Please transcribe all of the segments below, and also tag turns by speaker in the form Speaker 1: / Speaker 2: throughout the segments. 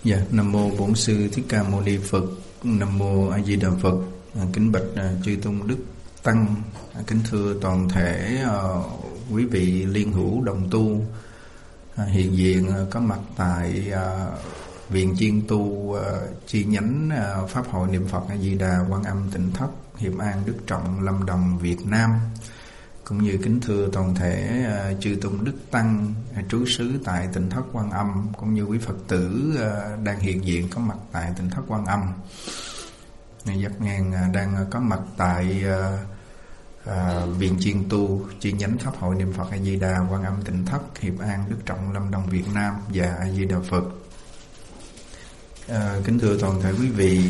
Speaker 1: Dạ, Nam mô Bổn Sư Thích Ca Mâu Ni Phật. Nam mô A Di Đà Phật. Kính bạch chư tôn đức tăng, kính thưa toàn thể quý vị liên hữu đồng tu hiện diện có mặt tại viện chuyên tu chi nhánh Pháp hội Niệm Phật A Di Đà Quan Âm Tỉnh Thất, Hiệp An, Đức Trọng, Lâm Đồng, Việt Nam, cũng như kính thưa toàn thể chư tôn đức tăng trú xứ tại Tỉnh Thất Quan Âm, cũng như quý Phật tử đang hiện diện có mặt tại Tỉnh Thất Quan Âm. Giác Ngàn đang có mặt tại viện chuyên tu chi nhánh Pháp hội Niệm Phật A Di Đà Quan Âm Tỉnh Thất, Hiệp An, Đức Trọng, Lâm Đồng, Việt Nam và A Di Đà Phật. Kính thưa toàn thể quý vị,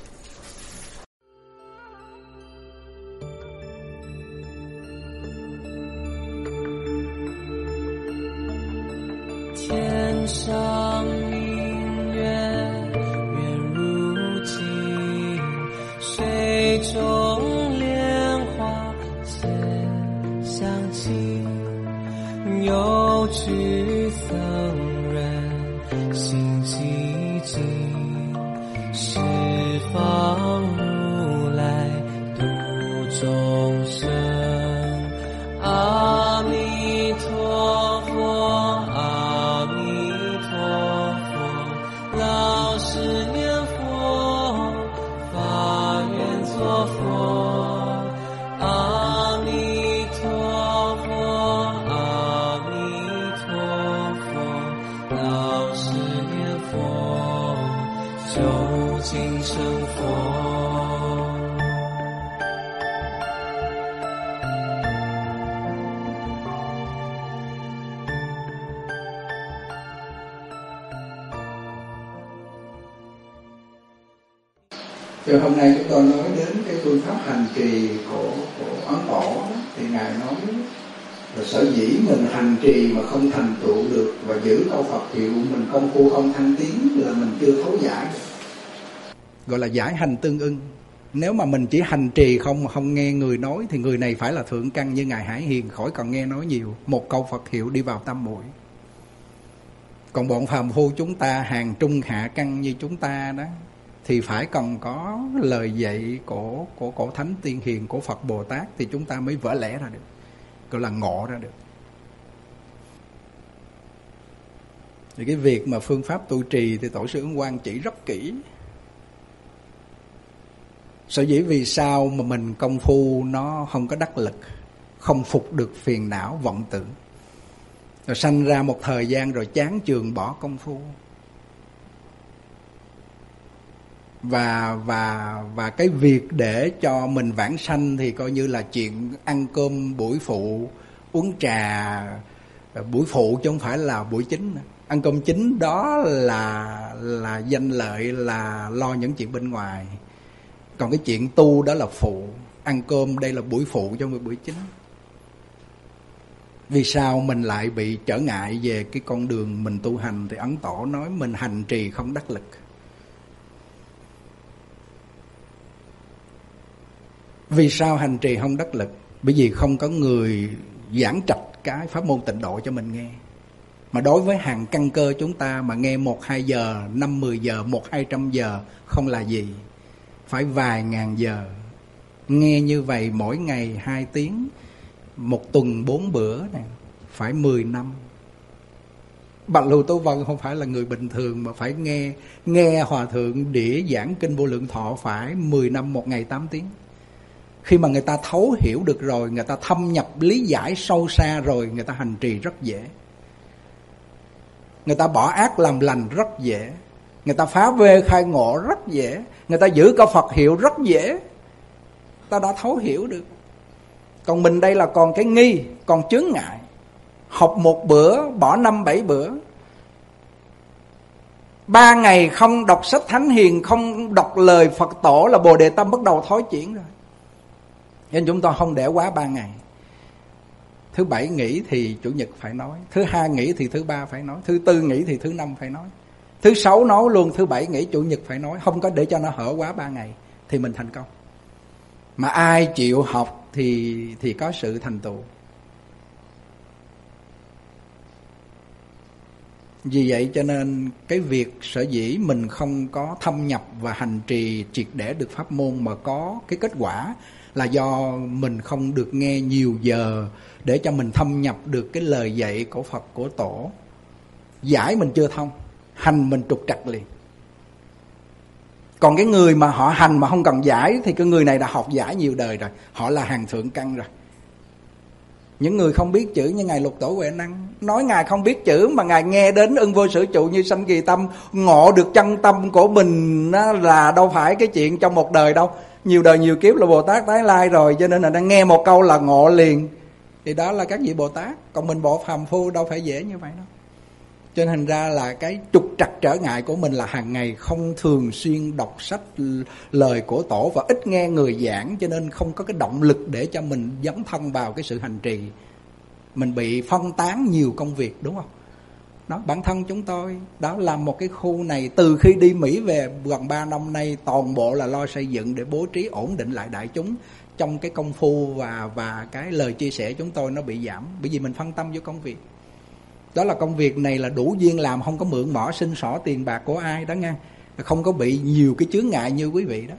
Speaker 2: 天上明月圆如镜，水中莲花现香气，有知僧人心寂静，十方如来度众生。阿弥陀佛，阿弥陀佛，老实念佛，发愿作佛。阿弥陀佛，阿弥陀佛，老实念佛，究竟成佛。
Speaker 3: Thì hôm nay chúng tôi nói đến cái phương pháp hành trì của Ấn Tổ đó, thì Ngài nói là sở dĩ mình hành trì mà không thành tựu được và giữ câu Phật hiệu, mình công phu không thăng tiến là mình chưa thấu giải được.
Speaker 4: Gọi là giải hành tương ưng. Nếu mà mình chỉ hành trì không nghe người nói thì người này phải là thượng căn như Ngài Hải Hiền, khỏi còn nghe nói nhiều. Một câu Phật hiệu đi vào tâm mũi. Còn bọn phàm phu chúng ta, hàng trung hạ căn như chúng ta đó, thì phải cần có lời dạy của cổ thánh tiên hiền, của Phật Bồ Tát thì chúng ta mới vỡ lẽ ra được, gọi là ngộ ra được. Thì cái việc mà phương pháp tu trì thì Tổ sư Ấn Quang chỉ rất kỹ. Sở dĩ vì sao mà mình công phu nó không có đắc lực, không phục được phiền não vọng tưởng, rồi sanh ra một thời gian rồi chán chường bỏ công phu. Và cái việc để cho mình vãng sanh thì coi như là chuyện ăn cơm buổi phụ, uống trà buổi phụ chứ không phải là buổi chính. Ăn cơm chính đó là danh lợi, là lo những chuyện bên ngoài. Còn cái chuyện tu đó là phụ. Ăn cơm đây là buổi phụ cho người buổi chính. Vì sao mình lại bị trở ngại về cái con đường mình tu hành? Thì Ấn Tổ nói mình hành trì không đắc lực. Vì sao hành trì không đắc lực? Bởi vì không có người giảng trạch cái pháp môn tịnh độ cho mình nghe. Mà đối với hàng căn cơ chúng ta mà nghe 1-2 giờ, 5-10 giờ, 100-200 giờ không là gì. Phải vài ngàn giờ. Nghe như vậy mỗi ngày 2 tiếng, một tuần 4 bữa này, phải 10 năm. Bạch Lưu Tú Vân không phải là người bình thường mà phải nghe Hòa Thượng Đĩa giảng Kinh Vô Lượng Thọ phải 10 năm 1 ngày 8 tiếng. Khi mà người ta thấu hiểu được rồi, người ta thâm nhập lý giải sâu xa rồi, người ta hành trì rất dễ. Người ta bỏ ác làm lành rất dễ. Người ta phá vê khai ngộ rất dễ. Người ta giữ câu Phật hiệu rất dễ. Ta đã thấu hiểu được. Còn mình đây là còn cái nghi, còn chướng ngại. Học 1 bữa, bỏ 5-7 bữa. 3 ngày không đọc sách Thánh Hiền, không đọc lời Phật Tổ là Bồ Đề Tâm bắt đầu thối chuyển rồi. Nên chúng ta không để quá 3 ngày. Thứ 7 nghỉ thì Chủ nhật phải nói. Thứ 2 nghỉ thì thứ 3 phải nói. Thứ 4 nghỉ thì thứ 5 phải nói. Thứ 6 nói luôn, thứ 7 nghỉ, Chủ nhật phải nói. Không có để cho nó hở quá 3 ngày thì mình thành công. Mà ai chịu học thì có sự thành tựu. Vì vậy cho nên cái việc sở dĩ mình không có thâm nhập và hành trì triệt để được pháp môn mà có cái kết quả là do mình không được nghe nhiều giờ để cho mình thâm nhập được cái lời dạy của Phật của Tổ. Giải mình chưa thông, hành mình trục trặc liền. Còn cái người mà họ hành mà không cần giải thì cái người này đã học giải nhiều đời rồi, họ là hàng thượng căn rồi. Những người không biết chữ như Ngài Lục Tổ Huệ Năng, nói Ngài không biết chữ mà Ngài nghe đến ưng vô sở trụ như sanh kỳ tâm, ngộ được chân tâm của mình là đâu phải cái chuyện trong một đời đâu. Nhiều đời nhiều kiếp là Bồ Tát tái lai rồi, cho nên là đang nghe một câu là ngộ liền. Thì đó là các vị Bồ Tát. Còn mình bộ phàm phu đâu phải dễ như vậy đâu. Cho nên thành ra là cái trục trặc trở ngại của mình là hàng ngày không thường xuyên đọc sách lời của Tổ và ít nghe người giảng, cho nên không có cái động lực để cho mình dấn thân vào cái sự hành trì. Mình bị phân tán nhiều công việc, đúng không? Đó, bản thân chúng tôi đó làm một cái khu này từ khi đi Mỹ về gần 3 năm nay, toàn bộ là lo xây dựng để bố trí ổn định lại đại chúng. Trong cái công phu và cái lời chia sẻ chúng tôi nó bị giảm, bởi vì mình phân tâm vô công việc. Đó là công việc này là đủ duyên làm, không có mượn mỏ xin xỏ tiền bạc của ai đó nha. Không có bị nhiều cái chướng ngại như quý vị đó.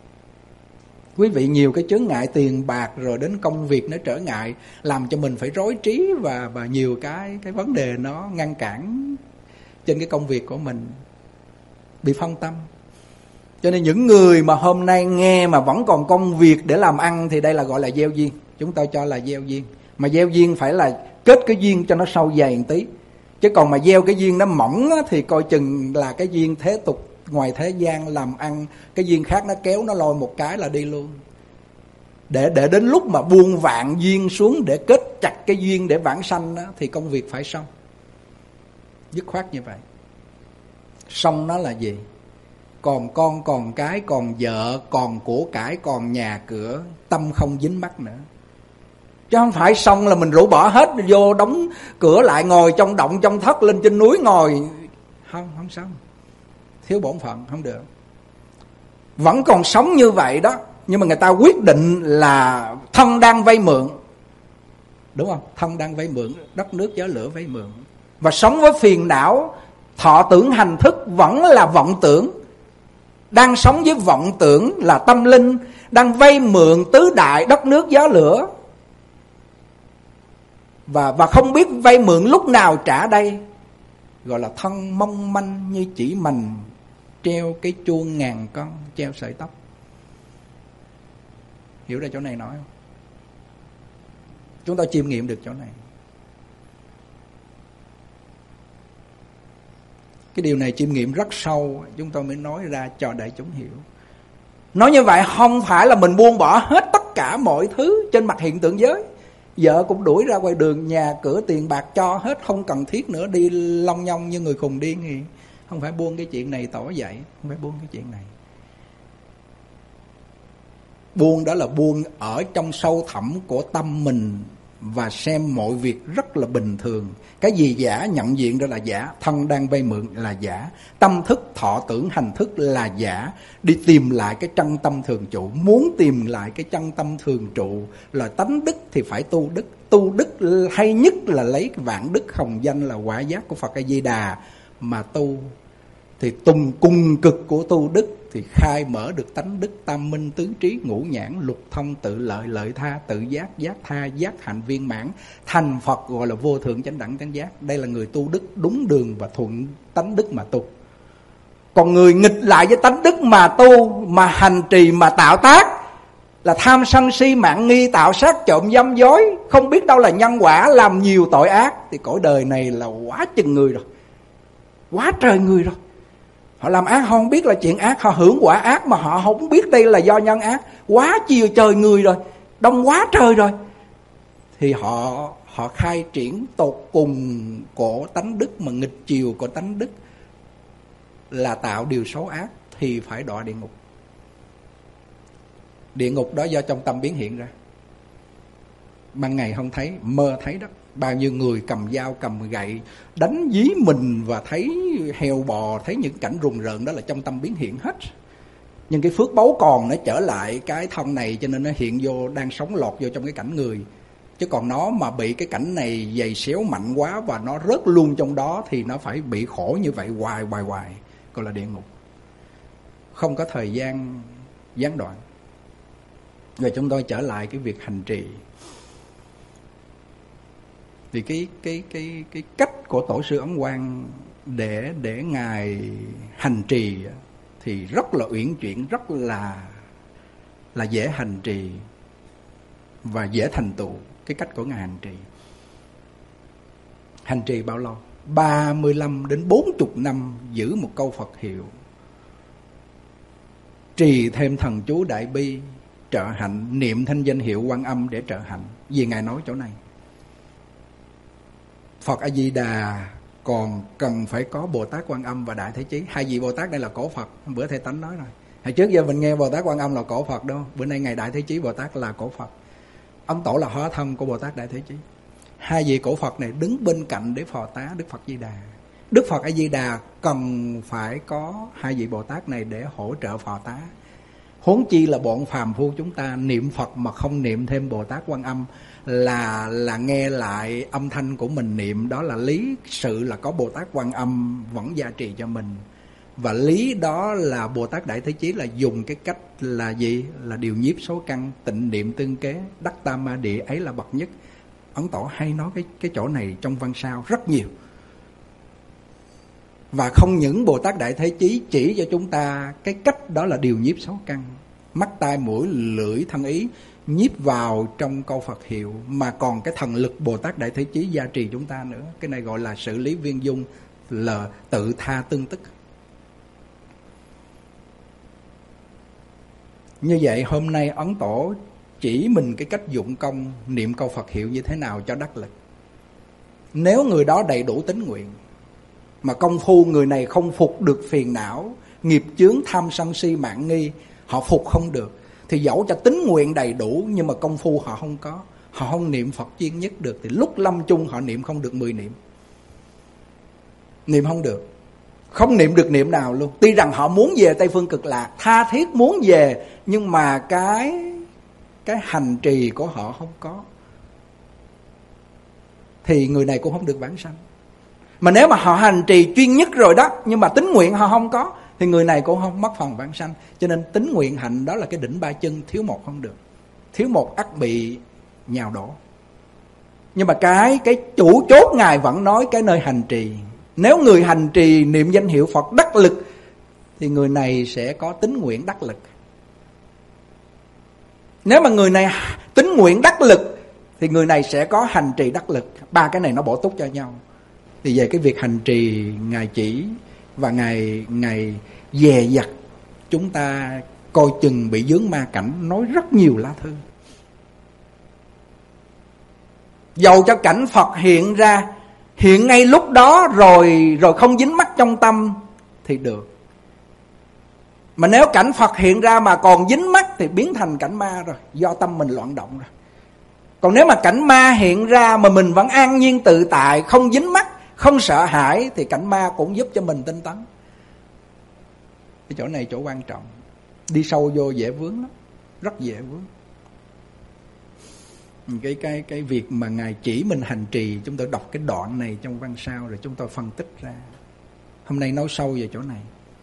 Speaker 4: Quý vị nhiều cái chướng ngại tiền bạc rồi đến công việc nó trở ngại, làm cho mình phải rối trí và nhiều cái vấn đề nó ngăn cản trên cái công việc của mình, bị phân tâm. Cho nên những người mà hôm nay nghe mà vẫn còn công việc để làm ăn thì đây là gọi là gieo duyên. Chúng tôi cho là gieo duyên. Mà gieo duyên phải là kết cái duyên cho nó sâu dày một tí. Chứ còn mà gieo cái duyên nó mỏng thì coi chừng là cái duyên thế tục ngoài thế gian làm ăn, cái duyên khác nó kéo nó lôi một cái là đi luôn. Để đến lúc mà buông vạn duyên xuống để kết chặt cái duyên để vãng sanh đó, thì công việc phải xong. Dứt khoát như vậy. Xong nó là gì? Còn con, còn cái, còn vợ, còn của cải, còn nhà cửa, tâm không dính mắc nữa. Chứ không phải xong là mình rũ bỏ hết, vô đóng cửa lại ngồi trong động trong thất lên trên núi ngồi. Không xong. Thiếu bổn phận, không được. Vẫn còn sống như vậy đó, nhưng mà người ta quyết định là thân đang vay mượn. Đúng không? Thân đang vay mượn, đất nước gió lửa vay mượn. Và sống với phiền não, thọ tưởng hành thức vẫn là vọng tưởng. Đang sống với vọng tưởng là tâm linh, đang vay mượn tứ đại đất nước gió lửa. Và không biết vay mượn lúc nào trả đây. Gọi là thân mong manh như chỉ mành treo cái chuông ngàn con, treo sợi tóc. Hiểu ra chỗ này nói không? Chúng ta chiêm nghiệm được chỗ này. Cái điều này chiêm nghiệm rất sâu, chúng tôi mới nói ra cho đại chúng hiểu. Nói như vậy không phải là mình buông bỏ hết tất cả mọi thứ trên mặt hiện tượng giới. Vợ cũng đuổi ra ngoài đường, nhà cửa tiền bạc cho hết, không cần thiết nữa, đi long nhong như người khùng điên thì không phải buông cái chuyện này tỏ dậy, không phải buông cái chuyện này. Buông đó là buông ở trong sâu thẳm của tâm mình và xem mọi việc rất là bình thường. Cái gì giả nhận diện đó là giả, thân đang vay mượn là giả, tâm thức thọ tưởng hành thức là giả. Đi tìm lại cái chân tâm thường trụ. Muốn tìm lại cái chân tâm thường trụ là tánh đức thì phải tu đức. Tu đức hay nhất là lấy cái vạn đức hồng danh là quả giác của Phật A Di Đà mà tu. Thì tùng cùng cực của tu đức thì khai mở được tánh đức tam minh tứ trí ngũ nhãn lục thông tự lợi lợi tha tự giác giác tha giác hạnh viên mãn thành Phật, gọi là vô thượng chánh đẳng chánh giác. Đây là người tu đức đúng đường và thuận tánh đức mà tu. Còn người nghịch lại với tánh đức mà tu, mà hành trì, mà tạo tác là tham sân si mạng nghi, tạo sát trộm dâm dối, không biết đâu là nhân quả, làm nhiều tội ác, thì cõi đời này là quá chừng người rồi, quá trời người rồi. Họ làm ác, họ không biết là chuyện ác, họ hưởng quả ác mà họ không biết đây là do nhân ác. Quá chiều trời người rồi, đông quá trời rồi. Thì họ khai triển tột cùng của tánh đức, mà nghịch chiều của tánh đức là tạo điều xấu ác thì phải đọa địa ngục. Địa ngục đó do trong tâm biến hiện ra. Ban ngày không thấy, mơ thấy đó. Bao nhiêu người cầm dao cầm gậy đánh dí mình và thấy heo bò, thấy những cảnh rùng rợn, đó là trong tâm biến hiện hết. Nhưng cái phước báu còn nó trở lại cái thân này, cho nên nó hiện vô, đang sống lọt vô trong cái cảnh người. Chứ còn nó mà bị cái cảnh này giày xéo mạnh quá và nó rớt luôn trong đó thì nó phải bị khổ như vậy hoài, gọi là địa ngục. Không có thời gian gián đoạn. Rồi chúng tôi trở lại cái việc hành trì. Vì cái cách của Tổ sư Ấn Quang để ngài hành trì thì rất là uyển chuyển, rất là dễ hành trì và dễ thành tựu. Cái cách của ngài hành trì. Hành trì bao lâu? 35 đến 40 năm giữ một câu Phật hiệu, trì thêm thần chú Đại Bi, trợ hạnh, niệm thanh danh hiệu Quan Âm để trợ hạnh. Vì ngài nói chỗ này, Phật A Di Đà còn cần phải có Bồ Tát Quan Âm và Đại Thế Chí. Hai vị Bồ Tát đây là cổ Phật. Bữa thầy Tánh nói rồi. Hồi trước giờ mình nghe Bồ Tát Quan Âm là cổ Phật đâu. Bữa nay ngài Đại Thế Chí Bồ Tát là cổ Phật. Ấn Tổ là hóa thân của Bồ Tát Đại Thế Chí. Hai vị cổ Phật này đứng bên cạnh để phò tá Đức Phật Di Đà. Đức Phật A Di Đà cần phải có hai vị Bồ Tát này để hỗ trợ phò tá. Huống chi là bọn phàm phu chúng ta niệm Phật mà không niệm thêm Bồ Tát Quan Âm là nghe lại âm thanh của mình niệm, đó là lý sự là có Bồ Tát Quan Âm vẫn gia trì cho mình. Và lý đó là Bồ Tát Đại Thế Chí là dùng cái cách là gì? Là điều nhiếp số căn, tịnh niệm tương kế, đắc tam ma địa, ấy là bậc nhất. Ấn Tổ hay nói cái chỗ này trong văn sao rất nhiều. Và không những Bồ Tát Đại Thế Chí chỉ cho chúng ta cái cách đó là điều nhiếp số căn, mắt tai mũi lưỡi thân ý nhiếp vào trong câu Phật hiệu, mà còn cái thần lực Bồ Tát Đại Thế Chí gia trì chúng ta nữa. Cái này gọi là xử lý viên dung, là tự tha tương tức. Như vậy hôm nay Ấn Tổ chỉ mình cái cách dụng công niệm câu Phật hiệu như thế nào cho đắc lực. Nếu người đó đầy đủ tín nguyện, mà công phu người này không phục được phiền não, nghiệp chướng tham sân si mạn nghi, họ phục không được, thì dẫu cho tín nguyện đầy đủ nhưng mà công phu họ không có, họ không niệm Phật chuyên nhất được, thì lúc lâm chung họ niệm không được 10 niệm. Niệm không được, không niệm được niệm nào luôn. Tuy rằng họ muốn về Tây Phương Cực Lạc, tha thiết muốn về, nhưng mà cái hành trì của họ không có, thì người này cũng không được vãng sanh. Mà nếu mà họ hành trì chuyên nhất rồi đó, nhưng mà tín nguyện họ không có, thì người này cũng không mất phần vãng sanh. Cho nên tín nguyện hạnh đó là cái đỉnh ba chân, thiếu một không được. Thiếu một ắt bị nhào đổ. Nhưng mà cái chủ chốt ngài vẫn nói cái nơi hành trì. Nếu người hành trì niệm danh hiệu Phật đắc lực, thì người này sẽ có tín nguyện đắc lực. Nếu mà người này tín nguyện đắc lực, thì người này sẽ có hành trì đắc lực. Ba cái này nó bổ túc cho nhau. Thì về cái việc hành trì ngài chỉ, và ngài dè dặt chúng ta coi chừng bị vướng ma cảnh, nói rất nhiều lá thư. Dầu cho cảnh Phật hiện ra, hiện ngay lúc đó rồi không dính mắc trong tâm thì được. Mà nếu cảnh Phật hiện ra mà còn dính mắc thì biến thành cảnh ma rồi, do tâm mình loạn động rồi. Còn nếu mà cảnh ma hiện ra mà mình vẫn an nhiên tự tại, không dính mắc, không sợ hãi, thì cảnh ma cũng giúp cho mình tinh tấn. Cái chỗ này chỗ quan trọng. Đi sâu vô dễ vướng lắm, rất dễ vướng. Cái việc mà ngài chỉ mình hành trì, chúng tôi đọc cái đoạn này trong văn sao rồi chúng tôi phân tích ra. Hôm nay nói sâu về chỗ này.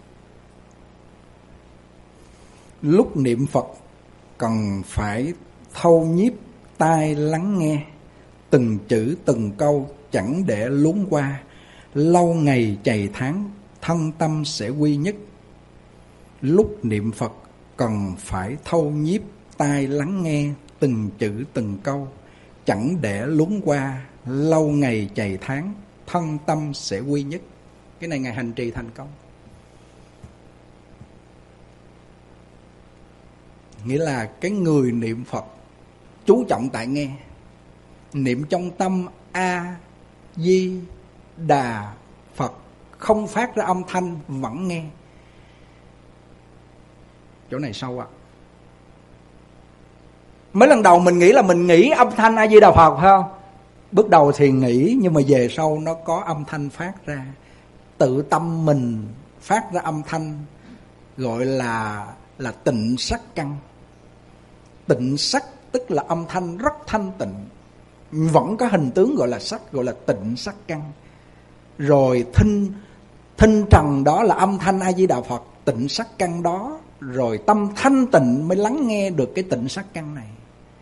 Speaker 4: Lúc niệm Phật cần phải thâu nhiếp tai lắng nghe, từng chữ từng câu chẳng để luống qua, lâu ngày chày tháng thân tâm sẽ quy nhất. Lúc niệm Phật cần phải thâu nhiếp tai lắng nghe, từng chữ từng câu chẳng để luống qua, lâu ngày chày tháng thân tâm sẽ quy nhất. Cái này ngài hành trì thành công. Nghĩa là cái người niệm Phật chú trọng tại nghe, niệm trong tâm A Di Đà Phật, không phát ra âm thanh vẫn nghe. Chỗ này sâu ạ. Mới lần đầu mình nghĩ là mình nghĩ âm thanh A Di Đà Phật phải không? Bước đầu thì nghĩ, nhưng mà về sau nó có âm thanh phát ra. Tự tâm mình phát ra âm thanh, gọi là tịnh sắc căn. Tịnh sắc tức là âm thanh rất thanh tịnh, vẫn có hình tướng gọi là sắc, gọi là tịnh sắc căn. Rồi thinh trần đó là âm thanh A Di Đà Phật, tịnh sắc căn đó, rồi tâm thanh tịnh mới lắng nghe được cái tịnh sắc căn này.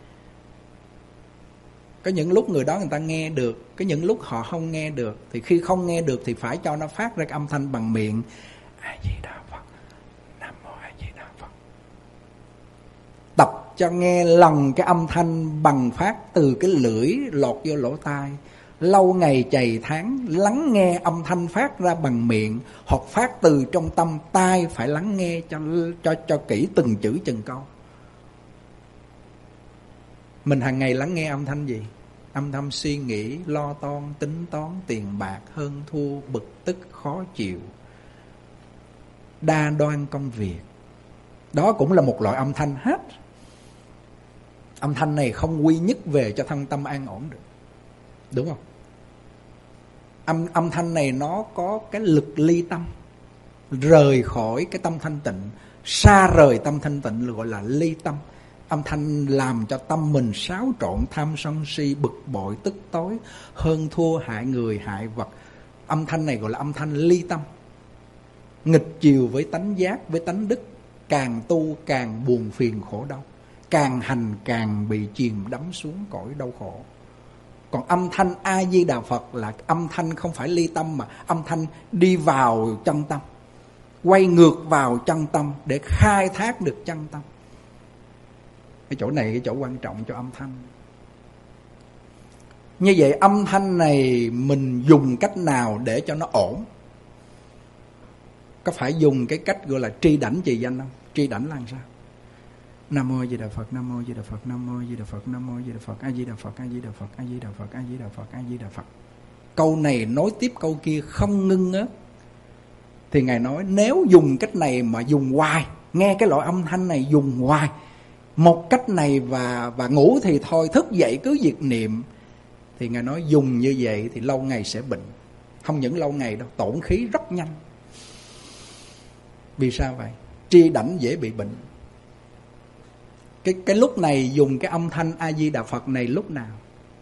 Speaker 4: Có những lúc người đó người ta nghe được, có những lúc họ không nghe được. Thì khi không nghe được thì phải cho nó phát ra cái âm thanh bằng miệng: A Di Đà Phật, Nam Mô A Di Đà Phật. Tập cho nghe lần cái âm thanh bằng phát từ cái lưỡi lọt vô lỗ tai. Lâu ngày chày tháng lắng nghe âm thanh phát ra bằng miệng hoặc phát từ trong tâm, tai phải lắng nghe cho kỹ từng chữ từng câu. Mình hàng ngày lắng nghe âm thanh gì? Âm thanh suy nghĩ, lo toan, tính toán, tiền bạc, hơn thua, bực tức, khó chịu, đa đoan công việc. Đó cũng là một loại âm thanh hết. Âm thanh này không quy nhất về cho thân tâm an ổn được, đúng không? Âm thanh này nó có cái lực ly tâm, rời khỏi cái tâm thanh tịnh, xa rời tâm thanh tịnh gọi là ly tâm. Âm thanh làm cho tâm mình xáo trộn, tham sân si, bực bội, tức tối, hơn thua, hại người, hại vật. Âm thanh này gọi là âm thanh ly tâm, nghịch chiều với tánh giác, với tánh đức. Càng tu càng buồn phiền khổ đau, càng hành càng bị chìm đắm xuống cõi đau khổ. Còn âm thanh A Di Đà Phật là âm thanh không phải ly tâm, mà âm thanh đi vào chân tâm, quay ngược vào chân tâm để khai thác được chân tâm. Cái chỗ này cái chỗ quan trọng cho âm thanh. Như vậy âm thanh này mình dùng cách nào để cho nó ổn? Có phải dùng cái cách gọi là tri đảnh trì danh không? Tri đảnh là làm sao? Nam Mô A Di Đà Phật, Nam Mô A Di Đà Phật, Nam Mô A Di Đà Phật, Nam Mô A Di Đà Phật, A Di Đà Phật, A Di Đà Phật, A Di Đà Phật, A Di Đà Phật, A Di Đà Phật. Câu này nối tiếp câu kia không ngưng á. Thì Ngài nói nếu dùng cách này mà dùng hoài, nghe cái loại âm thanh này dùng hoài, một cách này và ngủ thì thôi, thức dậy cứ việc niệm, thì Ngài nói dùng như vậy thì lâu ngày sẽ bệnh. Không những lâu ngày đâu, tổn khí rất nhanh. Vì sao vậy? Tri đảnh dễ bị bệnh. Cái lúc này dùng cái âm thanh A Di Đà Phật này lúc nào?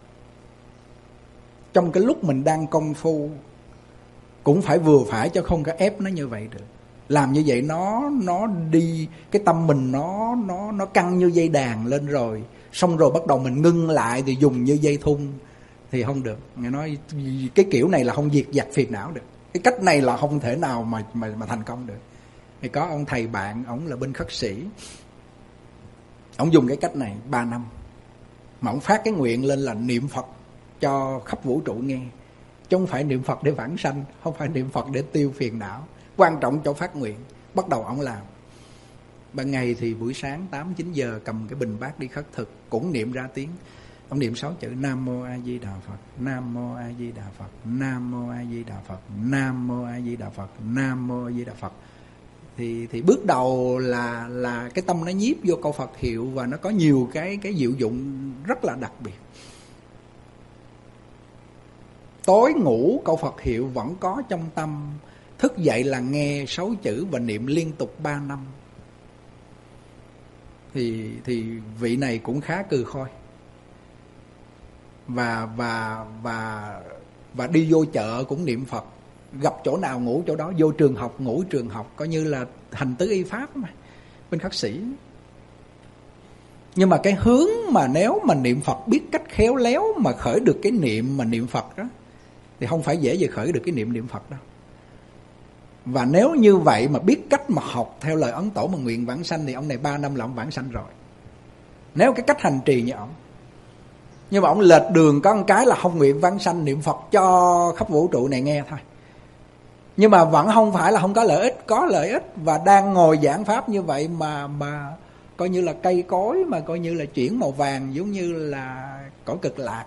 Speaker 4: Trong cái lúc mình đang công phu, cũng phải vừa phải cho không có ép nó như vậy được. Làm như vậy nó đi, cái tâm mình nó căng như dây đàn lên rồi, xong rồi bắt đầu mình ngưng lại thì dùng như dây thun thì không được. Ngài nói cái kiểu này là không diệt dặt phiền não được. Cái cách này là không thể nào mà thành công được. Thì có ông thầy bạn, ông là bên khất sĩ, ông dùng cái cách này 3 năm, mà ông phát cái nguyện lên là niệm Phật cho khắp vũ trụ nghe, chứ không phải niệm Phật để vãng sanh, không phải niệm Phật để tiêu phiền não. Quan trọng cho phát nguyện. Bắt đầu ông làm. Ban ngày thì buổi sáng 8-9 giờ cầm cái bình bát đi khất thực, cũng niệm ra tiếng. Ông niệm 6 chữ Nam Mô A Di Đà Phật, Nam Mô A Di Đà Phật, Nam Mô A Di Đà Phật, Nam Mô A Di Đà Phật, Nam Mô A Di Đà Phật. Thì bước đầu là cái tâm nó nhiếp vô câu Phật hiệu, và nó có nhiều cái diệu dụng rất là đặc biệt. Tối ngủ câu Phật hiệu vẫn có trong tâm, thức dậy là nghe 6 chữ và niệm liên tục 3 năm. Thì vị này cũng khá cừ khôi. Và đi vô chợ cũng niệm Phật, gặp chỗ nào ngủ chỗ đó, vô trường học ngủ trường học, coi như là hành tứ y pháp mà, bên khất sĩ. Nhưng mà cái hướng mà nếu mà niệm Phật biết cách khéo léo mà khởi được cái niệm mà niệm Phật đó, thì không phải dễ gì khởi được cái niệm Phật đâu. Và nếu như vậy mà biết cách mà học theo lời Ấn Tổ mà nguyện vãng sanh, thì ông này 3 năm là ông vãng sanh rồi, nếu cái cách hành trì như ông. Nhưng mà ông lệch đường có một cái là không nguyện vãng sanh, niệm Phật cho khắp vũ trụ này nghe thôi. Nhưng mà vẫn không phải là không có lợi ích, có lợi ích. Và đang ngồi giảng pháp như vậy mà coi như là cây cối, mà coi như là chuyển màu vàng, giống như là cõi cực lạc.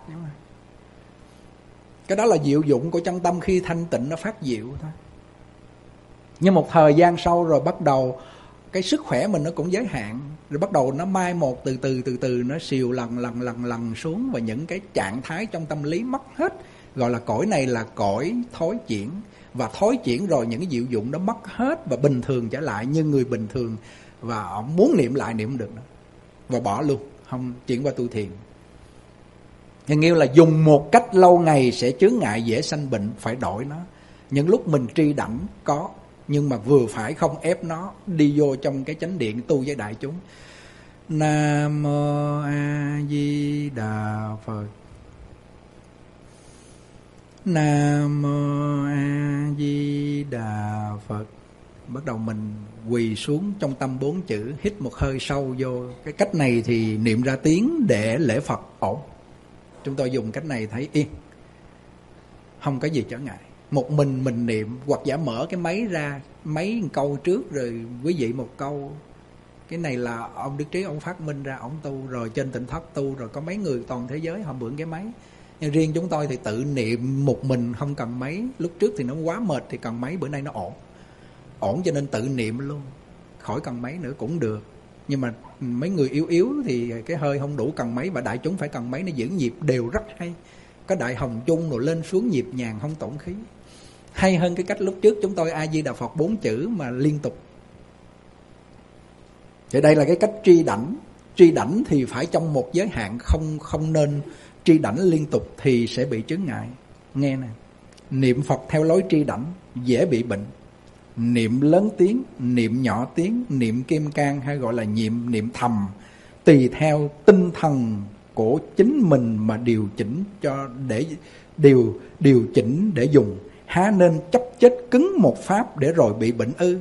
Speaker 4: Cái đó là diệu dụng của chân tâm khi thanh tịnh nó phát diệu thôi. Nhưng một thời gian sau rồi bắt đầu cái sức khỏe mình nó cũng giới hạn, rồi bắt đầu nó mai một từ từ nó xìu lần xuống, và những cái trạng thái trong tâm lý mất hết. Gọi là cõi này là cõi thối chuyển, và thối chuyển rồi những cái diệu dụng đó mất hết, và bình thường trở lại như người bình thường, và ông muốn niệm lại niệm được nữa, và bỏ luôn, không chuyển qua tu thiền. Hình như là dùng một cách lâu ngày sẽ chướng ngại dễ sanh bệnh, phải đổi nó. Những lúc mình tri đảnh có, nhưng mà vừa phải không ép nó đi vô trong cái chánh điện tu với đại chúng. Nam Mô A Di Đà Phật. Nam Mô A Di Đà Phật. Bắt đầu mình quỳ xuống trong tâm 4 chữ, hít một hơi sâu vô. Cái cách này thì niệm ra tiếng để lễ Phật ổn. Chúng tôi dùng cách này thấy yên, không có gì trở ngại. Một mình niệm, hoặc giả mở cái máy ra, mấy câu trước rồi quý vị một câu. Cái này là ông Đức Trí ông phát minh ra, ông tu rồi trên Tịnh Thất tu rồi, có mấy người toàn thế giới họ mượn cái máy. Nhưng riêng chúng tôi thì tự niệm một mình không cần máy. Lúc trước thì nó quá mệt thì cần máy, bữa nay nó ổn cho nên tự niệm luôn, khỏi cần máy nữa cũng được. Nhưng mà mấy người yếu thì cái hơi không đủ cần máy, và đại chúng phải cần máy, nó giữ nhịp đều rất hay. Có đại hồng chung rồi lên xuống nhịp nhàng không tổn khí. Hay hơn cái cách lúc trước chúng tôi A Di Đà Phật 4 chữ mà liên tục. Thì đây là cái cách tri đảnh. Tri đảnh thì phải trong một giới hạn, không nên tri đảnh liên tục thì sẽ bị chướng ngại. Nghe nè, niệm Phật theo lối tri đảnh dễ bị bệnh. Niệm lớn tiếng, niệm nhỏ tiếng, niệm kim cang hay gọi là niệm thầm, tùy theo tinh thần của chính mình mà điều chỉnh cho để điều chỉnh để dùng. Há nên chấp chết cứng một pháp để rồi bị bệnh ư?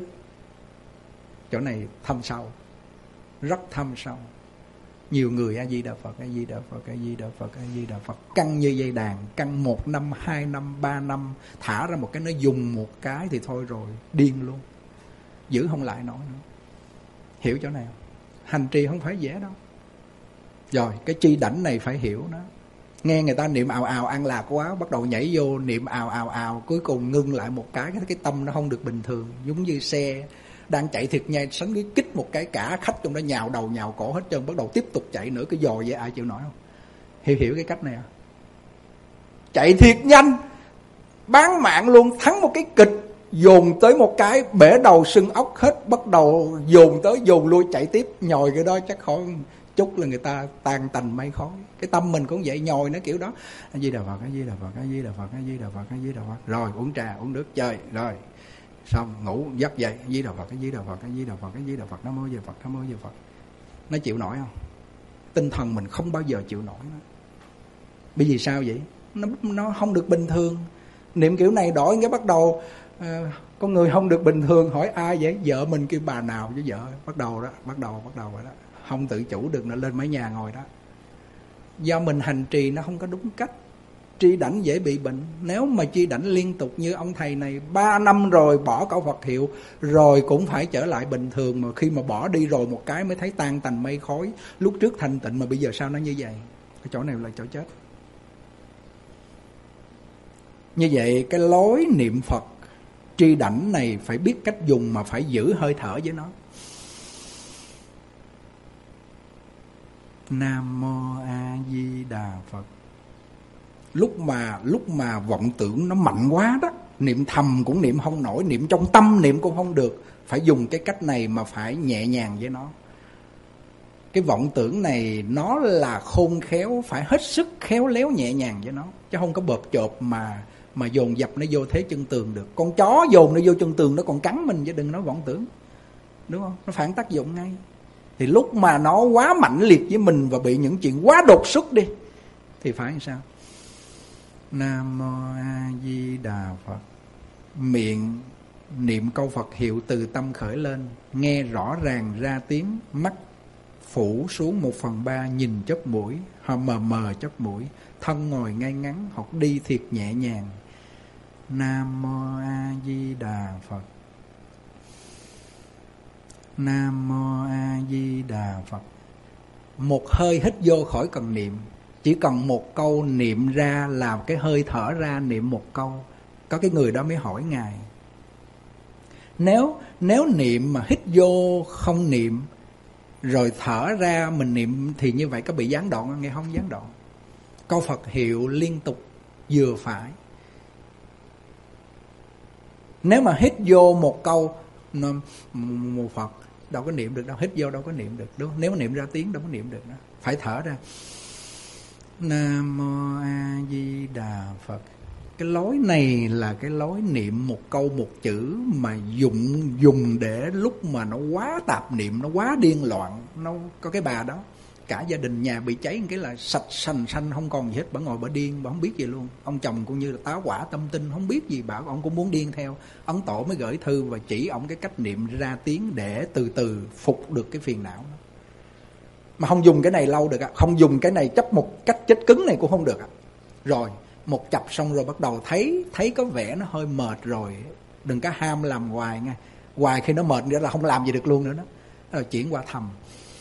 Speaker 4: Chỗ này thâm sâu, rất thâm sâu. Nhiều người A Di Đà Phật, A Di Đà Phật, A Di Đà Phật, A Di Đà Phật, căng như dây đàn, căng 1 năm, 2 năm, 3 năm, thả ra một cái nó dùng một cái thì thôi rồi, điên luôn, giữ không lại nổi nữa. Hiểu chỗ này không? Hành trì không phải dễ đâu. Rồi cái tri đảnh này phải hiểu nó. Nghe người ta niệm ào ào an lạc quá, bắt đầu nhảy vô niệm ào ào ào, cuối cùng ngưng lại một cái tâm nó không được bình thường, giống như xe đang chạy thiệt nhanh, sánh cái kích một cái cả khách trong đó nhào đầu nhào cổ hết trơn, bắt đầu tiếp tục chạy nữa, cái dò vậy ai chịu nổi không? Hiểu cái cách này không? Chạy thiệt nhanh, bán mạng luôn, thắng một cái kịch, dồn tới một cái bể đầu sưng ốc hết, bắt đầu dồn tới dồn lui chạy tiếp, nhồi cái đó chắc khỏi chút là người ta tan tành mây khói. Cái tâm mình cũng vậy, nhồi nó kiểu đó. A Di Đà Phật, A Di Đà Phật, A Di Đà Phật, A Di Đà Phật, A Di Đà Phật. Rồi uống trà, uống nước chơi, rồi xong ngủ giấc dậy, A Di Đà Phật, A Di Đà Phật, A Di Đà Phật, A Di Đà Phật, Nam Mô Di Đà Phật, Nam Mô Di Đà Phật. Nó chịu nổi không? Tinh thần mình không bao giờ chịu nổi nó. Bởi vì sao vậy? Nó không được bình thường. Niệm kiểu này đổi cái bắt đầu có người không được bình thường, hỏi ai vậy? Vợ mình kêu bà nào chứ vợ. Bắt đầu vậy đó. Không tự chủ được, nó lên mái nhà ngồi đó. Do mình hành trì nó không có đúng cách. Tri đảnh dễ bị bệnh. Nếu mà tri đảnh liên tục như ông thầy này 3 năm rồi bỏ câu Phật hiệu, rồi cũng phải trở lại bình thường. Mà khi mà bỏ đi rồi một cái mới thấy tan tành mây khói. Lúc trước thanh tịnh mà bây giờ sao nó như vậy? Cái chỗ này là chỗ chết. Như vậy cái lối niệm Phật tri đảnh này phải biết cách dùng, mà phải giữ hơi thở với nó. Nam Mô A Di Đà Phật. Lúc mà vọng tưởng nó mạnh quá đó, niệm thầm cũng niệm không nổi, niệm trong tâm niệm cũng không được. Phải dùng cái cách này mà phải nhẹ nhàng với nó. Cái vọng tưởng này nó là khôn khéo, phải hết sức khéo léo nhẹ nhàng với nó, chứ không có bợp chộp mà dồn dập nó vô thế chân tường được. Con chó dồn nó vô chân tường nó còn cắn mình chứ đừng nói vọng tưởng, đúng không? Nó phản tác dụng ngay. Thì lúc mà nó quá mạnh liệt với mình và bị những chuyện quá đột xuất đi thì phải làm sao? Nam Mô A Di Đà Phật. Miệng niệm câu Phật hiệu từ tâm khởi lên, nghe rõ ràng ra tiếng, mắt phủ xuống 1/3 nhìn chóp mũi, hoặc mờ chóp mũi, thân ngồi ngay ngắn hoặc đi thiệt nhẹ nhàng. Nam Mô A Di Đà Phật. Nam Mô A Di Đà Phật. Một hơi hít vô khỏi cần niệm, chỉ cần một câu niệm ra, làm cái hơi thở ra niệm một câu. Có cái người đó mới hỏi Ngài, nếu niệm mà hít vô không niệm rồi thở ra mình niệm thì như vậy có bị gián đoạn không? Nghe không gián đoạn. Câu Phật hiệu liên tục vừa phải. Nếu mà hít vô một câu một Phật đâu có niệm được đâu, hít vô đâu có niệm được, đúng không? Nếu mà niệm ra tiếng đâu có niệm được đó, phải thở ra. Nam Mô A Di Đà Phật. Cái lối này là cái lối niệm một câu một chữ mà dùng để lúc mà nó quá tạp niệm, nó quá điên loạn. Nó có cái bà đó, cả gia đình nhà bị cháy cái là sạch sành xanh, không còn gì hết. Bà ngồi bà điên, bà không biết gì luôn. Ông chồng cũng như là tá hỏa tâm tinh, không biết gì, bà ông cũng muốn điên theo. Ấn Tổ mới gửi thư và chỉ ông cái cách niệm ra tiếng để từ từ phục được cái phiền não đó. Mà không dùng cái này lâu được ạ, không dùng cái này chấp một cách chết cứng này cũng không được ạ. Rồi một chập xong rồi bắt đầu thấy có vẻ nó hơi mệt rồi, đừng có ham làm hoài nha. Hoài khi nó mệt nữa là không làm gì được luôn nữa đó. Rồi chuyển qua thầm.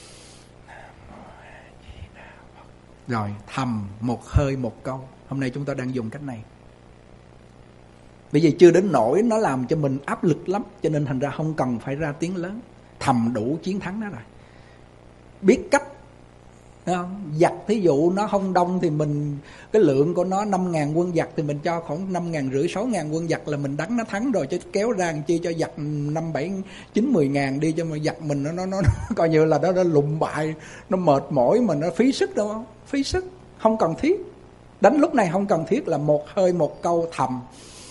Speaker 4: Rồi thầm một hơi một câu. Hôm nay chúng ta đang dùng cách này. Bởi vì chưa đến nỗi nó làm cho mình áp lực lắm, cho nên thành ra không cần phải ra tiếng lớn. Thầm đủ chiến thắng đó rồi. Biết cách giặc, thí dụ nó không đông thì mình, cái lượng của nó 5.000 quân giặc thì mình cho khoảng 5.500 6.000 quân giặc là mình đánh nó thắng rồi, chứ kéo ra chi cho giặc 5, 7, 9, 10.000 đi cho mà giặc mình nó coi như là nó lụng bại, nó mệt mỏi mà nó phí sức đâu không? Phí sức, không cần thiết. Đánh lúc này không cần thiết, là một hơi một câu thầm.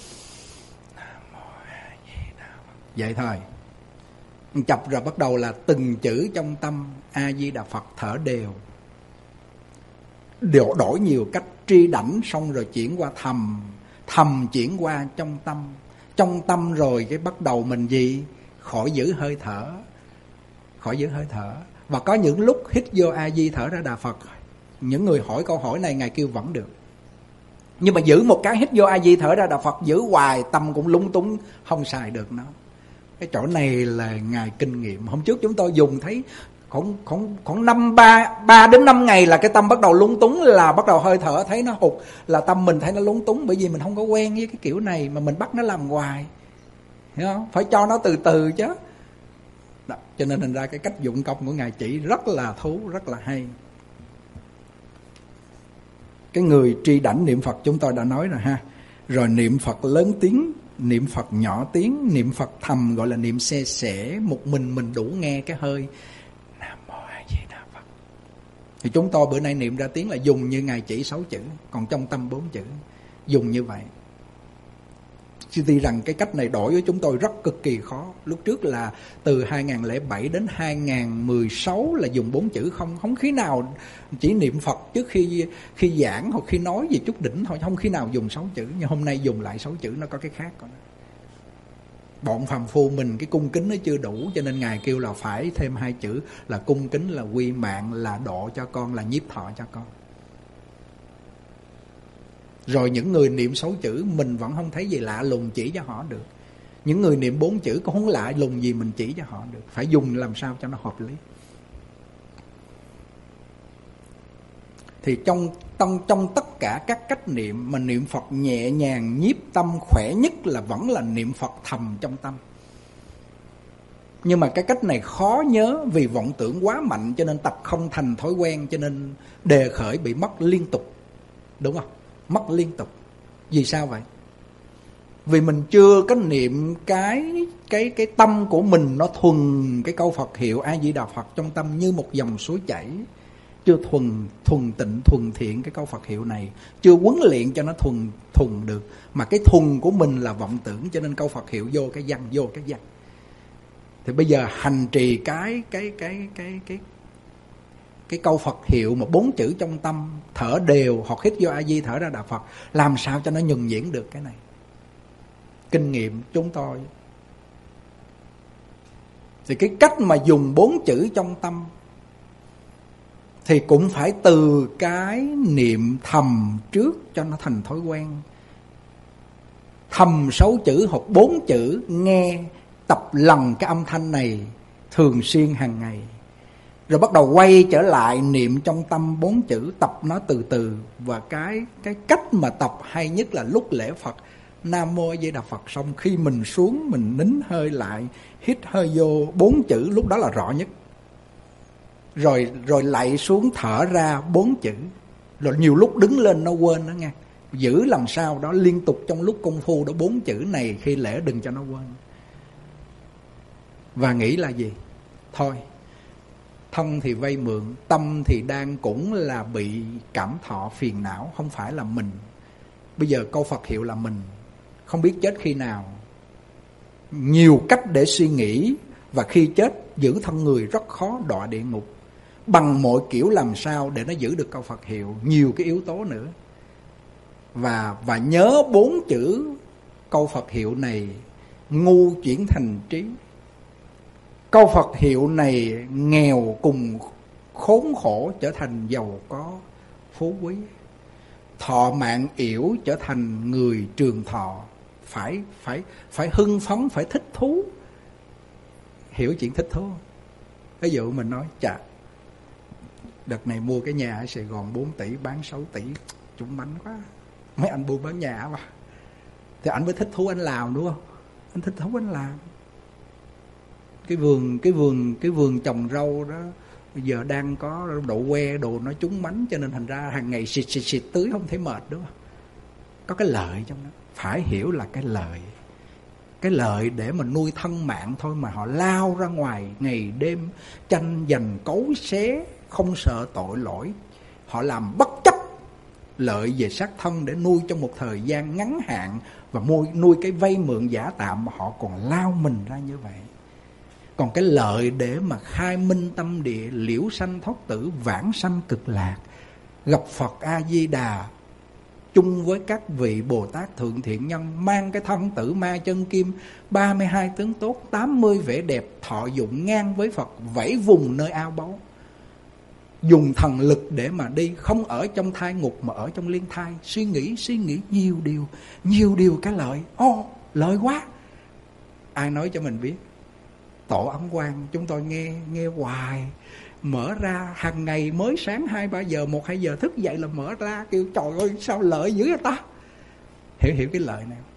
Speaker 4: Vậy thôi. Chập rồi bắt đầu là từng chữ trong tâm A Di Đà Phật thở đều. Đổi nhiều cách, tri đảnh xong rồi chuyển qua thầm, thầm chuyển qua trong tâm. Trong tâm rồi cái bắt đầu mình gì? Khỏi giữ hơi thở. Khỏi giữ hơi thở. Và có những lúc hít vô A Di thở ra Đà Phật. Những người hỏi câu hỏi này Ngài kêu vẫn được. Nhưng mà giữ một cái hít vô A Di thở ra Đà Phật, giữ hoài tâm cũng lúng túng, không xài được nó. Cái chỗ này là Ngài kinh nghiệm. Hôm trước chúng tôi dùng thấy khoảng 3 đến 5 ngày là cái tâm bắt đầu lúng túng, là bắt đầu hơi thở thấy nó hụt, là tâm mình thấy nó lúng túng, bởi vì mình không có quen với cái kiểu này mà mình bắt nó làm hoài. Hiểu không? Phải cho nó từ từ chứ. Đó, cho nên thành ra cái cách dụng công của Ngài chỉ rất là thú, rất là hay. Cái người tri đảnh niệm Phật chúng tôi đã nói rồi ha. Rồi niệm Phật lớn tiếng, niệm Phật nhỏ tiếng, niệm Phật thầm gọi là niệm xe sẻ, một mình đủ nghe cái hơi Nam Mô A Di Đà Phật. Thì chúng tôi bữa nay niệm ra tiếng là dùng như Ngài chỉ 6 chữ, còn trong tâm 4 chữ. Dùng như vậy. Chứ tuy rằng cái cách này đổi với chúng tôi rất cực kỳ khó. Lúc trước là từ 2007 đến 2016 là dùng 4 chữ, không khi nào chỉ niệm Phật trước khi giảng hoặc khi nói gì chút đỉnh thôi, không khi nào dùng 6 chữ. Nhưng hôm nay dùng lại 6 chữ, nó có cái khác của nó. Bọn phàm phu mình cái cung kính nó chưa đủ, cho nên Ngài kêu là phải thêm 2 chữ là cung kính, là quy mạng, là độ cho con, là nhiếp thọ cho con. Rồi những người niệm 6 chữ mình vẫn không thấy gì lạ lùng, chỉ cho họ được. Những người niệm 4 chữ cũng không lạ lùng gì, mình chỉ cho họ được. Phải dùng làm sao cho nó hợp lý. Thì trong tất cả các cách niệm mà niệm Phật nhẹ nhàng nhiếp tâm khỏe nhất là vẫn là niệm Phật thầm trong tâm. Nhưng mà cái cách này khó nhớ vì vọng tưởng quá mạnh, cho nên tập không thành thói quen, cho nên đề khởi bị mất liên tục. Đúng không? Mất liên tục. Vì sao vậy? Vì mình chưa có niệm cái tâm của mình nó thuần cái câu Phật hiệu A Di Đà Phật trong tâm như một dòng suối chảy. Chưa thuần tịnh, thuần thiện cái câu Phật hiệu này, chưa huấn luyện cho nó thuần được. Mà cái thuần của mình là vọng tưởng, cho nên câu Phật hiệu vô cái văn. Thì bây giờ hành trì cái câu Phật hiệu mà 4 chữ trong tâm, thở đều hoặc hít vô A Di thở ra Đà Phật, làm sao cho nó nhuần nhuyễn được cái này. Kinh nghiệm chúng tôi. Thì cái cách mà dùng 4 chữ trong tâm thì cũng phải từ cái niệm thầm trước cho nó thành thói quen. Thầm 6 chữ hoặc 4 chữ, nghe tập lần cái âm thanh này thường xuyên hàng ngày. Rồi bắt đầu quay trở lại niệm trong tâm 4 chữ, tập nó từ từ. Và cái cách mà tập hay nhất là lúc lễ Phật Nam Mô A Di Đà Phật xong, khi mình xuống mình nín hơi lại, hít hơi vô 4 chữ, lúc đó là rõ nhất. Rồi lại xuống thở ra 4 chữ. Rồi nhiều lúc đứng lên nó quên đó nghe. Giữ làm sao đó liên tục trong lúc công phu đó 4 chữ này, khi lễ đừng cho nó quên. Và nghĩ là gì? Thôi thân thì vay mượn, tâm thì đang cũng là bị cảm thọ phiền não, không phải là mình. Bây giờ câu Phật hiệu là mình, không biết chết khi nào. Nhiều cách để suy nghĩ, và khi chết giữ thân người rất khó đọa địa ngục. Bằng mọi kiểu làm sao để nó giữ được câu Phật hiệu, nhiều cái yếu tố nữa. Và nhớ 4 chữ câu Phật hiệu này: ngu chuyển thành trí. Câu Phật hiệu này nghèo cùng khốn khổ trở thành giàu có phú quý, thọ mạng yểu trở thành người trường thọ. Phải hưng phấn, phải thích thú. Hiểu chuyện thích thú. Ví dụ mình nói chà, đợt này mua cái nhà ở Sài Gòn 4 tỷ, bán 6 tỷ, chúng mánh quá. Mấy anh buôn bán nhà mà, thì anh mới thích thú anh làm, đúng không? Anh thích thú anh làm. Cái vườn trồng rau đó bây giờ đang có đậu que đồ nó trúng mánh, cho nên thành ra hàng ngày xịt tưới không thấy mệt, đúng không? Có cái lợi trong đó. Phải hiểu là cái lợi để mà nuôi thân mạng thôi, mà họ lao ra ngoài ngày đêm tranh giành cấu xé, không sợ tội lỗi. Họ làm bất chấp lợi về xác thân để nuôi trong một thời gian ngắn hạn, và nuôi cái vay mượn giả tạm mà họ còn lao mình ra như vậy. Còn cái lợi để mà khai minh tâm địa, liễu sanh thoát tử, vãng sanh cực lạc, gặp Phật A-di-đà chung với các vị Bồ Tát thượng thiện nhân, mang cái thân tử ma chân kim, 32 tướng tốt, 80 vẻ đẹp, thọ dụng ngang với Phật, vẫy vùng nơi ao báu. Dùng thần lực để mà đi, không ở trong thai ngục mà ở trong liên thai. Suy nghĩ nhiều điều cái lợi. Lợi quá. Ai nói cho mình biết? Tổ Ấn Quang chúng tôi nghe hoài. Mở ra hàng ngày, mới sáng 2-3 giờ, 1-2 giờ thức dậy là mở ra, kêu trời ơi sao lợi dữ vậy ta. Hiểu cái lợi này.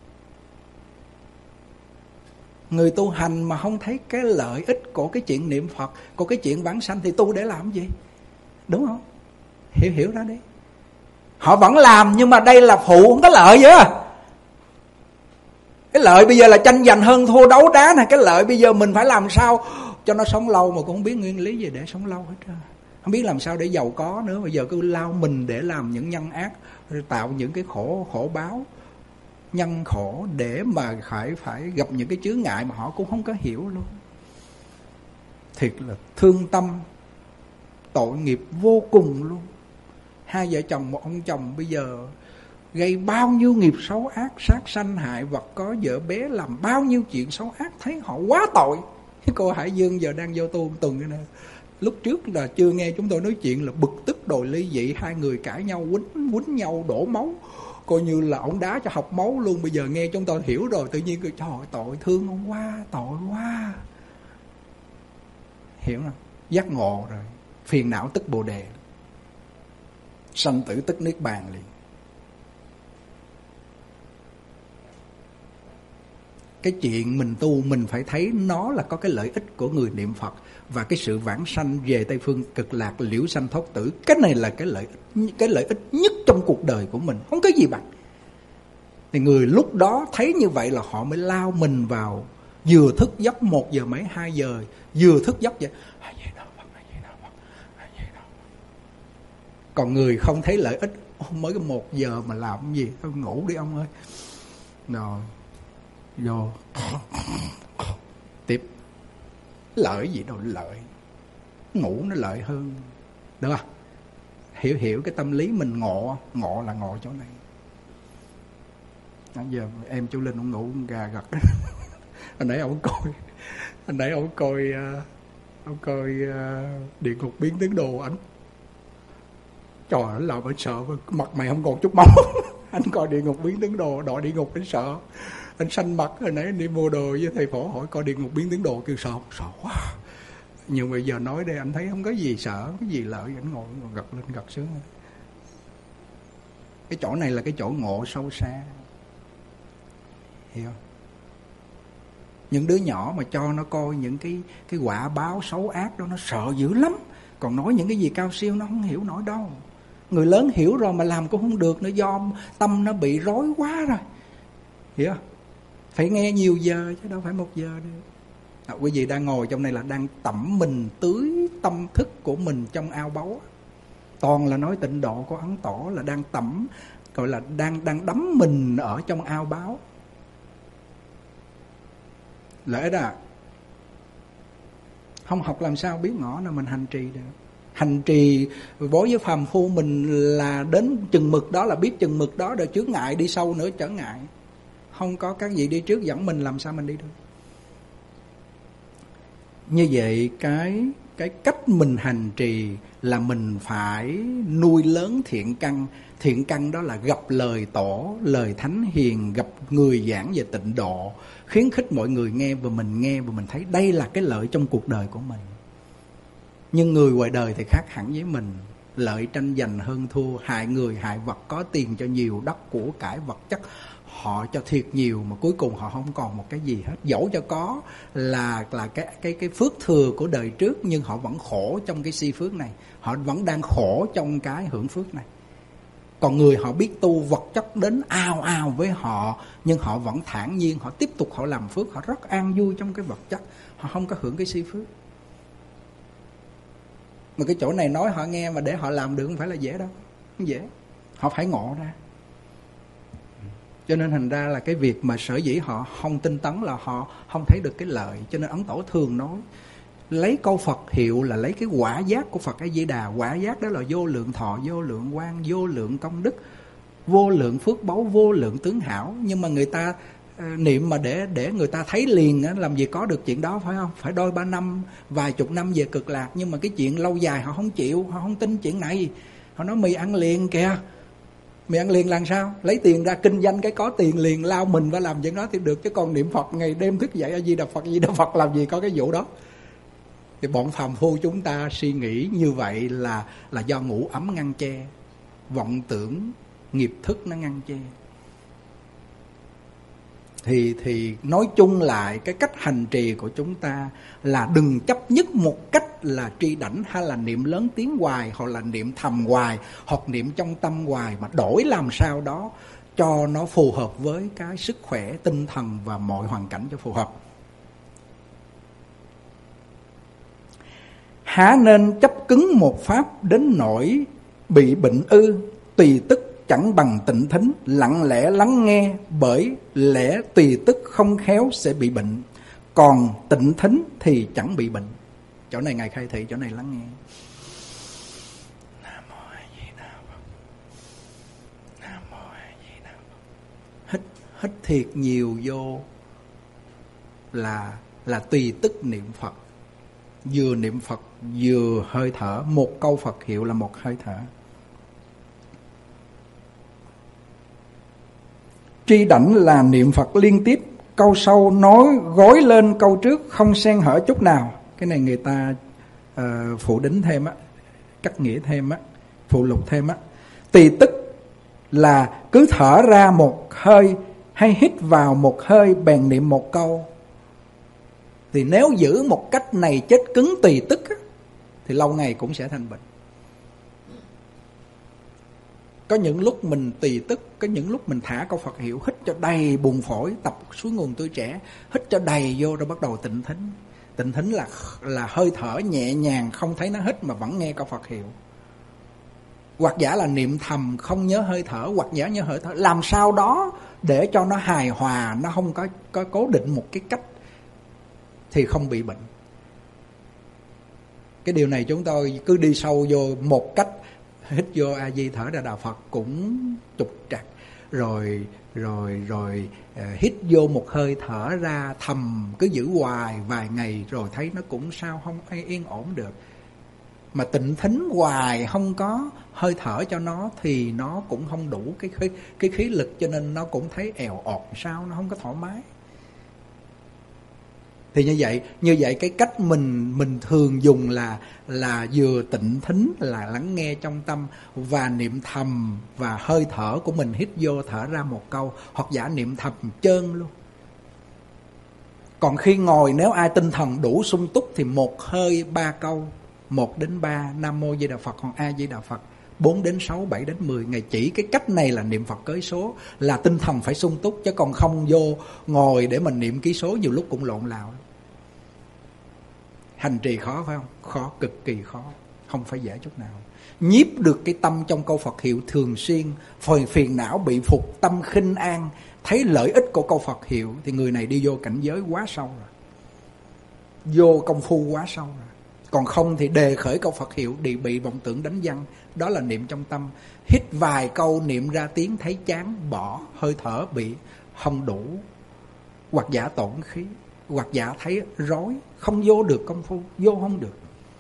Speaker 4: Người tu hành mà không thấy cái lợi ích của cái chuyện niệm Phật, của cái chuyện vãng sanh thì tu để làm gì? Đúng không? Hiểu ra đi. Họ vẫn làm nhưng mà đây là phụ, không có lợi vậy à. Cái lợi bây giờ là tranh giành hơn thua đấu đá nè. Cái lợi bây giờ mình phải làm sao cho nó sống lâu, mà cũng không biết nguyên lý gì để sống lâu hết trơn. Không biết làm sao để giàu có nữa. Bây giờ cứ lao mình để làm những nhân ác, tạo những cái khổ báo, nhân khổ, để mà phải gặp những cái chướng ngại mà họ cũng không có hiểu luôn. Thiệt là thương tâm, tội nghiệp vô cùng luôn. Hai vợ chồng, một ông chồng bây giờ gây bao nhiêu nghiệp xấu ác, sát sanh hại vật, có vợ bé, làm bao nhiêu chuyện xấu ác, thấy họ quá tội. Cái cô Hải Dương giờ đang vô tu tuần nữa nè. Lúc trước là chưa nghe chúng tôi nói chuyện là bực tức đòi ly dị, hai người cãi nhau, quýnh nhau, đổ máu, coi như là ổng đá cho học máu luôn. Bây giờ nghe chúng tôi hiểu rồi, tự nhiên trời ơi, tội thương ông quá, tội quá. Hiểu không? Giác ngộ rồi, phiền não tức Bồ Đề, sanh tử tức Niết Bàn liền. Cái chuyện mình tu mình phải thấy nó là có cái lợi ích của người niệm Phật, và cái sự vãng sanh về Tây Phương cực lạc, liễu sanh thoát tử. Cái này là cái lợi ích nhất trong cuộc đời của mình, không có gì bằng. Thì người lúc đó thấy như vậy là họ mới lao mình vào. Vừa thức giấc 1 giờ mấy 2 giờ, vừa thức giấc vậy, còn người không thấy lợi ích, mới có 1 giờ mà làm cái gì, thôi ngủ đi ông ơi. Rồi vô tiếp. Lợi gì đâu, lợi ngủ nó lợi hơn, được không? Hiểu cái tâm lý mình. Ngộ là ngộ chỗ này. Bây giờ em chú Linh ông ngủ gà gật. Hồi nãy ông coi Địa Ngục Biến Tướng Đồ, ảnh trời ơi, làm anh sợ, mặt mày không còn chút máu. Anh coi Địa Ngục Biến Tướng Đồ, đội địa ngục anh sợ, anh xanh mặt. Hồi nãy anh đi mua đồ với thầy phổ hỏi coi Địa Ngục Biến Tướng Đồ, kêu sợ quá. Nhưng bây giờ nói đây anh thấy không có gì sợ, cái gì lợi, anh ngồi gật lên gật xuống. Cái chỗ này là cái chỗ ngộ sâu xa, hiểu không? Những đứa nhỏ mà cho nó coi những cái quả báo xấu ác đó, nó sợ dữ lắm. Còn nói những cái gì cao siêu nó không hiểu nổi đâu. Người lớn hiểu rồi mà làm cũng không được nữa, do tâm nó bị rối quá rồi, hiểu không? Phải nghe nhiều giờ chứ đâu phải 1 giờ nữa. Quý vị đang ngồi trong này là đang tẩm mình, tưới tâm thức của mình trong ao báu. Toàn là nói tịnh độ của Ấn Tổ là đang tẩm, gọi là đang đắm mình ở trong ao báu. Lẽ ra không học làm sao biết ngõ nào mình hành trì được. Hành trì đối với phàm phu mình là đến chừng mực đó, là biết chừng mực đó rồi, chướng ngại đi sâu nữa trở ngại. Không có các gì đi trước dẫn mình làm sao mình đi được. Như vậy cái cách mình hành trì là mình phải nuôi lớn thiện căn. Thiện căn đó là gặp lời tổ, lời thánh hiền, gặp người giảng về tịnh độ, khuyến khích mọi người nghe và mình thấy đây là cái lợi trong cuộc đời của mình. Nhưng người ngoài đời thì khác hẳn với mình. Lợi tranh giành hơn thua, hại người hại vật, có tiền cho nhiều, đất của cải vật chất họ cho thiệt nhiều mà cuối cùng họ không còn một cái gì hết. Dẫu cho có là cái phước thừa của đời trước, nhưng họ vẫn khổ trong cái si phước này, họ vẫn đang khổ trong cái hưởng phước này. Còn người họ biết tu, vật chất đến ao ao với họ, nhưng họ vẫn thản nhiên, họ tiếp tục họ làm phước, họ rất an vui trong cái vật chất, họ không có hưởng cái si phước. Mà cái chỗ này nói họ nghe mà để họ làm được không phải là dễ đâu, không dễ. Họ phải ngộ ra. Cho nên thành ra là cái việc mà sở dĩ họ không tinh tấn là họ không thấy được cái lợi. Cho nên Ấn Tổ thường nói lấy câu Phật hiệu là lấy cái quả giác của Phật A Di Đà. Quả giác đó là vô lượng thọ, vô lượng quang, vô lượng công đức, vô lượng phước báu, vô lượng tướng hảo. Nhưng mà người ta niệm mà để người ta thấy liền á, làm gì có được chuyện đó, phải không? Phải đôi ba năm, vài chục năm về cực lạc. Nhưng mà cái chuyện lâu dài họ không chịu, họ không tin chuyện này. Họ nói mì ăn liền kìa. Mì ăn liền làm sao? Lấy tiền ra kinh doanh cái có tiền liền, lao mình và làm chuyện đó thì được. Chứ còn niệm Phật ngày đêm thức dậy A Di Đà Phật làm gì có cái vụ đó. Thì bọn phàm phu chúng ta suy nghĩ như vậy là do ngủ ấm ngăn che, vọng tưởng nghiệp thức nó ngăn che. Thì nói chung lại cái cách hành trì của chúng ta là đừng chấp nhất một cách là tri đảnh, hay là niệm lớn tiếng hoài, hoặc là niệm thầm hoài, hoặc niệm trong tâm hoài, mà đổi làm sao đó cho nó phù hợp với cái sức khỏe tinh thần và mọi hoàn cảnh cho phù hợp. Há nên chấp cứng một pháp đến nỗi bị bệnh ư? Tùy tức chẳng bằng tịnh thính, lặng lẽ lắng nghe, bởi lẽ tùy tức không khéo sẽ bị bệnh, còn tịnh thính thì chẳng bị bệnh. Chỗ này Ngài khai thị, chỗ này lắng nghe. Nam mô A Di Đà Phật. Nam mô A Di Đà Phật. Hít thiệt nhiều vô là tùy tức niệm Phật. Vừa niệm Phật vừa hơi thở, một câu Phật hiệu là một hơi thở. Tri đảnh là niệm Phật liên tiếp, câu sau nói gối lên câu trước, không xen hở chút nào. Cái này người ta phụ đính thêm á, cắt nghĩa thêm á, phụ lục thêm á. Tỳ tức là cứ thở ra một hơi hay hít vào một hơi bèn niệm một câu. Thì nếu giữ một cách này chết cứng tùy tức á, thì lâu ngày cũng sẽ thành bệnh. Có những lúc mình tùy tức, có những lúc mình thả câu Phật hiệu, hít cho đầy buồng phổi, tập suối nguồn tuổi trẻ, hít cho đầy vô rồi bắt đầu tịnh thính. Tịnh thính là hơi thở nhẹ nhàng, không thấy nó hít mà vẫn nghe câu Phật hiệu. Hoặc giả là niệm thầm không nhớ hơi thở, hoặc giả nhớ hơi thở, làm sao đó để cho nó hài hòa, nó không có cố định một cái cách thì không bị bệnh. Cái điều này chúng tôi cứ đi sâu vô một cách, hít vô A Di thở ra Đạo Phật cũng trục trặc, rồi hít vô một hơi thở ra thầm, cứ giữ hoài vài ngày rồi thấy nó cũng sao không yên ổn được. Mà tịnh thính hoài không có hơi thở cho nó thì nó cũng không đủ cái khí lực, cho nên nó cũng thấy èo ọt sao, nó không có thoải mái. Thì như vậy cái cách mình thường dùng là vừa tịnh thính là lắng nghe trong tâm, và niệm thầm, và hơi thở của mình hít vô thở ra một câu, hoặc giả niệm thầm trơn luôn. Còn khi ngồi, nếu ai tinh thần đủ sung túc thì một hơi 3 câu, 1 đến 3 Nam Mô Di Đà Phật, còn A Di Đà Phật 4 đến 6, 7 đến 10. Ngày chỉ cái cách này là niệm Phật cới số, là tinh thần phải sung túc, chứ còn không vô ngồi để mình niệm ký số nhiều lúc cũng lộn lạo. Hành trì khó phải không? Khó, cực kỳ khó, không phải dễ chút nào. Nhiếp được cái tâm trong câu Phật hiệu thường xuyên, phiền não bị phục, tâm khinh an, thấy lợi ích của câu Phật hiệu, thì người này đi vô cảnh giới quá sâu rồi, vô công phu quá sâu rồi. Còn không thì đề khởi câu Phật hiệu bị vọng tưởng đánh văng. Đó là niệm trong tâm. Hít vài câu niệm ra tiếng thấy chán, bỏ, hơi thở bị không đủ, hoặc giả tổn khí, hoặc giả thấy rối, không vô được công phu, vô không được.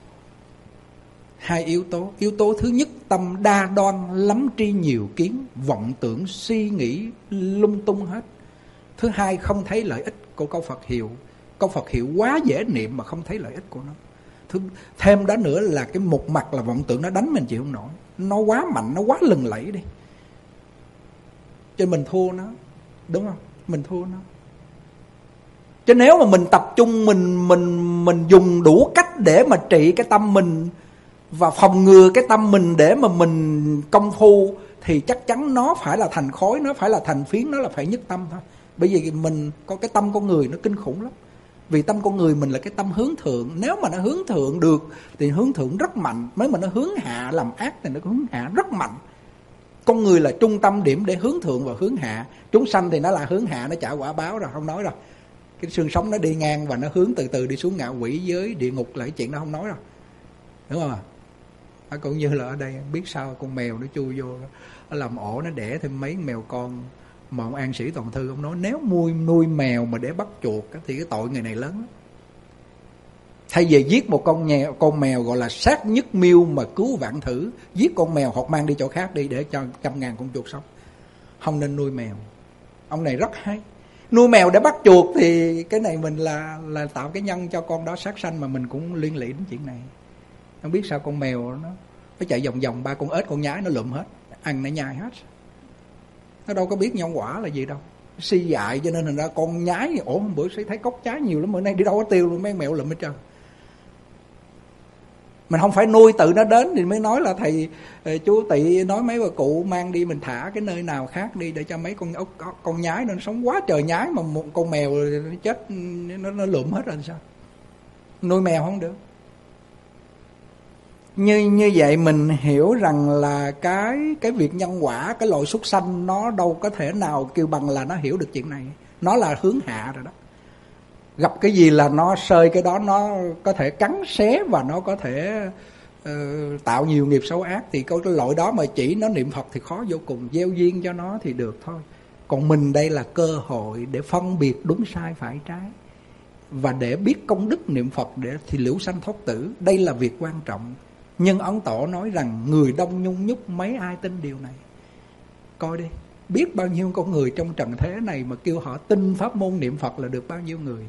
Speaker 4: Hai yếu tố. Yếu tố thứ nhất, tâm đa đoan, lắm tri nhiều kiến, vọng tưởng suy nghĩ lung tung hết. Thứ hai, không thấy lợi ích của câu Phật hiệu. Câu Phật hiệu quá dễ niệm mà không thấy lợi ích của nó. Thêm đó nữa là cái một mặt là vọng tưởng nó đánh mình chịu không nổi. Nó quá mạnh, nó quá lừng lẫy đi, cho nên mình thua nó. Đúng không? Mình thua nó. Chứ nếu mà mình tập trung, mình dùng đủ cách để mà trị cái tâm mình và phòng ngừa cái tâm mình để mà mình công phu, thì chắc chắn nó phải là thành khối, nó phải là thành phiến, nó là phải nhất tâm thôi. Bởi vì mình có cái tâm con người nó kinh khủng lắm. Vì tâm con người mình là cái tâm hướng thượng. Nếu mà nó hướng thượng được thì hướng thượng rất mạnh. Nếu mà nó hướng hạ làm ác thì nó hướng hạ rất mạnh. Con người là trung tâm điểm để hướng thượng và hướng hạ. Chúng sanh thì nó là hướng hạ, nó trả quả báo rồi, không nói rồi. Cái xương sống nó đi ngang và nó hướng từ từ đi xuống ngạ quỷ giới, địa ngục là cái chuyện đó không nói rồi. Đúng không? Cũng như là ở đây biết sao con mèo nó chui vô, nó làm ổ, nó đẻ thêm mấy mèo con. Mà ông An Sĩ Toàn Thư ông nói, nếu nuôi mèo mà để bắt chuột thì cái tội người này lớn lắm. Thay vì giết một con mèo gọi là sát nhất miêu mà cứu vạn thử, giết con mèo hoặc mang đi chỗ khác đi để cho 100.000 con chuột sống. Không nên nuôi mèo. Ông này rất hay. Nuôi mèo để bắt chuột thì cái này mình là tạo cái nhân cho con đó sát sanh, mà mình cũng liên lụy đến chuyện này. Không biết sao con mèo nó chạy vòng vòng, 3 con ếch con nhái nó lụm hết, ăn nó nhai hết. Nó đâu có biết nhân quả là gì đâu. Si dại cho nên thành ra con nhái, hôm bữa thấy cốc trái nhiều lắm, bữa nay đi đâu có tiêu luôn, mấy mèo lụm hết trơn. Mình không phải nuôi, tự nó đến thì mới nói là thầy chú Tị nói mấy bà cụ mang đi mình thả cái nơi nào khác đi để cho mấy con nhái nó sống quá trời nhái, mà một con mèo nó chết nó lụm hết rồi sao? Nuôi mèo không được. Như vậy mình hiểu rằng là cái việc nhân quả, cái loại súc sanh nó đâu có thể nào kêu bằng là nó hiểu được chuyện này. Nó là hướng hạ rồi đó. Gặp cái gì là nó sơi cái đó, nó có thể cắn xé và nó có thể tạo nhiều nghiệp xấu ác. Thì cái loại đó mà chỉ nó niệm Phật thì khó vô cùng. Gieo duyên cho nó thì được thôi. Còn mình đây là cơ hội để phân biệt đúng sai phải trái, và để biết công đức niệm Phật để thì liễu sanh thoát tử. Đây là việc quan trọng. Nhưng Ấn Tổ nói rằng người đông nhung nhúc, mấy ai tin điều này. Coi đi, biết bao nhiêu con người trong trần thế này mà kêu họ tin pháp môn niệm Phật là được bao nhiêu người.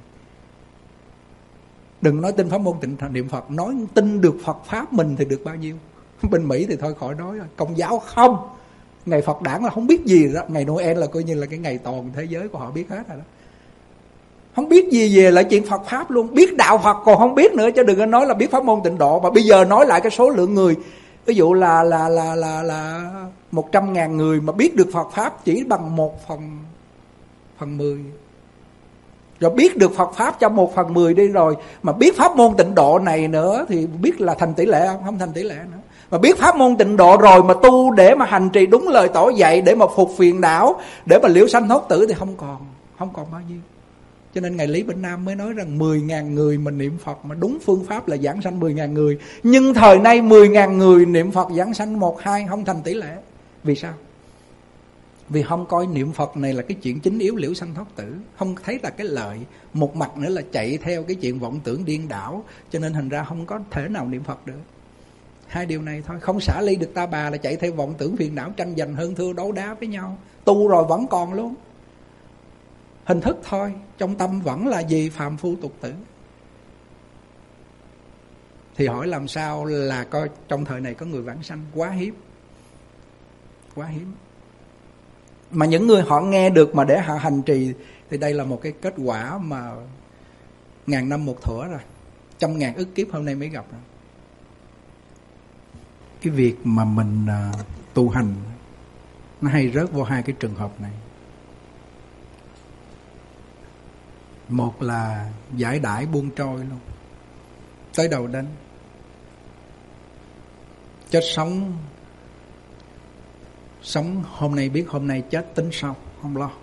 Speaker 4: Đừng nói tin pháp môn niệm Phật, nói tin được Phật Pháp mình thì được bao nhiêu. Bên Mỹ thì thôi khỏi nói rồi. Công giáo không. Ngày Phật đản là không biết gì đó. Ngày Noel là coi như là cái ngày toàn thế giới của họ biết hết rồi đó. Không biết gì về lại chuyện Phật Pháp luôn. Biết đạo Phật còn không biết nữa, chứ đừng có nói là biết pháp môn tịnh độ. Mà bây giờ nói lại cái số lượng người, ví dụ là 100.000 người mà biết được Phật Pháp chỉ bằng 1/10. Rồi biết được Phật Pháp cho 1/10 đi rồi, mà biết pháp môn tịnh độ này nữa thì biết là thành tỷ lệ không? Không thành tỷ lệ nữa. Mà biết pháp môn tịnh độ rồi mà tu để mà hành trì đúng lời Tổ dạy, để mà phục phiền não, để mà liễu sanh thoát tử thì không còn bao nhiêu. Cho nên Ngài Lý Bỉnh Nam mới nói rằng 10.000 người mà niệm Phật mà đúng phương pháp là giảng sanh 10.000 người. Nhưng thời nay 10.000 người niệm Phật giảng sanh 1-2 không thành tỷ lệ. Vì sao? Vì không coi niệm Phật này là cái chuyện chính yếu liễu sanh thoát tử, không thấy là cái lợi. Một mặt nữa là chạy theo cái chuyện vọng tưởng điên đảo, cho nên thành ra không có thể nào niệm Phật được. Hai điều này thôi. Không xả ly được ta bà là chạy theo vọng tưởng phiền não, tranh giành hơn thua, đấu đá với nhau. Tu rồi vẫn còn luôn, hình thức thôi, trong tâm vẫn là gì? Phàm phu tục tử. Thì hỏi làm sao là coi trong thời này có người vãng sanh? Quá hiếm. Quá hiếm. Mà những người họ nghe được mà để họ hành trì thì đây là một cái kết quả mà ngàn năm một thủa rồi, 100.000 ức kiếp hôm nay mới gặp rồi. Cái việc mà mình tu hành nó hay rớt vô hai cái trường hợp này. Một là giải đãi buông trôi luôn. tới đâu đến. Chết sống hôm nay biết hôm nay, chết tính sau, không lo.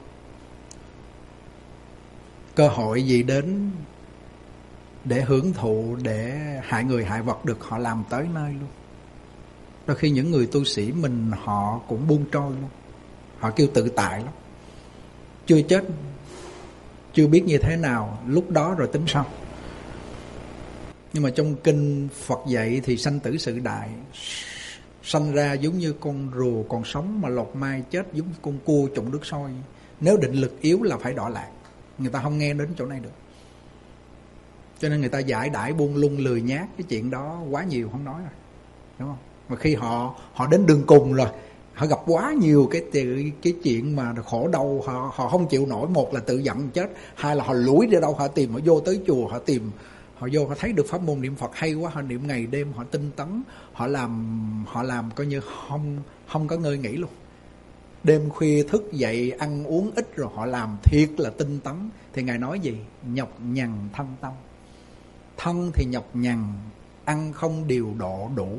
Speaker 4: Cơ hội gì đến để hưởng thụ, để hại người hại vật được, họ làm tới nơi luôn. Đôi khi những người tu sĩ mình họ cũng buông trôi luôn. Họ kêu tự tại lắm. Chưa chết, chưa biết như thế nào, lúc đó rồi tính sau. Nhưng mà trong kinh Phật dạy thì sanh tử sự đại. Sanh ra giống như con rùa còn sống, mà lột mai chết giống như con cua trụng nước sôi. Nếu định lực yếu là phải đọa lạc. Người ta không nghe đến chỗ này được. Cho nên người ta giải đãi buông lung lười nhác, cái chuyện đó quá nhiều không nói rồi, đúng không? Mà khi họ đến đường cùng rồi, họ gặp quá nhiều cái chuyện mà khổ đau, họ không chịu nổi. Một là tự giận chết, hai là họ lủi đi đâu, họ tìm, họ vô tới chùa, họ tìm, họ vô, họ thấy được pháp môn niệm Phật hay quá, họ niệm ngày đêm, họ tinh tấn, họ làm coi như không có ngơi nghỉ luôn. Đêm khuya thức dậy ăn uống ít rồi họ làm thiệt là tinh tấn. Thì Ngài nói gì? Nhọc nhằn thân tâm. Thân thì nhọc nhằn, ăn không điều độ đủ,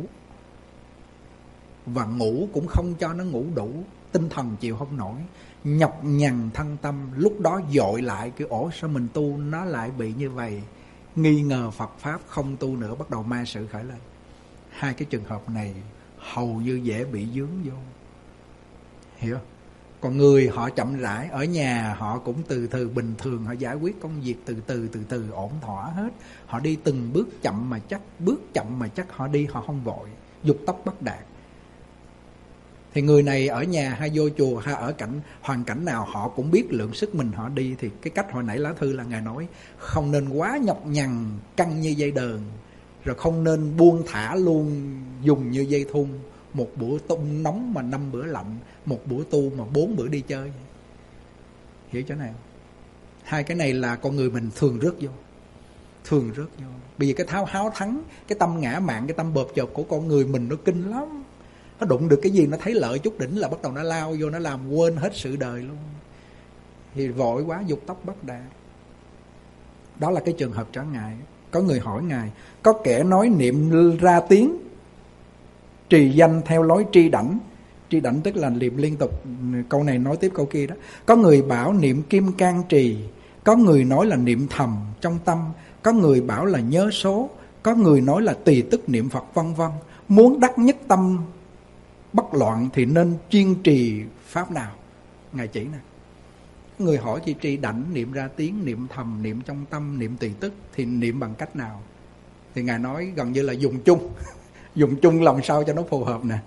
Speaker 4: và ngủ cũng không cho nó ngủ đủ, tinh thần chịu không nổi. Nhọc nhằn thân tâm. Lúc đó dội lại cái sao mình tu nó lại bị như vậy, nghi ngờ Phật Pháp, không tu nữa, bắt đầu ma sự khởi lên. Hai cái trường hợp này hầu như dễ bị dướng vô, hiểu không? Còn người họ chậm rãi, ở nhà họ cũng từ từ bình thường, họ giải quyết công việc từ từ ổn thỏa hết. Họ đi từng bước chậm mà chắc họ đi, họ không vội, dục tốc bất đạt. Thì người này ở nhà hay vô chùa hay ở hoàn cảnh nào họ cũng biết lượng sức mình họ đi. Thì cái cách hồi nãy Lá Thư là Ngài nói không nên quá nhọc nhằn căng như dây đờn, rồi không nên buông thả luôn dùng như dây thun. Một bữa tu nóng mà 5 bữa lạnh, một bữa tu mà 4 bữa đi chơi. Hiểu chỗ này? Hai cái này là con người mình thường rớt vô. Bởi vì cái háo thắng, cái tâm ngã mạn, cái tâm bợp chợp của con người mình nó kinh lắm. Nó đụng được cái gì nó thấy lợi chút đỉnh là bắt đầu nó lao vô, nó làm quên hết sự đời luôn. Thì vội quá, dục tốc bất đạt. Đó là cái trường hợp trở ngại. Có người hỏi Ngài, có kẻ nói niệm ra tiếng, trì danh theo lối tri đảnh. Tri đảnh tức là niệm liên tục, câu này nói tiếp câu kia đó. Có người bảo niệm kim cang trì, có người nói là niệm thầm trong tâm, có người bảo là nhớ số, có người nói là tùy tức niệm Phật, vân vân. Muốn đắc nhất tâm bất loạn thì nên chuyên trì pháp nào? Ngài chỉ nè. Người hỏi chi trì đảnh, niệm ra tiếng, niệm thầm, niệm trong tâm, niệm tùy tức, thì niệm bằng cách nào? Thì Ngài nói gần như là dùng chung. Dùng chung làm sao cho nó phù hợp nè.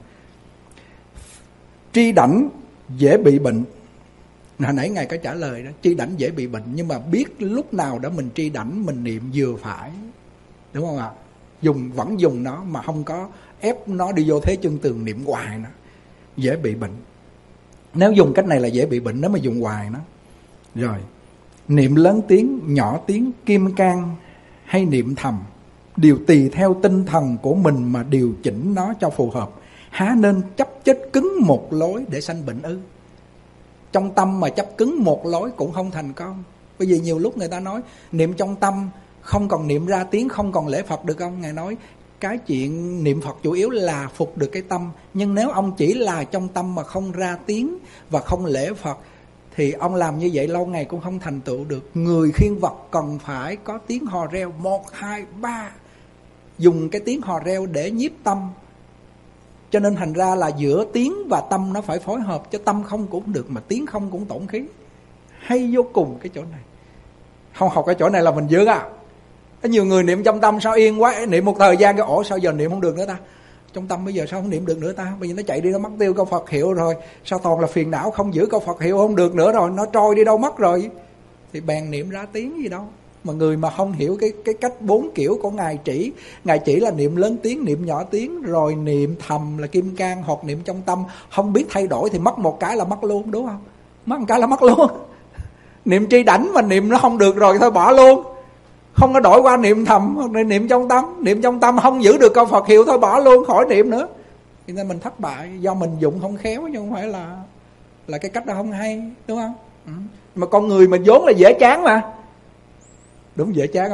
Speaker 4: Tri đảnh dễ bị bệnh. Hồi nãy Ngài có trả lời đó, tri đảnh dễ bị bệnh, nhưng mà biết lúc nào đó mình tri đảnh, mình niệm vừa phải, đúng không ạ? Vẫn dùng nó mà không có ép nó đi vô thế chân tường niệm hoài nó, dễ bị bệnh. Nếu dùng cách này là dễ bị bệnh, nếu mà dùng hoài nó. Rồi, niệm lớn tiếng, nhỏ tiếng, kim cang hay niệm thầm, đều tùy theo tinh thần của mình mà điều chỉnh nó cho phù hợp. Há nên chấp chết cứng một lối để sanh bệnh ư? Trong tâm mà chấp cứng một lối cũng không thành công. Bởi vì nhiều lúc người ta nói niệm trong tâm, không còn niệm ra tiếng, không còn lễ Phật được không? Ngài nói cái chuyện niệm Phật chủ yếu là phục được cái tâm. Nhưng nếu ông chỉ là trong tâm mà không ra tiếng và không lễ Phật, thì ông làm như vậy lâu ngày cũng không thành tựu được. Người khiêng vật cần phải có tiếng hò reo 1, 2, 3. Dùng cái tiếng hò reo để nhiếp tâm. Cho nên thành ra là giữa tiếng và tâm nó phải phối hợp, cho tâm không cũng được mà tiếng không cũng tổn khí. Hay vô cùng cái chỗ này. Không học cái chỗ này là mình dướng à. Có nhiều người niệm trong tâm sao yên quá, niệm một thời gian cái sao giờ niệm không được nữa ta. Trong tâm bây giờ sao không niệm được nữa ta. Bây giờ nó chạy đi, nó mất tiêu câu Phật hiệu rồi. Sao toàn là phiền não, không giữ câu Phật hiệu không được nữa rồi. Nó trôi đi đâu mất rồi. Thì bèn niệm ra tiếng gì đâu. Mà người mà không hiểu cái cách 4 kiểu của Ngài chỉ là niệm lớn tiếng, niệm nhỏ tiếng, rồi niệm thầm là kim cang, hoặc niệm trong tâm, không biết thay đổi thì mất một cái là mất luôn, đúng không? Mất một cái là mất luôn. Niệm tri đảnh mà niệm nó không được rồi thôi bỏ luôn. Không có đổi qua niệm thầm, niệm trong tâm. Niệm trong tâm không giữ được câu Phật hiệu thôi bỏ luôn, khỏi niệm nữa. Cho nên mình thất bại do mình dụng không khéo, chứ không phải là cái cách đó không hay, đúng không? Mà con người mình vốn là dễ chán mà. Đúng dễ chán không?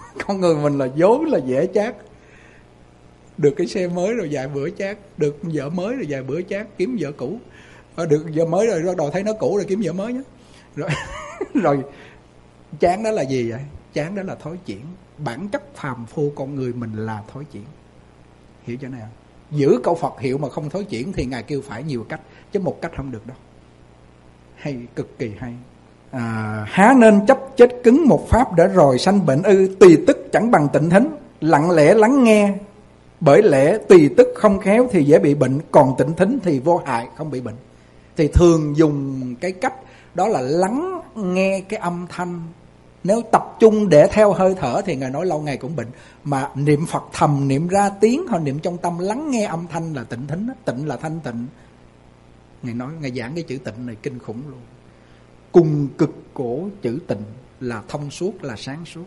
Speaker 4: Con người mình là vốn là dễ chát. Được cái xe mới rồi vài bữa chát, được vợ mới rồi vài bữa chát, kiếm vợ cũ. Được vợ mới rồi bắt đầu thấy nó cũ rồi kiếm vợ mới nhé. Rồi rồi chán đó là gì vậy? Chán đó là thói chuyển. Bản chất phàm phu con người mình là thói chuyển. Hiểu cho này không? Giữ câu Phật hiệu mà không thói chuyển thì Ngài kêu phải nhiều cách, chứ một cách không được đâu. Hay, cực kỳ hay. Há nên chấp chết cứng một pháp để rồi sanh bệnh ư? Tùy tức chẳng bằng tịnh thính. Lặng lẽ lắng nghe, bởi lẽ tùy tức không khéo thì dễ bị bệnh, còn tịnh thính thì vô hại không bị bệnh. Thì thường dùng cái cách đó là lắng nghe cái âm thanh. Nếu tập trung để theo hơi thở thì Ngài nói lâu ngày cũng bệnh. Mà niệm Phật thầm, niệm ra tiếng hoặc niệm trong tâm, lắng nghe âm thanh là tịnh thính. Tịnh là thanh tịnh. Ngài nói, Ngài giảng cái chữ tịnh này kinh khủng luôn. Cùng cực của chữ tịnh là thông suốt, là sáng suốt.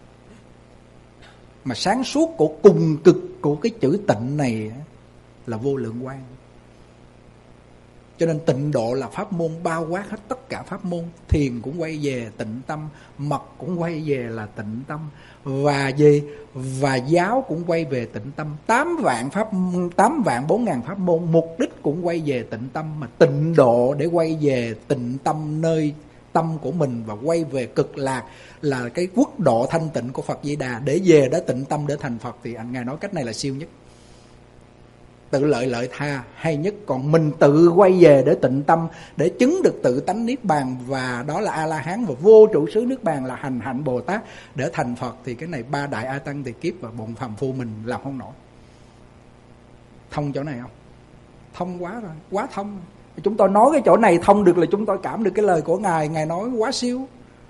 Speaker 4: Mà sáng suốt của cùng cực của cái chữ tịnh này là vô lượng quang. Cho nên tịnh độ là pháp môn bao quát hết tất cả pháp môn. Thiền cũng quay về tịnh tâm, mật cũng quay về là tịnh tâm, và gì? Và giáo cũng quay về tịnh tâm. 8 vạn 4.000 pháp môn, mục đích cũng quay về tịnh tâm. Mà tịnh độ để quay về tịnh tâm, nơi tâm của mình, và quay về cực lạc là cái quốc độ thanh tịnh của Phật Di Đà, để về đó tịnh tâm để thành Phật. Thì Ngài nói cách này là siêu nhất, tự lợi lợi tha hay nhất. Còn mình tự quay về để tịnh tâm, để chứng được tự tánh Niết Bàn, và đó là A-la-hán, và vô trụ xứ Niết Bàn là hành hạnh Bồ Tát để thành Phật. Thì cái này 3 đại A Tăng Tỳ Kiếp và bọn phàm phu mình làm không nổi. Thông chỗ này không? Thông quá rồi, quá thông. Chúng tôi nói cái chỗ này thông được là chúng tôi cảm được cái lời của Ngài. Ngài nói quá siêu.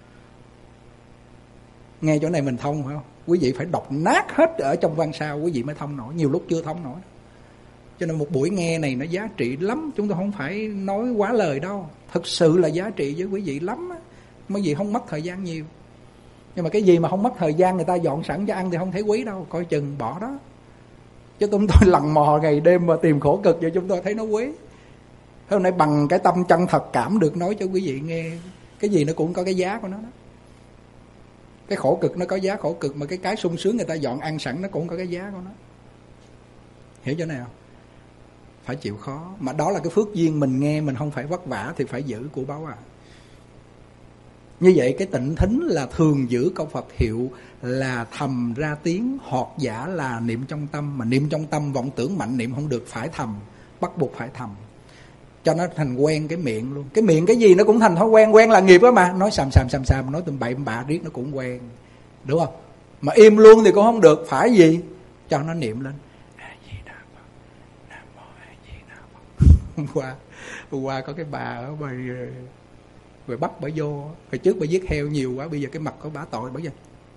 Speaker 4: Nghe chỗ này mình thông phải không? Quý vị phải đọc nát hết ở trong văn sao quý vị mới thông nổi. Nhiều lúc chưa thông nổi. Cho nên một buổi nghe này nó giá trị lắm. Chúng tôi không phải nói quá lời đâu. Thực sự là giá trị với quý vị lắm á. Mấy vị không mất thời gian nhiều. Nhưng mà cái gì mà không mất thời gian, người ta dọn sẵn cho ăn thì không thấy quý đâu. Coi chừng bỏ đó. Chứ chúng tôi lần mò ngày đêm mà tìm khổ cực, vậy chúng tôi thấy nó quý. Hôm nay bằng cái tâm chân thật cảm được nói cho quý vị nghe. Cái gì nó cũng có cái giá của nó đó. Cái khổ cực nó có giá khổ cực, mà cái sung sướng người ta dọn ăn sẵn nó cũng có cái giá của nó. Hiểu chỗ này không? Phải chịu khó. Mà đó là cái phước duyên mình nghe, mình không phải vất vả thì phải giữ của báu à. Như vậy cái tịnh thính là thường giữ câu Phật hiệu, là thầm ra tiếng, hoặc giả là niệm trong tâm. Mà niệm trong tâm vọng tưởng mạnh niệm không được, phải thầm, bắt buộc phải thầm. Cho nó thành quen cái miệng luôn. Cái miệng cái gì nó cũng thành thói quen. Quen là nghiệp đó mà. Nói xàm, nói tụm bậy bạ riết nó cũng quen. Đúng không? Mà im luôn thì cũng không được. Phải gì? Cho nó niệm lên. Hôm qua có cái bà ở ngoài Bắc, bà vô. Hồi trước bà giết heo nhiều quá, bây giờ cái mặt của bà tội bà vậy.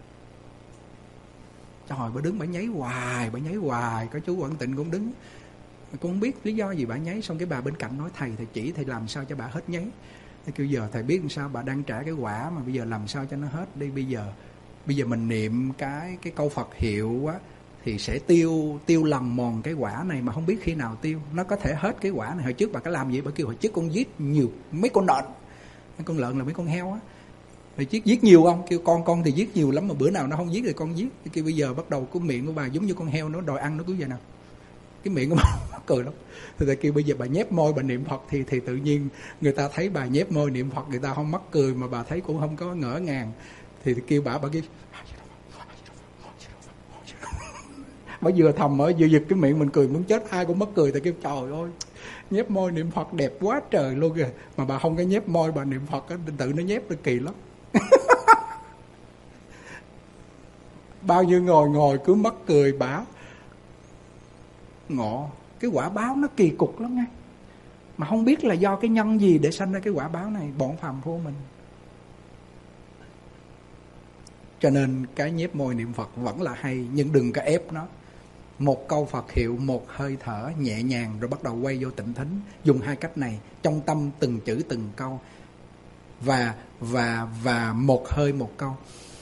Speaker 4: Trời, bà đứng bà nháy hoài. Có chú Quảng Tịnh cũng đứng. Cũng không biết lý do gì bà nháy. Xong cái bà bên cạnh nói thầy chỉ thầy làm sao cho bà hết nháy. Thầy kêu giờ thầy biết làm sao bà đang trả cái quả, mà bây giờ làm sao cho nó hết đi. Bây giờ mình niệm cái câu Phật hiệu á, thì sẽ tiêu lần mòn cái quả này, mà không biết khi nào tiêu. Nó có thể hết cái quả này. Hồi trước bà có làm gì? Bà kêu hồi trước con giết nhiều mấy con lợn. Mấy con lợn là mấy con heo á. Hồi trước giết nhiều không? Kêu con thì giết nhiều lắm, mà bữa nào nó không giết thì con giết. Kêu bây giờ bắt đầu cái miệng của bà giống như con heo, nó đòi ăn nó cứ vậy nào. Cái miệng của bà cười lắm. Thì thầy kêu bây giờ bà nhép môi bà niệm Phật thì tự nhiên người ta thấy bà nhép môi niệm Phật, người ta không mắc cười, mà bà thấy cũng không có ngỡ ngàng. Thì kêu bà kêu bà vừa thầm vừa giật cái miệng mình cười muốn chết, ai cũng mắc cười. Thì kêu trời ơi, nhép môi niệm Phật đẹp quá trời luôn kìa. Mà bà không có nhép môi bà niệm Phật á, tự nó nhép nó kỳ lắm. Bao nhiêu ngồi cứ mắc cười bà. Ngộ, cái quả báo nó kỳ cục lắm nha. Mà không biết là do cái nhân gì để sanh ra cái quả báo này, bọn phàm phu mình. Cho nên cái nhép môi niệm Phật vẫn là hay, nhưng đừng có ép nó. Một câu Phật hiệu, một hơi thở nhẹ nhàng, rồi bắt đầu quay vô tịnh thính. Dùng hai cách này, trong tâm từng chữ từng câu. Và một hơi một câu.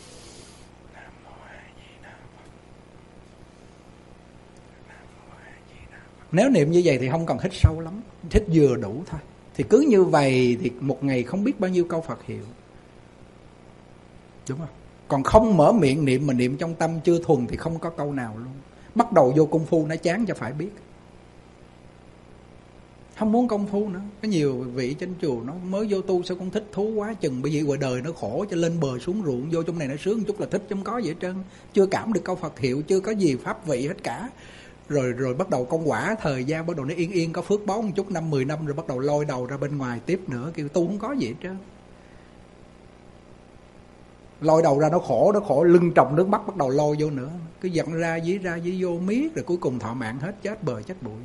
Speaker 4: Nếu niệm như vậy thì không cần hít sâu lắm, hít vừa đủ thôi. Thì cứ như vậy thì một ngày không biết bao nhiêu câu Phật hiệu. Đúng không? Còn không mở miệng niệm mà niệm trong tâm chưa thuần thì không có câu nào luôn. Bắt đầu vô công phu nó chán cho phải biết. Không muốn công phu nữa. Có nhiều vị trên chùa nó mới vô tu sao con thích thú quá chừng, bởi vì ngoài đời nó khổ, cho lên bờ xuống ruộng, vô trong này nó sướng một chút là thích, chứ không có gì hết trơn. Chưa cảm được câu Phật hiệu, chưa có gì pháp vị hết cả. Rồi bắt đầu công quả, thời gian bắt đầu nó yên có phước báo một chút, 5-10 năm rồi bắt đầu lôi đầu ra bên ngoài tiếp nữa, kêu tu không có gì hết trơn. Lôi đầu ra nó khổ, lưng tròng nước mắt bắt đầu lôi vô nữa. Cứ giận ra dí vô miết, rồi cuối cùng thọ mạng hết, chết bờ chết bụi.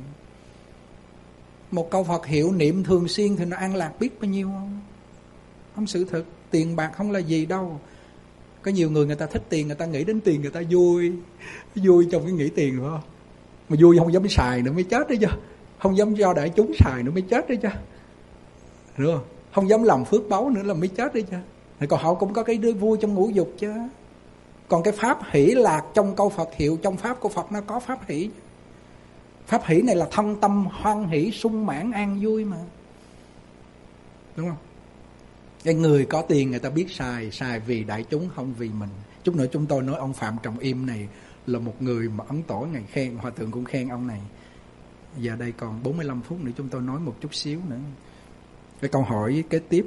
Speaker 4: Một câu Phật hiệu niệm thường xuyên thì nó an lạc biết bao nhiêu không? Không sự thực, tiền bạc không là gì đâu. Có nhiều người ta thích tiền, người ta nghĩ đến tiền người ta vui trong cái nghĩ tiền phải không? Mà vui không dám xài nữa mới chết đấy chứ. Không dám cho đại chúng xài nữa mới chết đấy chứ. Đúng không? Không dám làm phước báu nữa là mới chết đấy chứ. Thì còn họ cũng có cái đứa vui trong ngũ dục chứ. Còn cái pháp hỷ lạc trong câu Phật hiệu, trong pháp của Phật nó có pháp hỷ. Pháp hỷ này là thân tâm hoan hỷ, sung mãn, an vui mà. Đúng không? Cái người có tiền người ta biết xài vì đại chúng không vì mình. Chút nữa chúng tôi nói ông Phạm Trọng Im này là một người mà Ấn Tổ ngày khen, Hòa Thượng cũng khen ông này. Giờ đây còn 45 phút nữa chúng tôi nói một chút xíu nữa. Cái câu hỏi kế tiếp.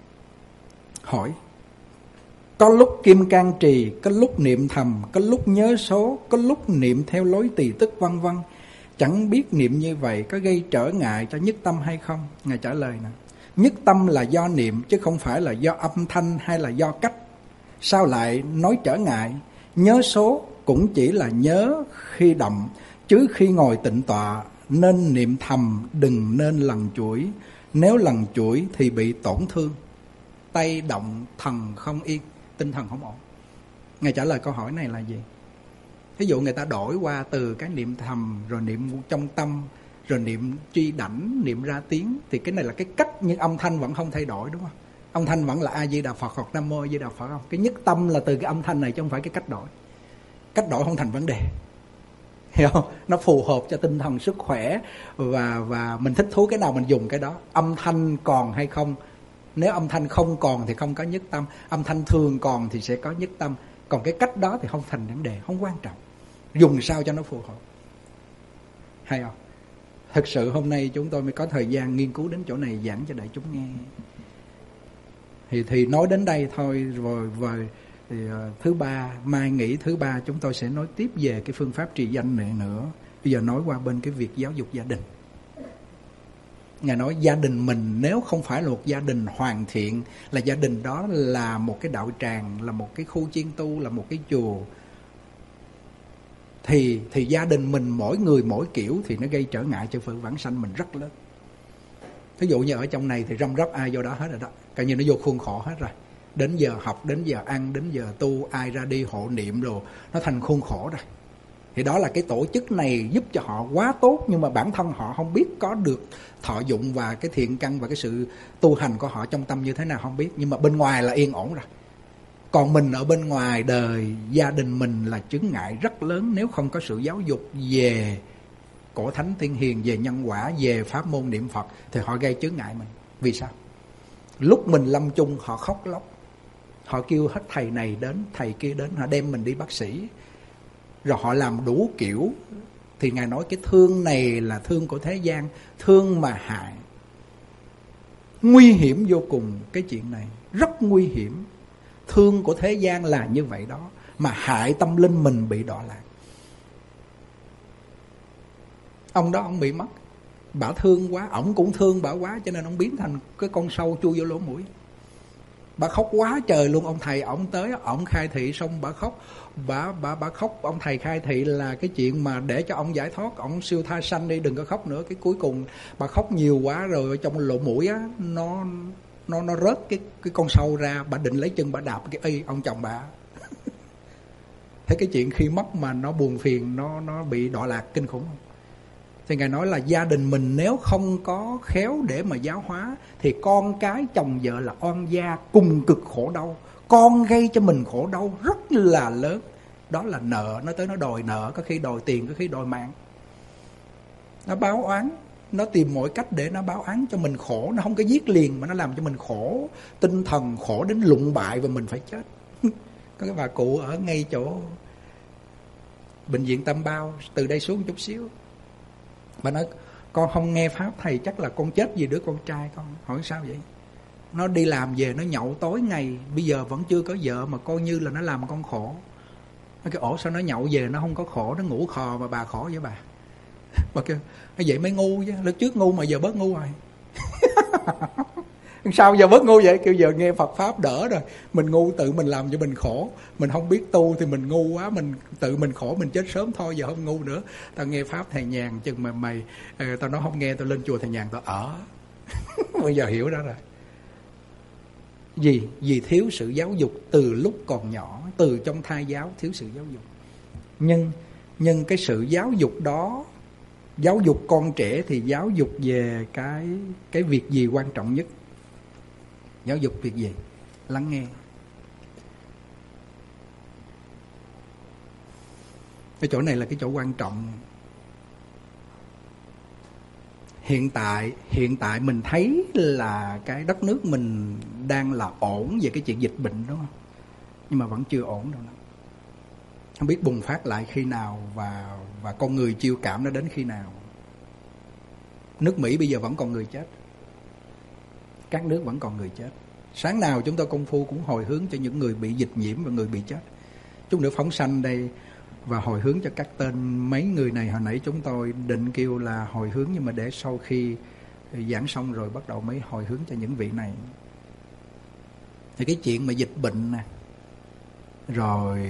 Speaker 4: Hỏi: có lúc kim cang trì, có lúc niệm thầm, có lúc nhớ số, có lúc niệm theo lối tỳ tức vân vân. Chẳng biết niệm như vậy có gây trở ngại cho nhất tâm hay không? Ngài trả lời nè: nhất tâm là do niệm chứ không phải là do âm thanh hay là do cách. Sao lại nói trở ngại? Nhớ số cũng chỉ là nhớ khi động, chứ khi ngồi tịnh tọa nên niệm thầm, đừng nên lần chuỗi. Nếu lần chuỗi thì bị tổn thương, tay động thần không yên, tinh thần không ổn. Ngài trả lời câu hỏi này là gì? Ví dụ người ta đổi qua từ cái niệm thầm, rồi niệm trong tâm, rồi niệm truy đảnh, niệm ra tiếng, thì cái này là cái cách, nhưng âm thanh vẫn không thay đổi, đúng không? Âm thanh vẫn là A Di Đà Phật hoặc Nam Mô A Di Đà Phật không? Cái nhất tâm là từ cái âm thanh này chứ không phải cái cách đổi. Cách đổi không thành vấn đề, hiểu không? Nó phù hợp cho tinh thần sức khỏe và mình thích thú cái nào mình dùng cái đó. Âm thanh còn hay không, nếu âm thanh không còn thì không có nhất tâm, âm thanh thường còn thì sẽ có nhất tâm. Còn cái cách đó thì không thành vấn đề, không quan trọng, dùng sao cho nó phù hợp. Hay không? Thực sự hôm nay chúng tôi mới có thời gian nghiên cứu đến chỗ này giảng cho đại chúng nghe. Thì nói đến đây thôi, rồi thì thứ ba, mai nghỉ thứ ba chúng tôi sẽ nói tiếp về cái phương pháp trì danh này nữa. Bây giờ nói qua bên cái việc giáo dục gia đình. Ngài nói gia đình mình nếu không phải là một gia đình hoàn thiện, là gia đình đó là một cái đạo tràng, là một cái khu chiên tu, là một cái chùa, thì gia đình mình mỗi người mỗi kiểu thì nó gây trở ngại cho phượng vãng sanh mình rất lớn. Ví dụ như ở trong này thì răm rắp ai vô đó hết rồi đó, coi như nó vô khuôn khổ hết rồi. Đến giờ học, đến giờ ăn, đến giờ tu, ai ra đi hộ niệm rồi, nó thành khuôn khổ rồi. Thì đó là cái tổ chức này giúp cho họ quá tốt, nhưng mà bản thân họ không biết có được thọ dụng và cái thiện căn và cái sự tu hành của họ trong tâm như thế nào không biết. Nhưng mà bên ngoài là yên ổn rồi. Còn mình ở bên ngoài đời, gia đình mình là chướng ngại rất lớn nếu không có sự giáo dục về cổ thánh tiên hiền, về nhân quả, về pháp môn niệm Phật thì họ gây chướng ngại mình. Vì sao? Lúc mình lâm chung họ khóc lóc, họ kêu hết thầy này đến, thầy kia đến, họ đem mình đi bác sĩ, rồi họ làm đủ kiểu. Thì Ngài nói cái thương này là thương của thế gian, thương mà hại. Nguy hiểm vô cùng cái chuyện này, rất nguy hiểm. Thương của thế gian là như vậy đó, mà hại tâm linh mình bị đọa lạc. Ông đó ông bị mất, bả thương quá, ổng cũng thương bả quá, cho nên ông biến thành cái con sâu chui vô lỗ mũi. Bà khóc quá trời luôn. Ông thầy ổng tới, ổng khai thị xong bà khóc. Bà khóc, ông thầy khai thị là cái chuyện mà để cho ông giải thoát, ông siêu tha sanh đi, đừng có khóc nữa. Cái cuối cùng bà khóc nhiều quá rồi trong lỗ mũi á, nó rớt cái con sâu ra. Bà định lấy chân bà đạp cái y ông chồng bà. Thế cái chuyện khi mất mà nó buồn phiền, nó bị đọa lạc kinh khủng không? Thì Ngài nói là gia đình mình nếu không có khéo để mà giáo hóa thì con cái chồng vợ là oan gia, cùng cực khổ đau. Con gây cho mình khổ đau rất là lớn. Đó là nợ, nó tới nó đòi nợ, có khi đòi tiền, có khi đòi mạng. Nó báo oán, nó tìm mọi cách để nó báo oán cho mình khổ. Nó không có giết liền mà nó làm cho mình khổ, tinh thần khổ đến lụng bại và mình phải chết. Có cái bà cụ ở ngay chỗ bệnh viện Tam Bao, từ đây xuống chút xíu. Bà nói con không nghe pháp thầy chắc là con chết vì đứa con trai con. Hỏi sao vậy? Nó đi làm về nó nhậu tối ngày, bây giờ vẫn chưa có vợ mà coi như là nó làm con khổ. Nó kêu ổ sao nó nhậu về nó không có khổ, nó ngủ khò mà bà khổ vậy bà. Bà kêu vậy mới ngu chứ, lúc trước ngu mà giờ bớt ngu rồi. Sao giờ bớt ngu vậy? Kêu giờ nghe Phật pháp đỡ rồi. Mình ngu tự mình làm cho mình khổ. Mình không biết tu thì mình ngu quá, mình tự mình khổ, mình chết sớm thôi, giờ không ngu nữa. Tao nghe pháp thầy Nhàn chừng mà mày tao nói không nghe, tao lên chùa thầy Nhàn tao ở. Bây giờ hiểu đó rồi. Vì thiếu sự giáo dục từ lúc còn nhỏ, từ trong thai giáo thiếu sự giáo dục. Nhưng cái sự giáo dục đó, giáo dục con trẻ thì giáo dục về cái việc gì quan trọng nhất? Giáo dục việc gì? Lắng nghe. Cái chỗ này là cái chỗ quan trọng. Hiện tại mình thấy là cái đất nước mình đang là ổn về cái chuyện dịch bệnh, đúng không? Nhưng mà vẫn chưa ổn đâu. Không biết bùng phát lại khi nào và con người chiêu cảm nó đến khi nào. Nước Mỹ bây giờ vẫn còn người chết. Các nước vẫn còn người chết. Sáng nào chúng tôi công phu cũng hồi hướng cho những người bị dịch nhiễm và người bị chết. Chúng nữa phóng sanh đây và hồi hướng cho các tên mấy người này. Hồi nãy chúng tôi định kêu là hồi hướng, nhưng mà để sau khi giảng xong rồi bắt đầu mới hồi hướng cho những vị này. Thì cái chuyện mà dịch bệnh nè, rồi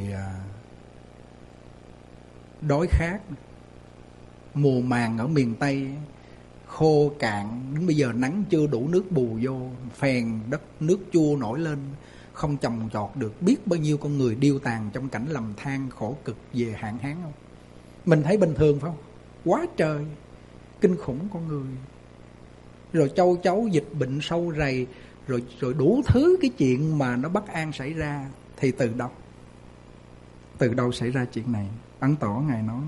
Speaker 4: đói khát, mùa màng ở miền Tây khô cạn, đến bây giờ nắng chưa đủ nước bù vô, phèn đất nước chua nổi lên, không trồng trọt được. Biết bao nhiêu con người điêu tàn trong cảnh lầm than khổ cực về hạn hán không? Mình thấy bình thường phải không? Quá trời, kinh khủng con người. Rồi châu chấu dịch bệnh sâu rầy, rồi đủ thứ cái chuyện mà nó bất an xảy ra. Thì từ đâu? Từ đâu xảy ra chuyện này? Ấn Tổ Ngài nói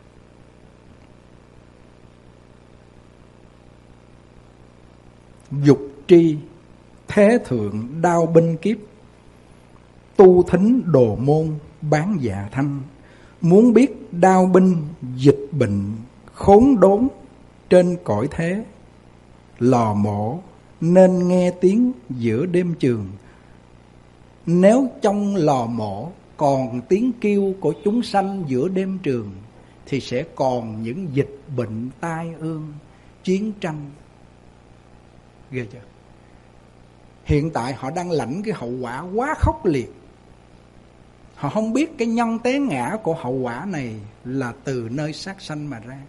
Speaker 4: dục tri thế thượng đao binh kiếp, tu thính đồ môn bán dạ thanh. Muốn biết đao binh dịch bệnh khốn đốn trên cõi thế, lò mổ nên nghe tiếng giữa đêm trường. Nếu trong lò mổ còn tiếng kêu của chúng sanh giữa đêm trường, thì sẽ còn những dịch bệnh tai ương, chiến tranh. Ghê chưa? Hiện tại họ đang lãnh cái hậu quả quá khốc liệt. Họ không biết cái nhân tế ngã của hậu quả này là từ nơi sát sanh mà ra.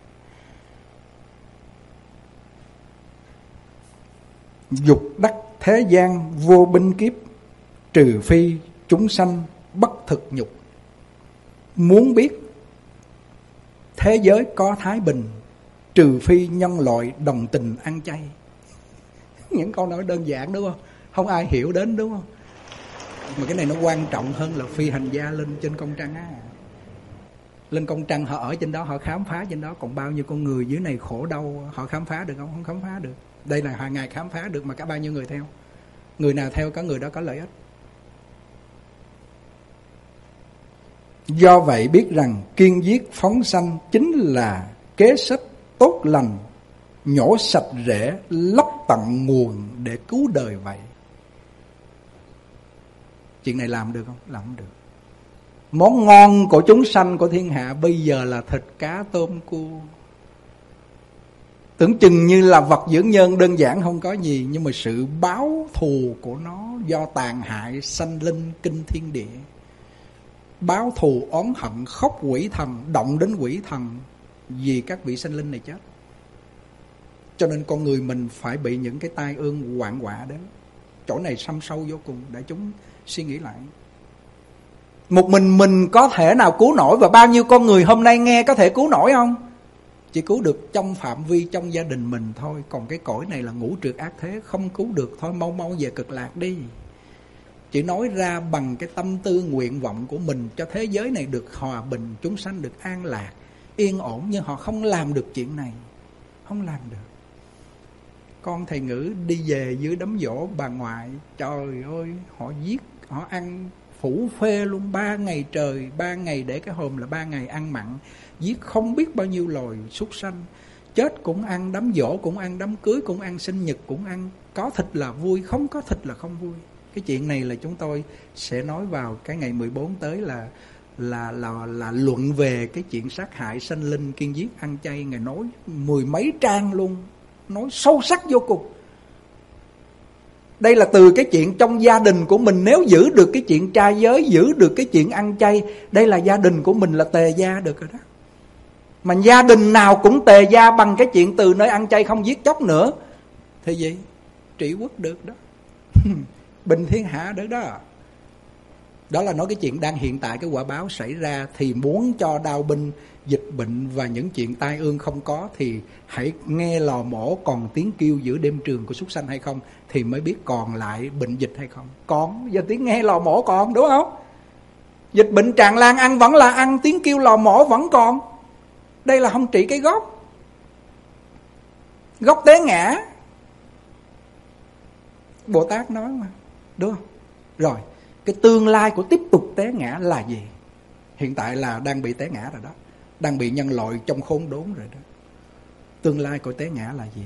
Speaker 4: Dục đắc thế gian vô binh kiếp, trừ phi chúng sanh bất thực nhục. Muốn biết thế giới có thái bình, trừ phi nhân loại đồng tình ăn chay. Những câu nói đơn giản đúng không? Không ai hiểu đến đúng không? Mà cái này nó quan trọng hơn là phi hành gia lên trên công trăng á. Lên công trăng họ ở trên đó, họ khám phá trên đó. Còn bao nhiêu con người dưới này khổ đau, họ khám phá được không? Không khám phá được. Đây là hàng ngày khám phá được mà cả bao nhiêu người theo. Người nào theo cả người đó có lợi ích. Do vậy biết rằng kiên giết phóng sanh chính là kế sách tốt lành, nhổ sạch rễ, lấp tận nguồn để cứu đời vậy. Chuyện này làm được không? Làm không được. Món ngon của chúng sanh của thiên hạ bây giờ là thịt cá tôm cua. Tưởng chừng như là vật dưỡng nhân đơn giản không có gì, nhưng mà sự báo thù của nó do tàn hại sanh linh kinh thiên địa. Báo thù oán hận khóc quỷ thần, động đến quỷ thần vì các vị sanh linh này chết. Cho nên con người mình phải bị những cái tai ương hoạn họa đến. Chỗ này xăm sâu vô cùng để chúng suy nghĩ lại. Một mình có thể nào cứu nổi, và bao nhiêu con người hôm nay nghe có thể cứu nổi không? Chỉ cứu được trong phạm vi trong gia đình mình thôi. Còn cái cõi này là ngũ trượt ác thế, không cứu được. Thôi mau mau về cực lạc đi. Chỉ nói ra bằng cái tâm tư nguyện vọng của mình cho thế giới này được hòa bình, chúng sanh được an lạc, yên ổn. Nhưng họ không làm được chuyện này. Không làm được. Con thầy Ngữ đi về dưới đám giỗ bà ngoại, trời ơi, họ giết, họ ăn phủ phê luôn, 3 ngày trời, 3 ngày để cái hòm là 3 ngày ăn mặn, giết không biết bao nhiêu loài súc sanh, chết cũng ăn, đám giỗ cũng ăn, đám cưới cũng ăn, sinh nhật cũng ăn, có thịt là vui, không có thịt là không vui. Cái chuyện này là chúng tôi sẽ nói vào cái ngày 14 tới là luận về cái chuyện sát hại sanh linh, kiêng giết, ăn chay. Ngài nói 10 mấy trang luôn, nói sâu sắc vô cùng. Đây là từ cái chuyện trong gia đình của mình, nếu giữ được cái chuyện trai giới, giữ được cái chuyện ăn chay, đây là gia đình của mình là tề gia được rồi đó. Mà gia đình nào cũng tề gia bằng cái chuyện từ nơi ăn chay không giết chóc nữa thì gì? Trị quốc được đó. Bình thiên hạ được đó. Đó là nói cái chuyện đang hiện tại, cái quả báo xảy ra. Thì muốn cho đau binh, dịch bệnh và những chuyện tai ương không có, thì hãy nghe lò mổ còn tiếng kêu giữa đêm trường của súc sanh hay không, thì mới biết còn lại bệnh dịch hay không. Còn, giờ tiếng nghe lò mổ còn, đúng không? Dịch bệnh tràn lan ăn vẫn là ăn, tiếng kêu lò mổ vẫn còn. Đây là không trị cái gốc. Gốc té ngã, Bồ Tát nói mà, đúng không? Rồi, cái tương lai của tiếp tục té ngã là gì? Hiện tại là đang bị té ngã rồi đó, đang bị nhân loại trong khốn đốn rồi đó. Tương lai của té ngã là gì?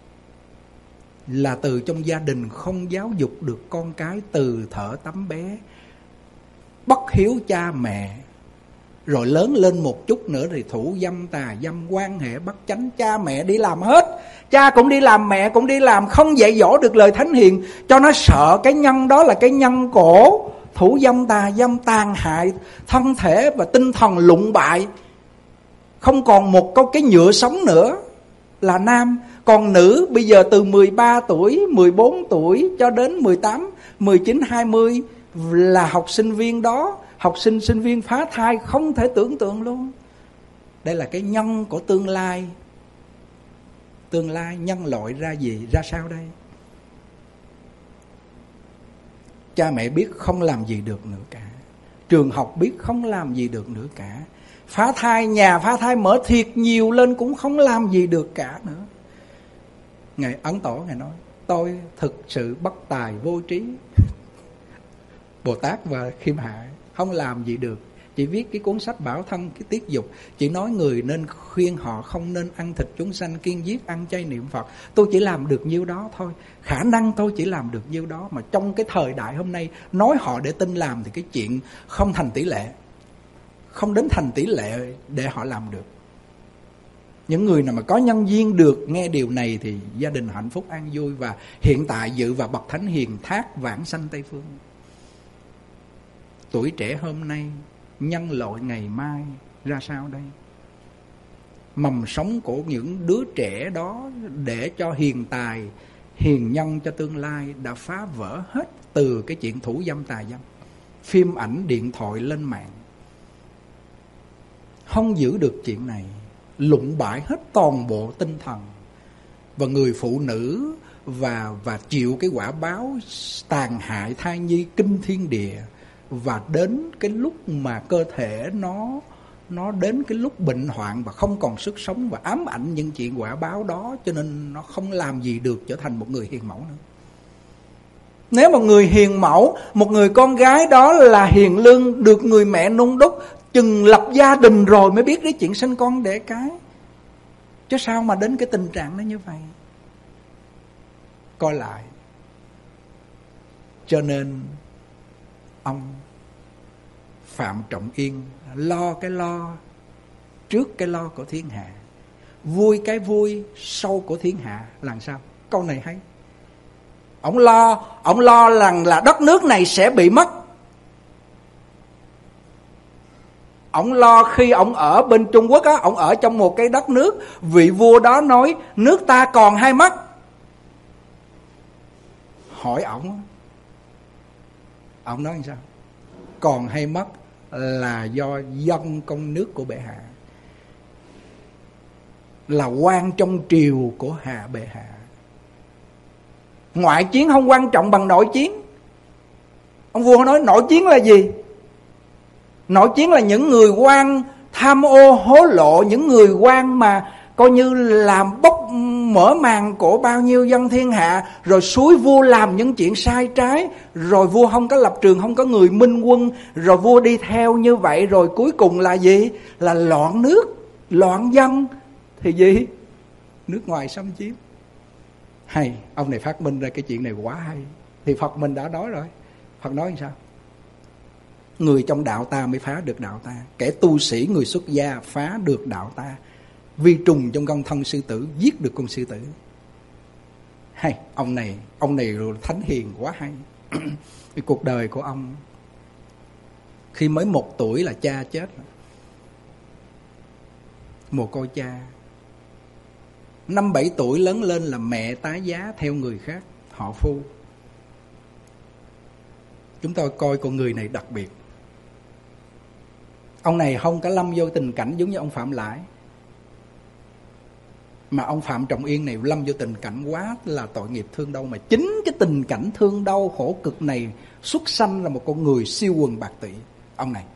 Speaker 4: Là từ trong gia đình không giáo dục được con cái từ thở tắm bé, bất hiếu cha mẹ, rồi lớn lên một chút nữa thì thủ dâm tà dâm, quan hệ bất chánh. Cha mẹ đi làm hết, cha cũng đi làm, mẹ cũng đi làm, không dạy dỗ được lời thánh hiền, cho nó sợ cái nhân đó là cái nhân cổ thủ dâm tà dâm, tàn hại thân thể và tinh thần lụng bại. Không còn một cái nhựa sống nữa là nam. Còn nữ bây giờ từ 13 tuổi, 14 tuổi cho đến 18, 19, 20 là học sinh viên đó. Học sinh, sinh viên phá thai không thể tưởng tượng luôn. Đây là cái nhân của tương lai. Tương lai nhân loại ra gì, ra sao đây? Cha mẹ biết không làm gì được nữa cả. Trường học biết không làm gì được nữa cả. Phá thai, nhà phá thai mở thiệt nhiều lên cũng không làm gì được cả nữa. Ngài Ấn Tổ, Ngài nói, tôi thực sự bất tài vô trí. Bồ Tát và Khiêm Hạ không làm gì được, chỉ viết cái cuốn sách Bảo Thân cái tiết dục, chỉ nói người nên khuyên họ không nên ăn thịt chúng sanh, kiêng giết, ăn chay niệm Phật. Tôi chỉ làm được nhiêu đó thôi, khả năng tôi chỉ làm được nhiêu đó. Mà trong cái thời đại hôm nay nói họ để tin làm thì cái chuyện không thành tỷ lệ, không đến thành tỷ lệ để họ làm được. Những người nào mà có nhân duyên được nghe điều này thì gia đình hạnh phúc an vui, và hiện tại dự vào bậc thánh hiền thác vãng sanh Tây Phương. Tuổi trẻ hôm nay, nhân loại ngày mai ra sao đây? Mầm sống của những đứa trẻ đó để cho hiền tài, hiền nhân cho tương lai đã phá vỡ hết từ cái chuyện thủ dâm tà dâm. Phim ảnh, điện thoại lên mạng, không giữ được chuyện này, lụng bại hết toàn bộ tinh thần. Và người phụ nữ và chịu cái quả báo tàn hại thai nhi kinh thiên địa. Và đến cái lúc mà cơ thể nó đến cái lúc bệnh hoạn và không còn sức sống, và ám ảnh những chuyện quả báo đó, cho nên nó không làm gì được trở thành một người hiền mẫu nữa. Nếu một người hiền mẫu, một người con gái đó là hiền lương, được người mẹ nung đúc, chừng lập gia đình rồi mới biết đến chuyện sinh con đẻ cái. Chứ sao mà đến cái tình trạng nó như vậy? Coi lại. Cho nên ông Phạm Trọng Yên lo cái lo trước cái lo của thiên hạ, vui cái vui sâu của thiên hạ. Làm sao? Câu này hay. Ông lo rằng là đất nước này sẽ bị mất. Ông lo khi ông ở bên Trung Quốc á, ông ở trong một cái đất nước, vị vua đó nói nước ta còn hay mất. Hỏi ông nói làm sao? Còn hay mất là do dân công nước của bệ hạ, là quan trong triều của bệ hạ. Ngoại chiến không quan trọng bằng nội chiến. Ông vua nói nội chiến là gì? Nội chiến là những người quan tham ô hối lộ, những người quan mà coi như làm bốc mở màn của bao nhiêu dân thiên hạ, rồi xúi vua làm những chuyện sai trái, rồi vua không có lập trường, không có người minh quân, rồi vua đi theo như vậy, rồi cuối cùng là gì? Là loạn nước, loạn dân. Thì gì? Nước ngoài xâm chiếm. Hay, ông này phát minh ra cái chuyện này quá hay. Thì Phật mình đã nói rồi. Phật nói như sao? Người trong đạo ta mới phá được đạo ta. Kẻ tu sĩ, người xuất gia phá được đạo ta. Vi trùng trong con thân sư tử giết được con sư tử. Hay, ông này thánh hiền quá hay. Cái cuộc đời của ông, khi mới 1 tuổi là cha chết, mồ côi cha. 5-7 tuổi lớn lên là mẹ tái giá theo người khác, họ Phu. Chúng tôi coi con người này đặc biệt. Ông này không có lâm vô tình cảnh giống như ông Phạm Lãi, mà ông Phạm Trọng Yên này lâm vô tình cảnh quá là tội nghiệp thương đau. Mà chính cái tình cảnh thương đau khổ cực này xuất sanh là một con người siêu quần bạc tụy, ông này.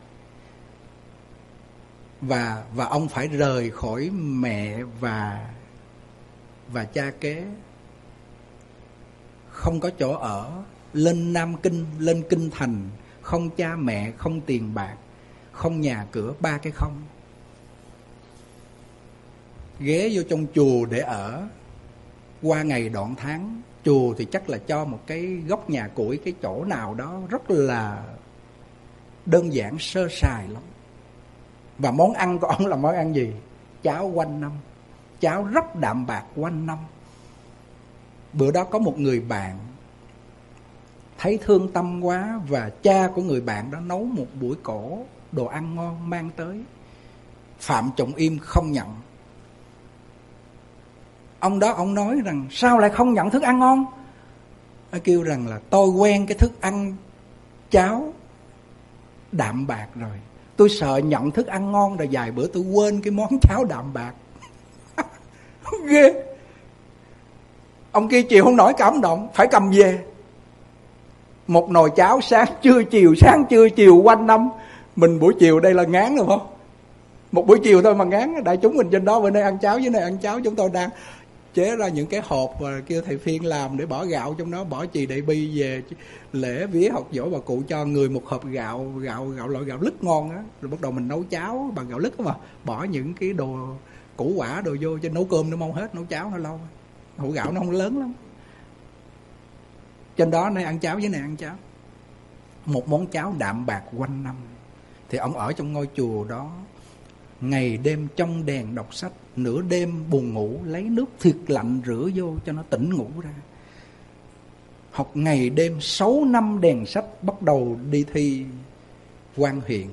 Speaker 4: Và ông phải rời khỏi mẹ và cha kế, không có chỗ ở, lên Nam Kinh, lên Kinh Thành, không cha mẹ, không tiền bạc, không nhà cửa, 3 cái không. Ghé vô trong chùa để ở, qua ngày đoạn tháng. Chùa thì chắc là cho một cái góc nhà củi, cái chỗ nào đó rất là đơn giản sơ sài lắm. Và món ăn của ông là món ăn gì? Cháo quanh năm. Cháo rất đạm bạc quanh năm. Bữa đó có một người bạn thấy thương tâm quá, và cha của người bạn đó nấu một buổi cổ đồ ăn ngon mang tới. Phạm Trọng Im không nhận. Ông đó ông nói rằng sao lại không nhận thức ăn ngon? Ông kêu rằng là tôi quen cái thức ăn cháo đạm bạc rồi, tôi sợ nhận thức ăn ngon rồi vài bữa tôi quên cái món cháo đạm bạc. Ghê. Ông kia chịu không nổi, cảm động, phải cầm về. Một nồi cháo sáng trưa chiều, sáng trưa chiều quanh năm. Mình buổi chiều đây là ngán rồi không? Một buổi chiều thôi mà ngán. Đại chúng mình trên đó bữa nay ăn cháo, dưới này ăn cháo. Chúng tôi đang chế ra những cái hộp và kêu thầy Phiên làm để bỏ gạo trong đó, bỏ chì đại bi về lễ vía học dỗ bà cụ, cho người một hộp gạo loại gạo lứt ngon á. Rồi bắt đầu mình nấu cháo bằng gạo lứt mà bỏ những cái đồ củ quả đồ vô, cho nấu cơm nó mau hết, nấu cháo nó lâu. Hũ gạo nó không lớn lắm. Trên đó này ăn cháo, dưới này ăn cháo. Một món cháo đạm bạc quanh năm. Thì ông ở trong ngôi chùa đó, ngày đêm trong đèn đọc sách, nửa đêm buồn ngủ lấy nước thiệt lạnh rửa vô cho nó tỉnh ngủ ra. Học ngày đêm 6 năm đèn sách, bắt đầu đi thi quan huyện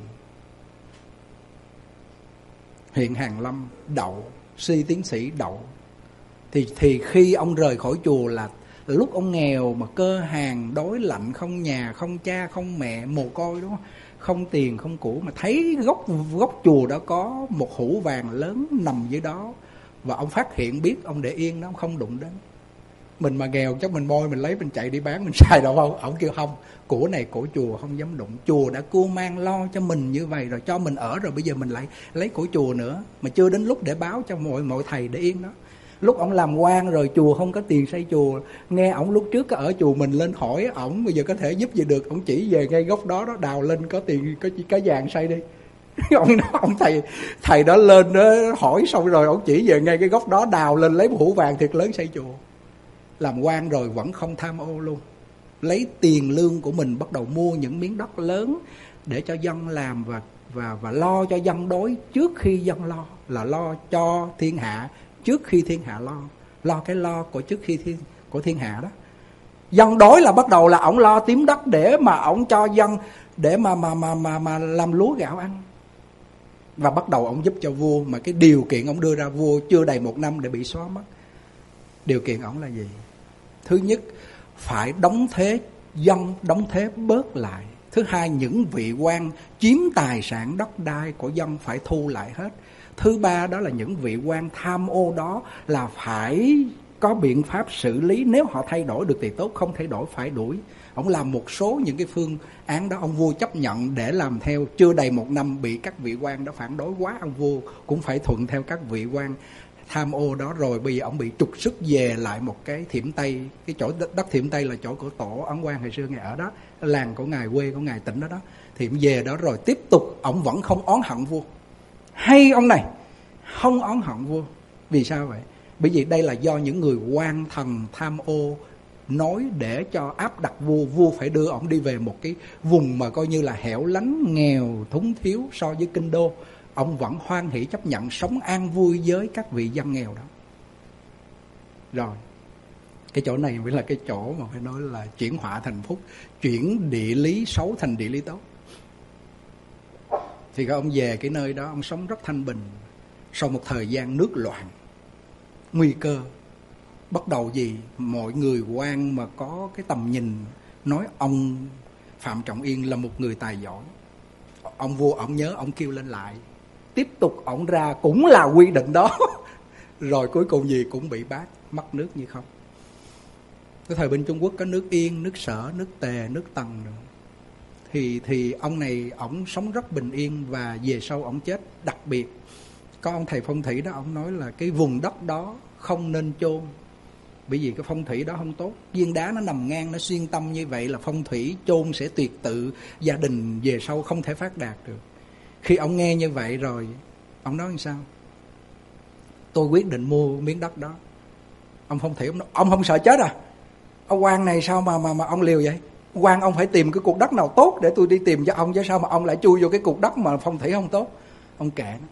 Speaker 4: Hàn Lâm, đậu, si tiến sĩ đậu. Thì khi ông rời khỏi chùa là lúc ông nghèo mà cơ hàn đói lạnh, không nhà, không cha, không mẹ, mồ côi, đúng không? Không tiền, không củ, mà thấy góc chùa đó có một hũ vàng lớn nằm dưới đó, và ông phát hiện biết, ông để yên đó, ông không đụng đến. Mình mà nghèo chắc mình moi, mình lấy, mình chạy đi bán, mình xài đâu không? Ông kêu không, của này của chùa không dám đụng. Chùa đã cưu mang lo cho mình như vậy rồi, cho mình ở rồi, bây giờ mình lại lấy của chùa nữa, mà chưa đến lúc để báo cho mọi thầy để yên đó. Lúc ông làm quan rồi, chùa không có tiền xây chùa, nghe ổng lúc trước có ở chùa mình lên hỏi ổng bây giờ có thể giúp gì được, ổng chỉ về ngay góc đó đó, đào lên có tiền, có vàng xây đi. ông thầy đó lên đó hỏi xong rồi, ổng chỉ về ngay cái góc đó, đào lên lấy một hũ vàng thiệt lớn xây chùa. Làm quan rồi vẫn không tham ô luôn, lấy tiền lương của mình bắt đầu mua những miếng đất lớn để cho dân làm, và lo cho dân đói trước khi dân lo, là lo cho thiên hạ trước khi thiên hạ lo cái lo của trước khi của thiên hạ đó. Dân đói là bắt đầu là ổng lo tím đất để mà ổng cho dân, để mà làm lúa gạo ăn. Và bắt đầu ổng giúp cho vua, mà cái điều kiện ổng đưa ra vua chưa đầy 1 năm để bị xóa mất. Điều kiện ổng là gì? Thứ nhất, phải đóng thế, dân đóng thế bớt lại. Thứ hai, những vị quan chiếm tài sản đất đai của dân phải thu lại hết. Thứ ba, đó là những vị quan tham ô đó là phải có biện pháp xử lý. Nếu họ thay đổi được thì tốt, không thay đổi phải đuổi. Ông làm một số những cái phương án đó, ông vua chấp nhận để làm theo. Chưa đầy 1 năm bị các vị quan đó phản đối quá, ông vua cũng phải thuận theo các vị quan tham ô đó rồi, bây giờ ông bị trục xuất về lại một cái Thiểm Tây. Cái chỗ đất Thiểm Tây là chỗ của tổ Ấn Quang hồi xưa ngài ở đó, làng của ngài, quê của ngài, tỉnh đó đó. Thì ông về đó rồi tiếp tục ông vẫn không oán hận vua. Hay ông này không oán hận vua. Vì sao vậy? Bởi vì đây là do những người quan thần tham ô nói để cho áp đặt vua. Vua phải đưa ông đi về một cái vùng mà coi như là hẻo lánh, nghèo, thúng thiếu so với kinh đô. Ông vẫn hoan hỷ chấp nhận sống an vui với các vị dân nghèo đó. Rồi cái chỗ này mới là cái chỗ mà phải nói là chuyển họa thành phúc, chuyển địa lý xấu thành địa lý tốt. Thì ông về cái nơi đó, ông sống rất thanh bình. Sau một thời gian nước loạn, nguy cơ, bắt đầu gì? Mọi người quan mà có cái tầm nhìn nói ông Phạm Trọng Yên là một người tài giỏi. Ông vua ông nhớ, ông kêu lên lại. Tiếp tục ông ra cũng là quy định đó. Rồi cuối cùng gì cũng bị bắt, mất nước như không. Cái thời bên Trung Quốc có nước Yên, nước Sở, nước Tề, nước Tần rồi. Thì ông này ông sống rất bình yên, và về sau ông chết. Đặc biệt có ông thầy phong thủy đó, ông nói là cái vùng đất đó không nên chôn, bởi vì cái phong thủy đó không tốt. Viên đá nó nằm ngang, nó xuyên tâm như vậy là phong thủy chôn sẽ tuyệt tự, gia đình về sau không thể phát đạt được. Khi ông nghe như vậy rồi, ông nói làm sao? Tôi quyết định mua miếng đất đó. Ông phong thủy ông không sợ chết à? Ông quan này sao mà ông liều vậy? Quan ông phải tìm cái cục đất nào tốt để tôi đi tìm cho ông, chứ sao mà ông lại chui vô cái cục đất mà phong thủy không tốt? Ông kệ nó.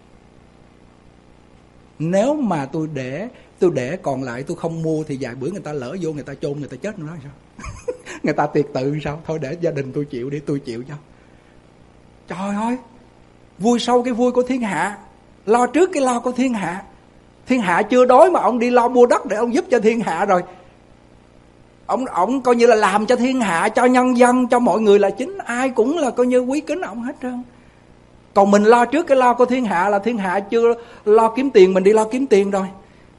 Speaker 4: Nếu mà tôi để còn lại tôi không mua thì vài bữa người ta lỡ vô, người ta chôn, người ta chết nữa sao? Người ta tiệt tự sao? Thôi để gia đình tôi chịu đi, tôi chịu cho. Trời ơi, vui sau cái vui của thiên hạ, lo trước cái lo của thiên hạ. Thiên hạ chưa đói mà ông đi lo mua đất để ông giúp cho thiên hạ rồi. Ông coi như là làm cho thiên hạ, cho nhân dân, cho mọi người là chính. Ai cũng là coi như quý kính ông hết trơn. Còn mình lo trước cái lo của thiên hạ là thiên hạ chưa lo kiếm tiền, mình đi lo kiếm tiền rồi.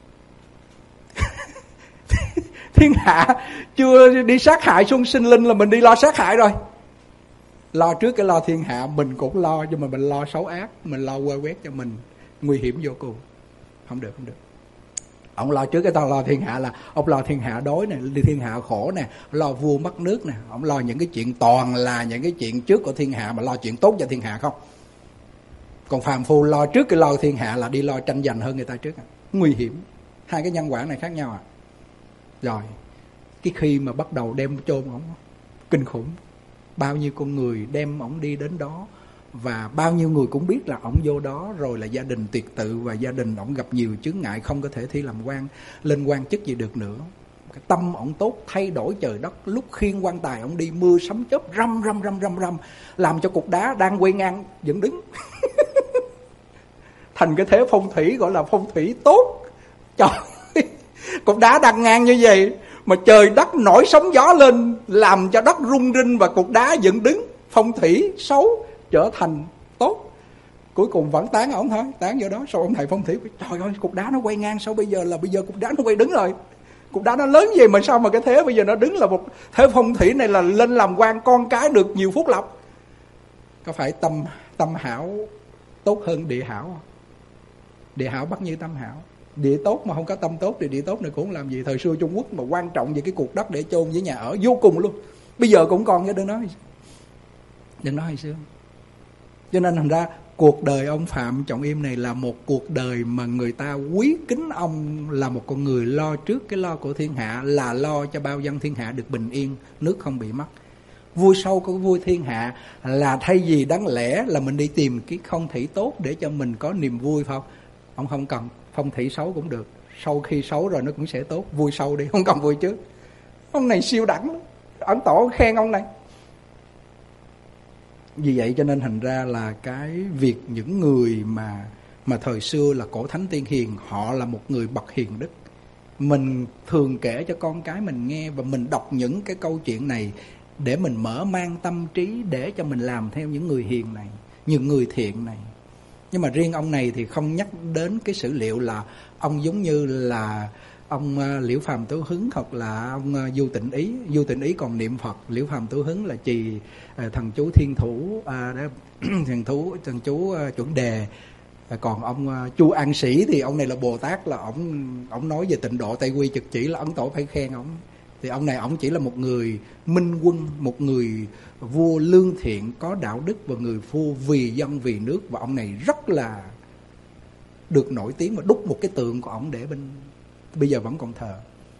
Speaker 4: Thiên hạ chưa đi sát hại xuân sinh linh là mình đi lo sát hại rồi. Lo trước cái lo thiên hạ mình cũng lo, nhưng mà mình lo xấu ác, mình lo quơ quét cho mình, nguy hiểm vô cùng. Không được. Ông lo trước cái lo thiên hạ là ông lo thiên hạ đói nè, thiên hạ khổ nè, lo vua mất nước nè. Ông lo những cái chuyện toàn là những cái chuyện trước của thiên hạ, mà lo chuyện tốt cho thiên hạ không. Còn phàm phu lo trước cái lo thiên hạ là đi lo tranh giành hơn người ta trước. Nguy hiểm. Hai cái nhân quả này khác nhau à. Rồi cái khi mà bắt đầu đem chôn ổng, kinh khủng. Bao nhiêu con người đem ổng đi đến đó, và bao nhiêu người cũng biết là ổng vô đó rồi là gia đình tuyệt tự, và gia đình ổng gặp nhiều chướng ngại, không có thể thi làm quan, lên quan chức gì được nữa. Cái tâm ổng tốt, thay đổi trời đất. Lúc khiêng quan tài ổng đi, mưa sấm chớp răm, làm cho cục đá đang quay ngang vẫn đứng. Thành cái thế phong thủy gọi là phong thủy tốt. Trời ơi, cục đá đang ngang như vậy mà trời đất nổi sóng gió lên, làm cho đất rung rinh và cục đá dựng đứng. Phong thủy xấu trở thành tốt. Cuối cùng vẫn tán ổng thôi, tán vô đó. Sau ông thầy phong thủy, trời ơi, cục đá nó quay ngang, sao bây giờ cục đá nó quay đứng rồi. Cục đá nó lớn gì mà sao mà cái thế bây giờ nó đứng, là một thế phong thủy này là lên làm quan, con cái được nhiều phúc lộc. Có phải tâm hảo tốt hơn địa hảo không? Địa hảo bắt như tâm hảo. Địa tốt mà không có tâm tốt thì địa tốt này cũng không làm gì. Thời xưa Trung Quốc mà quan trọng về cái cuộc đất để chôn với nhà ở vô cùng luôn. Bây giờ cũng còn, chứ đừng nói hồi xưa. Cho nên thành ra cuộc đời ông Phạm Trọng Im này là một cuộc đời mà người ta quý kính ông là một con người lo trước cái lo của thiên hạ, là lo cho bao dân thiên hạ được bình yên, nước không bị mất. Vui sâu của vui thiên hạ là thay vì đáng lẽ là mình đi tìm cái phong thủy tốt để cho mình có niềm vui, phải không? Ông không cần, phong thủy xấu cũng được. Sau khi xấu rồi nó cũng sẽ tốt. Vui sâu đi, không cần vui trước. Ông này siêu đẳng lắm. Ấn Tổ khen ông này. Vì vậy cho nên thành ra là cái việc những người mà thời xưa là cổ thánh tiên hiền, họ là một người bậc hiền đức. Mình thường kể cho con cái mình nghe, và mình đọc những cái câu chuyện này để mình mở mang tâm trí, để cho mình làm theo những người hiền này, những người thiện này. Nhưng mà riêng ông này thì không nhắc đến cái sử liệu là ông giống như là ông Liễu Phàm Tứ Hứng hoặc là ông Du Tịnh Ý. Du Tịnh Ý còn niệm Phật, Liễu Phàm Tứ Hứng là trì thần chú thiên thủ, thần chú chuẩn đề, Còn ông Chu An Sĩ thì ông này là Bồ Tát, là ông nói về tịnh độ Tây Quy Trực Chỉ là Ấn Tổ phải khen ông. Thì ông này ông chỉ là một người minh quân, một người vua lương thiện, có đạo đức và người vua vì dân vì nước. Và ông này rất là được nổi tiếng, và đúc một cái tượng của ông để bây giờ vẫn còn thờ.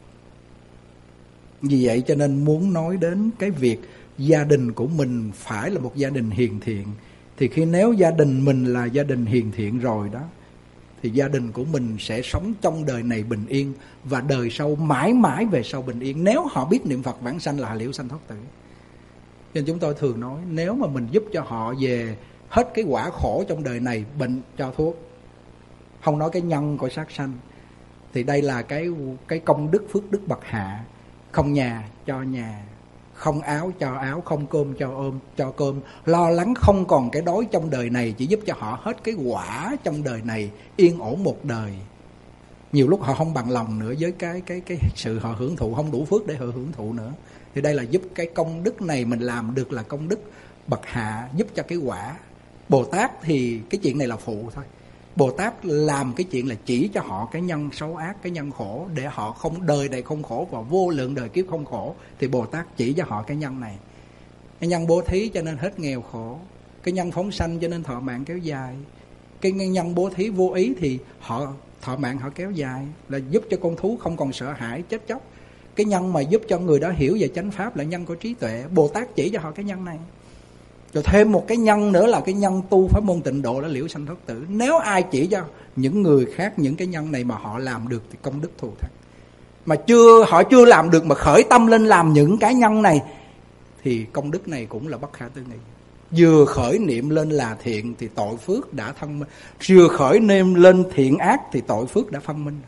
Speaker 4: Vì vậy cho nên muốn nói đến cái việc gia đình của mình phải là một gia đình hiền thiện, thì nếu gia đình mình là gia đình hiền thiện rồi đó, thì gia đình của mình sẽ sống trong đời này bình yên, và đời sau mãi mãi về sau bình yên, nếu họ biết niệm Phật vãng sanh là liễu sanh thoát tử. Nên chúng tôi thường nói, nếu mà mình giúp cho họ về hết cái quả khổ trong đời này, bệnh cho thuốc, không nói cái nhân của sát sanh, thì đây là cái công đức phước đức bậc hạ. Không nhà cho nhà, không áo cho áo, không cơm cho cơm, lo lắng không còn cái đói trong đời này, chỉ giúp cho họ hết cái quả trong đời này, yên ổn một đời. Nhiều lúc họ không bằng lòng nữa với cái sự họ hưởng thụ, không đủ phước để họ hưởng thụ nữa. Thì đây là giúp cái công đức này mình làm được là công đức bậc hạ, giúp cho cái quả. Bồ Tát thì cái chuyện này là phụ thôi. Bồ Tát làm cái chuyện là chỉ cho họ cái nhân xấu ác, cái nhân khổ, để họ không đời này không khổ và vô lượng đời kiếp không khổ. Thì Bồ Tát chỉ cho họ cái nhân này. Cái nhân bố thí cho nên hết nghèo khổ, cái nhân phóng sanh cho nên thọ mạng kéo dài. Cái nhân bố thí vô ý thì họ thọ mạng họ kéo dài, là giúp cho con thú không còn sợ hãi chết chóc. Cái nhân mà giúp cho người đó hiểu về chánh pháp là nhân của trí tuệ. Bồ Tát chỉ cho họ cái nhân này. Rồi thêm một cái nhân nữa là cái nhân tu pháp môn tịnh độ, là liễu sanh thoát tử. Nếu ai chỉ cho những người khác những cái nhân này mà họ làm được thì công đức thù thắng. Mà họ chưa làm được mà khởi tâm lên làm những cái nhân này thì công đức này cũng là bất khả tư nghị. Vừa khởi niệm lên là thiện thì tội phước đã thân minh, vừa khởi niệm lên thiện ác thì tội phước đã phân minh.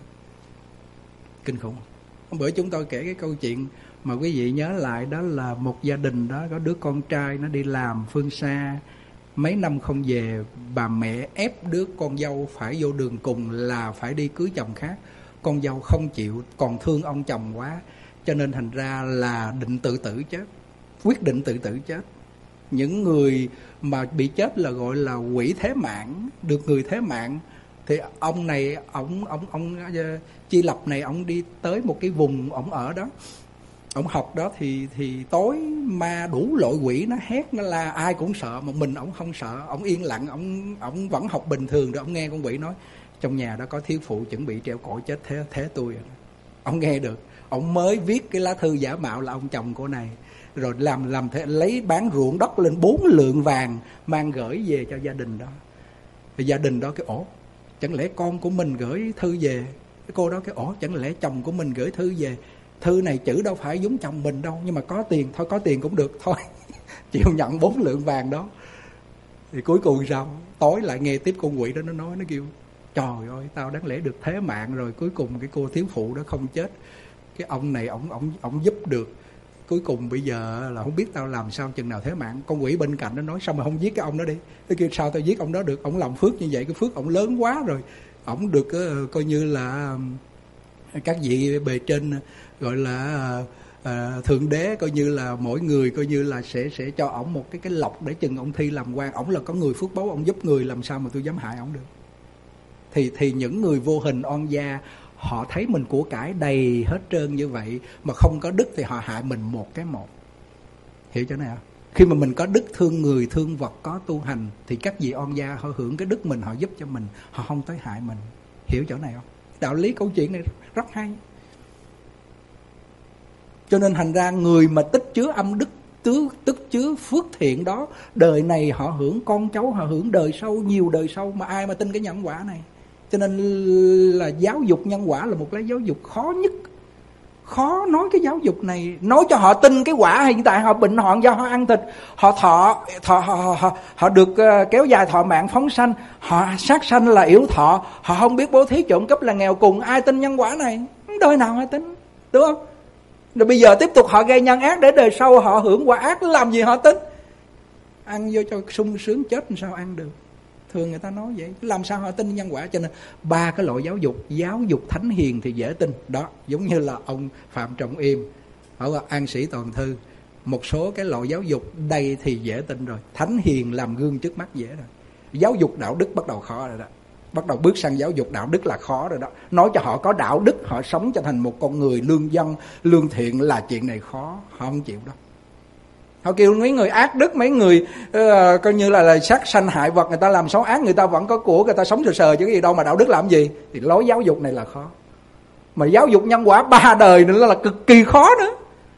Speaker 4: Kinh khủng. Hôm bữa chúng tôi kể cái câu chuyện mà quý vị nhớ lại, đó là một gia đình đó có đứa con trai nó đi làm phương xa, mấy năm không về, bà mẹ ép đứa con dâu phải vô đường cùng là phải đi cưới chồng khác. Con dâu không chịu, còn thương ông chồng quá, cho nên thành ra là định tự tử chết, quyết định tự tử chết. Những người mà bị chết là gọi là quỷ thế mạng, được người thế mạng. Thì ông này, ông Chi Lập này, ông đi tới một cái vùng ông ở đó, ông học đó, thì tối ma đủ loại quỷ nó hét nó la, ai cũng sợ, mà mình ông không sợ, ông yên lặng, ông vẫn học bình thường. Rồi ông nghe con quỷ nói trong nhà đó có thiếu phụ chuẩn bị treo cổ chết thế tôi. Ông nghe được, ông mới viết cái lá thư giả mạo là ông chồng cô này, rồi làm thế, lấy bán ruộng đất lên 4 lượng vàng mang gửi về cho gia đình đó. Thì gia đình đó cái chẳng lẽ con của mình gửi thư về? Cái cô đó cái chẳng lẽ chồng của mình gửi thư về? Thư này chữ đâu phải giống chồng mình đâu, nhưng mà có tiền, thôi có tiền cũng được thôi. Chịu nhận 4 lượng vàng đó. Thì cuối cùng sao? Tối lại nghe tiếp con quỷ đó nó nói, nó kêu trời ơi, tao đáng lẽ được thế mạng rồi, cuối cùng cái cô thiếu phụ đó không chết. Cái ông này ổng giúp được. Cuối cùng bây giờ là không biết tao làm sao chừng nào thế mạng. Con quỷ bên cạnh nó nói sao mà không giết cái ông đó đi. Nó kêu sao tao giết ông đó được, ông làm phước như vậy, cái phước ông lớn quá rồi. Ông được coi như là các vị bề trên gọi là thượng đế, coi như là mỗi người coi như là sẽ cho ổng một cái lộc để chừng ông thi làm quan. Ổng là có người phước báu, ổng giúp người, làm sao mà tôi dám hại ổng được. Thì những người vô hình oan gia, họ thấy mình của cải đầy hết trơn như vậy mà không có đức thì họ hại mình một cái một. Hiểu chỗ này không? Khi mà mình có đức, thương người thương vật, có tu hành, thì các vị oan gia họ hưởng cái đức mình, họ giúp cho mình, họ không tới hại mình. Hiểu chỗ này không? Đạo lý câu chuyện này rất hay. Cho nên thành ra người mà tích chứa âm đức, tích chứa phước thiện đó, đời này họ hưởng, con cháu họ hưởng đời sau, nhiều đời sau. Mà ai mà tin cái nhân quả này? Cho nên là giáo dục nhân quả là một cái giáo dục khó nhất. Khó nói cái giáo dục này, nói cho họ tin cái quả hiện tại họ bệnh hoạn do họ ăn thịt, họ được kéo dài thọ mạng phóng sanh, họ sát sanh là yểu thọ, họ không biết bố thí trộm cắp là nghèo cùng. Ai tin nhân quả này? Đời nào ai tin, đúng không? Rồi bây giờ tiếp tục họ gây nhân ác để đời sau họ hưởng quả ác, làm gì họ tin? Ăn vô cho sung sướng, chết sao ăn được? Thường người ta nói vậy, làm sao họ tin nhân quả? Cho nên 3 cái loại giáo dục thánh hiền thì dễ tin đó, giống như là ông Phạm Trọng Yêm hoặc là An Sĩ Toàn Thư. Một số cái loại giáo dục đây thì dễ tin rồi, thánh hiền làm gương trước mắt dễ rồi. Giáo dục đạo đức bắt đầu khó rồi đó. Bắt đầu bước sang giáo dục đạo đức là khó rồi đó. Nói cho họ có đạo đức, họ sống cho thành một con người lương dân, lương thiện là chuyện này khó. Họ không chịu đâu. Họ kêu mấy người ác đức, mấy người coi như là sát sanh hại vật, người ta làm xấu ác, người ta vẫn có của, người ta sống sờ sờ chứ cái gì đâu mà đạo đức làm gì. Thì lối giáo dục này là khó. Mà giáo dục nhân quả 3 đời nữa là cực kỳ khó nữa.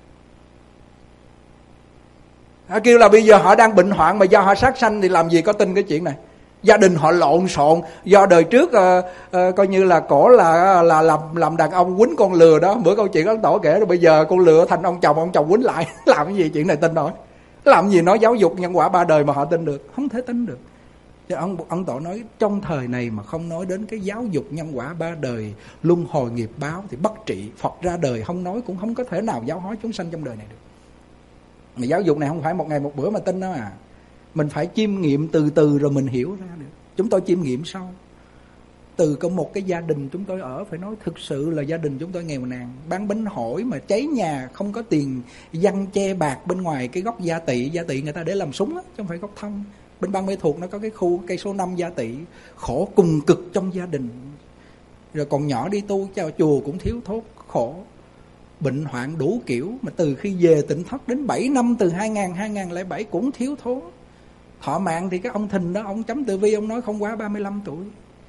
Speaker 4: Họ kêu là bây giờ họ đang bệnh hoạn mà do họ sát sanh thì làm gì có tin cái chuyện này. Gia đình họ lộn xộn do đời trước coi như là cổ là làm đàn ông quýnh con lừa đó. Bữa câu chuyện Ấn Tổ kể rồi, bây giờ con lừa thành ông chồng quýnh lại. Làm cái gì chuyện này tin nổi. Làm gì nói giáo dục nhân quả 3 đời mà họ tin được. Không thể tin được. Chứ Ấn Tổ nói trong thời này mà không nói đến cái giáo dục nhân quả 3 đời, luân hồi nghiệp báo thì bất trị. Phật ra đời không nói cũng không có thể nào giáo hóa chúng sanh trong đời này được. Mà giáo dục này không phải một ngày một bữa mà tin đó à. Mình phải chiêm nghiệm từ từ rồi mình hiểu ra được. Chúng tôi chiêm nghiệm sau. Từ có một cái gia đình chúng tôi ở, phải nói thực sự là gia đình chúng tôi nghèo nàn, bán bánh hỏi mà cháy nhà, không có tiền giăng che bạc bên ngoài cái góc Gia Tỵ người ta để làm súng á, chứ không phải góc thông. Bên Ban Mê Thuột nó có cái khu cây số 5 Gia Tỵ, khổ cùng cực trong gia đình. Rồi còn nhỏ đi tu cho chùa cũng thiếu thốn, khổ. Bệnh hoạn đủ kiểu, mà từ khi về Tịnh Thất đến 7 năm, từ 2007 cũng thiếu thốn. Thọ mạng thì cái ông Thìn đó, ông chấm tử vi, ông nói không quá 35 tuổi.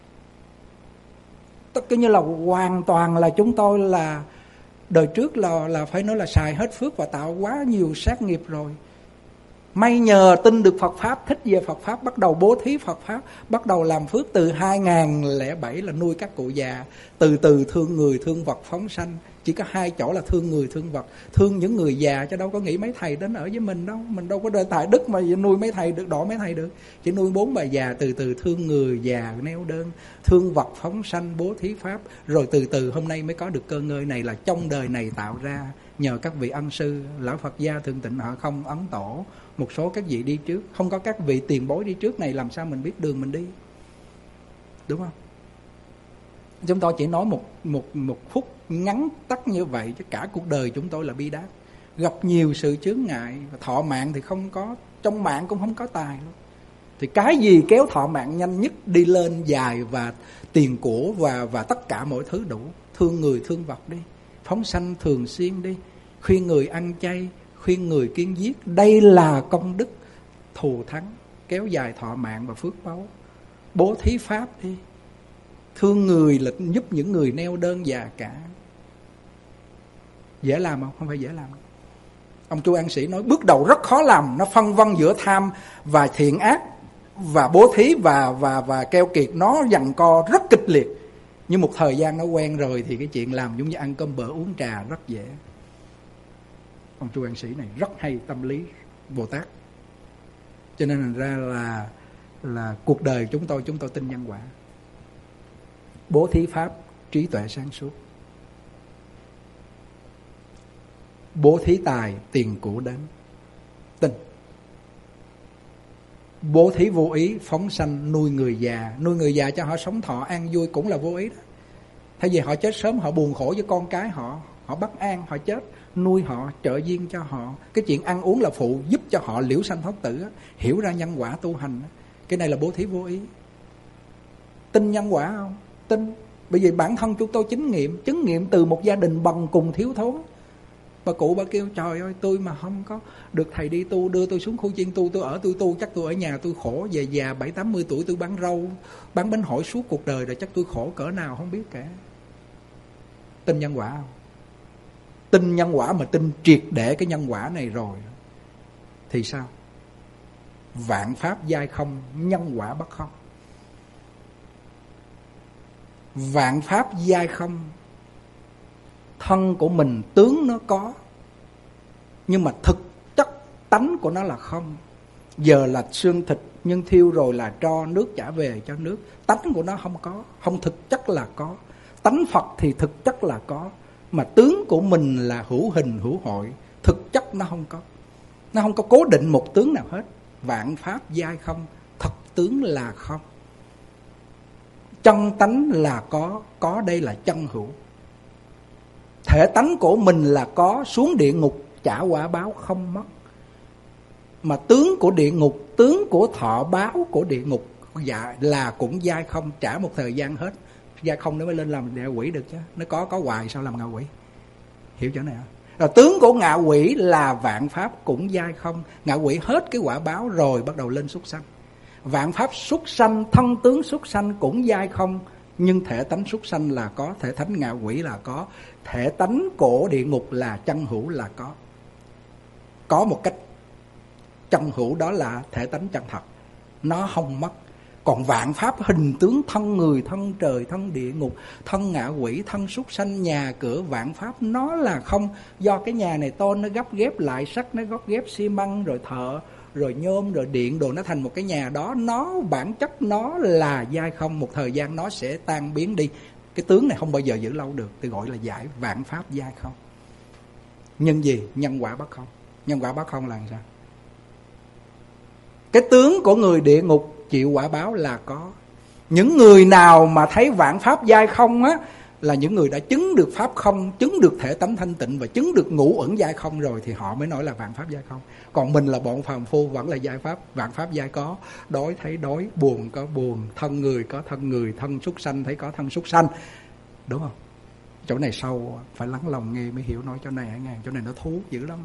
Speaker 4: Tất cả như là hoàn toàn là chúng tôi là đời trước là phải nói là xài hết phước và tạo quá nhiều sát nghiệp rồi. May nhờ tin được Phật Pháp, thích về Phật Pháp, bắt đầu bố thí Phật Pháp, bắt đầu làm phước từ 2007 là nuôi các cụ già, từ từ thương người, thương vật, phóng sanh. Chỉ có 2 chỗ là thương người, thương vật, thương những người già, chứ đâu có nghĩ mấy thầy đến ở với mình đâu. Mình đâu có đời tài đức mà nuôi mấy thầy được, độ mấy thầy được. Chỉ nuôi 4 bà già, từ từ thương người già, neo đơn, thương vật, phóng sanh, bố thí Pháp. Rồi từ từ hôm nay mới có được cơ ngơi này, là trong đời này tạo ra. Nhờ các vị ân sư, Lão Phật gia Thượng Tịnh Họ Không, Ấn Tổ, một số các vị đi trước. Không có các vị tiền bối đi trước này làm sao mình biết đường mình đi. Đúng không? Chúng tôi chỉ nói một phút ngắn tắt như vậy, chứ cả cuộc đời chúng tôi là bi đát, gặp nhiều sự chướng ngại. Thọ mạng thì không có, trong mạng cũng không có tài luôn. Thì cái gì kéo thọ mạng nhanh nhất, đi lên dài và tiền của và tất cả mọi thứ đủ. Thương người thương vật đi, phóng sanh thường xuyên đi, khuyên người ăn chay, khuyên người kiêng giết. Đây là công đức thù thắng, kéo dài thọ mạng và phước báu. Bố thí Pháp đi, thương người là giúp những người neo đơn già cả. Dễ làm không? Không phải dễ làm. Ông Chu An Sĩ nói bước đầu rất khó làm, nó phân vân giữa tham và thiện ác, và bố thí và keo kiệt, nó giằng co rất kịch liệt. Nhưng một thời gian nó quen rồi thì cái chuyện làm giống như ăn cơm bữa uống trà rất dễ. Ông Chu An Sĩ này rất hay tâm lý Bồ Tát. Cho nên thành ra là cuộc đời chúng tôi tin nhân quả. Bố thí Pháp, trí tuệ sáng suốt. Bố thí tài, tiền của đến, tin. Bố thí vô ý, phóng sanh, nuôi người già cho họ sống thọ an vui cũng là vô ý đó. Thay vì họ chết sớm, họ buồn khổ với con cái họ bất an, họ chết, nuôi họ, trợ duyên cho họ. Cái chuyện ăn uống là phụ, giúp cho họ liễu sanh thoát tử, hiểu ra nhân quả tu hành. Cái này là bố thí vô ý. Tin nhân quả không? Tin. Bởi vì bản thân chúng tôi chứng nghiệm từ một gia đình bần cùng thiếu thốn. Bà cụ bà kêu trời ơi, tôi mà không có được thầy đi tu, đưa tôi xuống khu chiên tu, tôi ở tôi tu, chắc tôi ở nhà tôi khổ. Về già 70-80 tuổi tôi bán rau, bán bánh hỏi suốt cuộc đời rồi, chắc tôi khổ cỡ nào không biết cả. Tin nhân quả không? Tin nhân quả mà tin triệt để cái nhân quả này rồi thì sao? Vạn pháp giai không, nhân quả bất không. Vạn pháp giai không, thân của mình tướng nó có, nhưng mà thực chất tánh của nó là không. Giờ là xương thịt nhưng thiêu rồi là tro, nước trả về cho nước. Tánh của nó không có, không thực chất là có. Tánh Phật thì thực chất là có, mà tướng của mình là hữu hình hữu hội, thực chất nó không có. Nó không có cố định một tướng nào hết. Vạn pháp giai không, thật tướng là không. Chân tánh là có đây là chân hữu. Thể tánh của mình là có, xuống địa ngục trả quả báo không mất. Mà tướng của địa ngục, tướng của thọ báo của địa ngục dạ là cũng dai không, trả một thời gian hết dai không nó mới lên làm ngạ quỷ được chứ. Nó có hoài sao làm ngạ quỷ? Hiểu chỗ này không? Rồi tướng của ngạ quỷ là vạn pháp cũng dai không. Ngạ quỷ hết cái quả báo rồi bắt đầu lên súc sanh. Vạn pháp súc sanh, thân tướng súc sanh cũng dai không. Nhưng thể tánh súc sanh là có, thể tánh ngạ quỷ là có, thể tánh của địa ngục là chân hữu là có. Có một cách chân hữu, đó là thể tánh chân thật, nó không mất. Còn vạn pháp hình tướng, thân người, thân trời, thân địa ngục, thân ngạ quỷ, thân súc sanh, nhà cửa, vạn pháp nó là không. Do cái nhà này tôn nó gấp ghép lại, sắt nó gấp ghép xi măng, rồi thợ, rồi nhôm, rồi điện đồ, nó thành một cái nhà đó. Nó bản chất nó là dai không, một thời gian nó sẽ tan biến đi. Cái tướng này không bao giờ giữ lâu được, tôi gọi là giải vạn pháp dai không. Nhân gì? Nhân quả bất không. Nhân quả bất không là sao? Cái tướng của người địa ngục chịu quả báo là có. Những người nào mà thấy vạn pháp dai không á, là những người đã chứng được pháp không, chứng được thể tánh thanh tịnh và chứng được ngũ ẩn dai không rồi, thì họ mới nói là vạn pháp dai không. Còn mình là bọn phàm phu vẫn là dai pháp. Vạn pháp dai có, đói thấy đói, buồn có buồn, thân người có thân người, thân súc sanh thấy có thân súc sanh. Đúng không? Chỗ này sâu, phải lắng lòng nghe mới hiểu. Nói chỗ này hả nghe, chỗ này nó thú dữ lắm.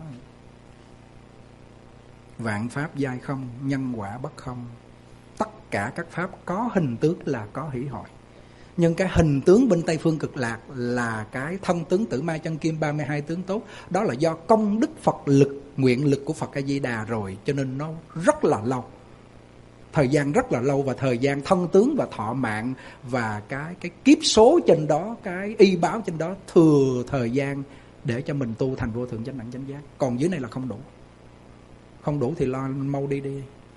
Speaker 4: Vạn pháp dai không, nhân quả bất không. Tất cả các pháp có hình tướng là có hỷ hội. Nhưng cái hình tướng bên Tây Phương Cực Lạc là cái thân tướng Tử Ma Chân Kim 32 tướng tốt. Đó là do công đức Phật lực, nguyện lực của Phật A Di Đà rồi, cho nên nó rất là lâu. Thời gian rất là lâu, và thời gian thân tướng và thọ mạng và cái kiếp số trên đó, cái y báo trên đó thừa thời gian để cho mình tu thành vô thượng chánh đẳng chánh giác. Còn dưới này là không đủ. Không đủ thì lo mau đi.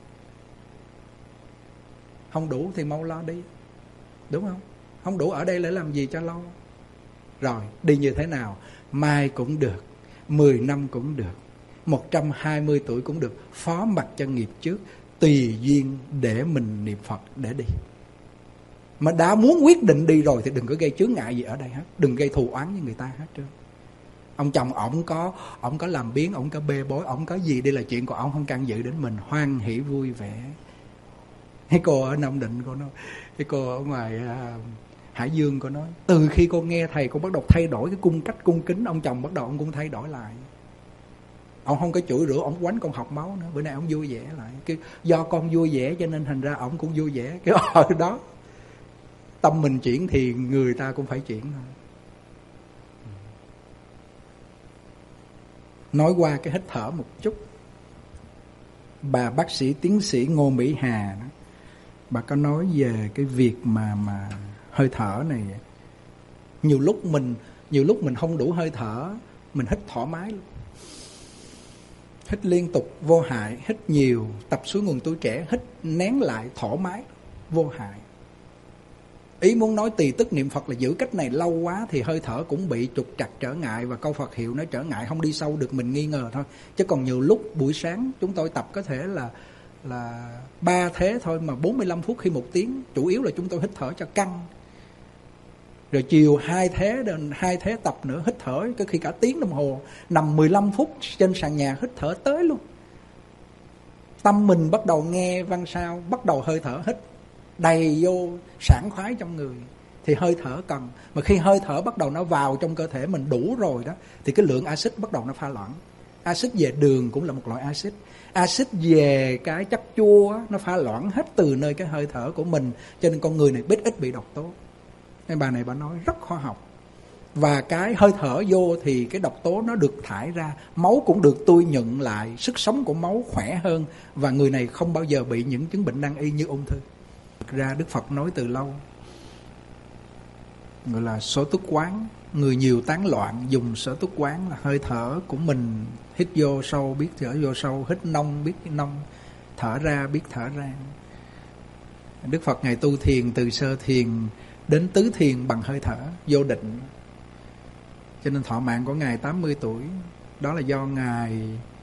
Speaker 4: Không đủ thì mau lo đi. Đúng không? Không đủ ở đây để làm gì cho lâu. Rồi, đi như thế nào? Mai cũng được, 10 năm cũng được, 120 tuổi cũng được. Phó mặc cho nghiệp trước, tùy duyên để mình niệm Phật để đi. Mà đã muốn quyết định đi rồi thì đừng có gây chướng ngại gì ở đây hết. Đừng gây thù oán với người ta hết trơn. Ông chồng ổng có làm biếng, ổng có bê bối, ổng có gì đây là chuyện của ổng, không can dự đến mình. Hoan hỷ vui vẻ. Cái cô ở Nam Định cô nói, cái cô ở ngoài Hải Dương cô nói, từ khi cô nghe thầy cô bắt đầu thay đổi cái cung cách cung kính. Ông chồng bắt đầu ông cũng thay đổi lại. Ông không có chửi rủa, ông quánh con học máu nữa. Bữa nay ông vui vẻ lại. Cái do con vui vẻ cho nên thành ra ông cũng vui vẻ. Cái đó tâm mình chuyển thì người ta cũng phải chuyển thôi. Nói qua cái hít thở một chút. Bà bác sĩ tiến sĩ Ngô Mỹ Hà đó, bà có nói về cái việc mà hơi thở này. Nhiều lúc mình không đủ hơi thở, mình hít thoải mái luôn. Hít liên tục vô hại, hít nhiều, tập suối nguồn tuổi trẻ, hít nén lại thoải mái, vô hại. Ý muốn nói tùy tức niệm Phật là giữ cách này lâu quá thì hơi thở cũng bị trục trặc trở ngại, và câu Phật hiệu nó trở ngại, không đi sâu được, mình nghi ngờ thôi. Chứ còn nhiều lúc buổi sáng chúng tôi tập có thể là 3 thế thôi mà 45 phút khi 1 tiếng, chủ yếu là chúng tôi hít thở cho căng. Rồi chiều 2 thế tập nữa hít thở có khi cả tiếng đồng hồ, nằm 15 phút trên sàn nhà hít thở tới luôn. Tâm mình bắt đầu nghe văn sao, bắt đầu hơi thở hít đầy vô sảng khoái trong người thì hơi thở cần. Mà khi hơi thở bắt đầu nó vào trong cơ thể mình đủ rồi đó thì cái lượng axit bắt đầu nó pha loãng. Axit về đường cũng là một loại axit. Axit về cái chất chua nó pha loãng hết từ nơi cái hơi thở của mình, cho nên con người này ít bị độc tố. Cái bà này bà nói rất khoa học. Và cái hơi thở vô thì cái độc tố nó được thải ra, máu cũng được tươi nhuận lại, sức sống của máu khỏe hơn, và người này không bao giờ bị những chứng bệnh nan y như ung thư. Thực ra Đức Phật nói từ lâu, gọi là sở túc quán. Người nhiều tán loạn dùng sở túc quán là hơi thở của mình, hít vô sâu biết thở vô sâu, hít nông biết nông, thở ra biết thở ra. Đức Phật Ngài tu thiền từ sơ thiền đến tứ thiền bằng hơi thở vô định, cho nên thọ mạng của Ngài 80 tuổi. Đó là do Ngài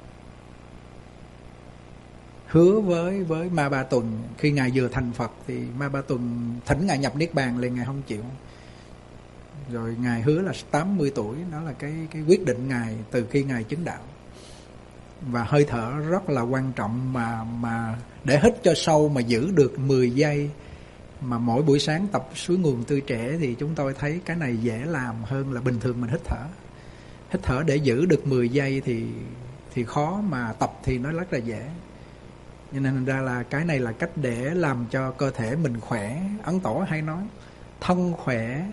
Speaker 4: hứa với Ma Ba Tuần. Khi Ngài vừa thành Phật thì Ma Ba Tuần thỉnh Ngài nhập Niết Bàn liền, Ngài không chịu. Rồi Ngài hứa là 80 tuổi. Đó là cái quyết định Ngài từ khi Ngài chứng đạo. Và hơi thở rất là quan trọng, mà để hít cho sâu mà giữ được 10 giây. Mà mỗi buổi sáng tập suối nguồn tươi trẻ thì chúng tôi thấy cái này dễ làm hơn là bình thường mình hít thở. Hít thở để giữ được 10 giây thì khó, mà tập thì nó rất là dễ. Cho nên ra là cái này là cách để làm cho cơ thể mình khỏe. Ấn Tổ hay nói thân khỏe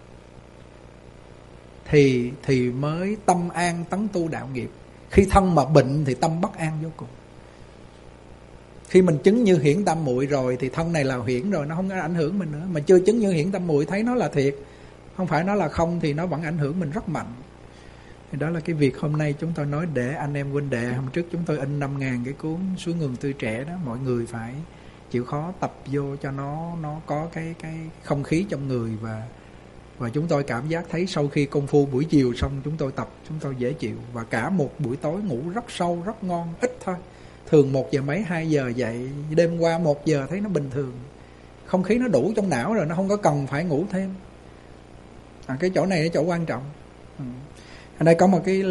Speaker 4: thì mới tâm an tấn tu đạo nghiệp. Khi thân mà bệnh thì tâm bất an vô cùng. Khi mình chứng như hiển tam muội rồi thì thân này là hiển rồi, nó không có ảnh hưởng mình nữa. Mà chưa chứng như hiển tam muội thấy nó là thiệt, không phải nó là không, thì nó vẫn ảnh hưởng mình rất mạnh. Thì đó là cái việc hôm nay chúng tôi nói để anh em huynh đệ. Hôm trước chúng tôi in 5.000 cái cuốn Suối Nguồn Tươi Trẻ đó. Mọi người phải chịu khó tập vô cho nó có cái không khí trong người. Và chúng tôi cảm giác thấy sau khi công phu buổi chiều xong chúng tôi tập, chúng tôi dễ chịu. Và cả một buổi tối ngủ rất sâu, rất ngon, ít thôi. Thường 1 giờ mấy 2 giờ dậy, đêm qua 1 giờ thấy nó bình thường. Không khí nó đủ trong não rồi, nó không có cần phải ngủ thêm. Cái chỗ này là chỗ quan trọng. Ở đây có một cái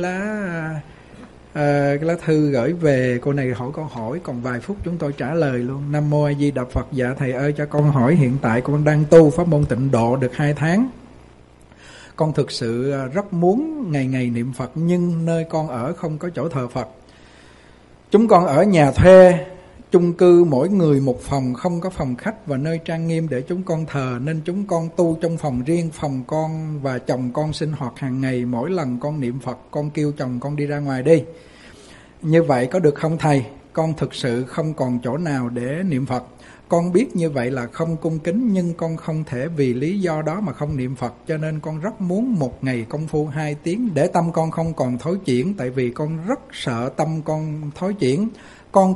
Speaker 4: lá thư gửi về. Cô này hỏi câu hỏi, còn vài phút chúng tôi trả lời luôn. Nam Mô A Di Đà Phật. Dạ thầy ơi, cho con hỏi hiện tại con đang tu pháp môn Tịnh Độ được 2 tháng. Con thực sự rất muốn ngày ngày niệm Phật, nhưng nơi con ở không có chỗ thờ Phật. Chúng con ở nhà thuê, chung cư mỗi người một phòng, không có phòng khách và nơi trang nghiêm để chúng con thờ, nên chúng con tu trong phòng riêng. Phòng con và chồng con sinh hoạt hàng ngày. Mỗi lần con niệm Phật, con kêu chồng con đi ra ngoài đi. Như vậy có được không thầy? Con thực sự không còn chỗ nào để niệm Phật. Con biết như vậy là không cung kính, nhưng con không thể vì lý do đó mà không niệm Phật. Cho nên con rất muốn một ngày công phu 2 tiếng để tâm con không còn thối chuyển. Tại vì con rất sợ tâm con thối chuyển. Con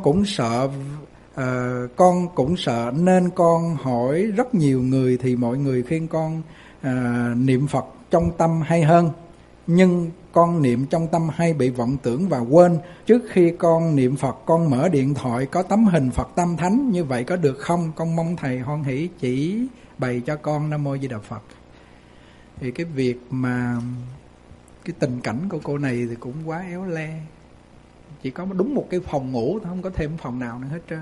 Speaker 4: cũng sợ nên con hỏi rất nhiều người thì mọi người khuyên con niệm Phật trong tâm hay hơn. Nhưng con niệm trong tâm hay bị vọng tưởng và quên. Trước khi con niệm Phật, con mở điện thoại có tấm hình Phật Tam Thánh. Như vậy có được không? Con mong thầy hoan hỷ chỉ bày cho con. Nam Mô Di Đà Phật. Thì cái việc mà cái tình cảnh của cô này thì cũng quá éo le. Chỉ có đúng một cái phòng ngủ, không có thêm phòng nào nữa hết trơn.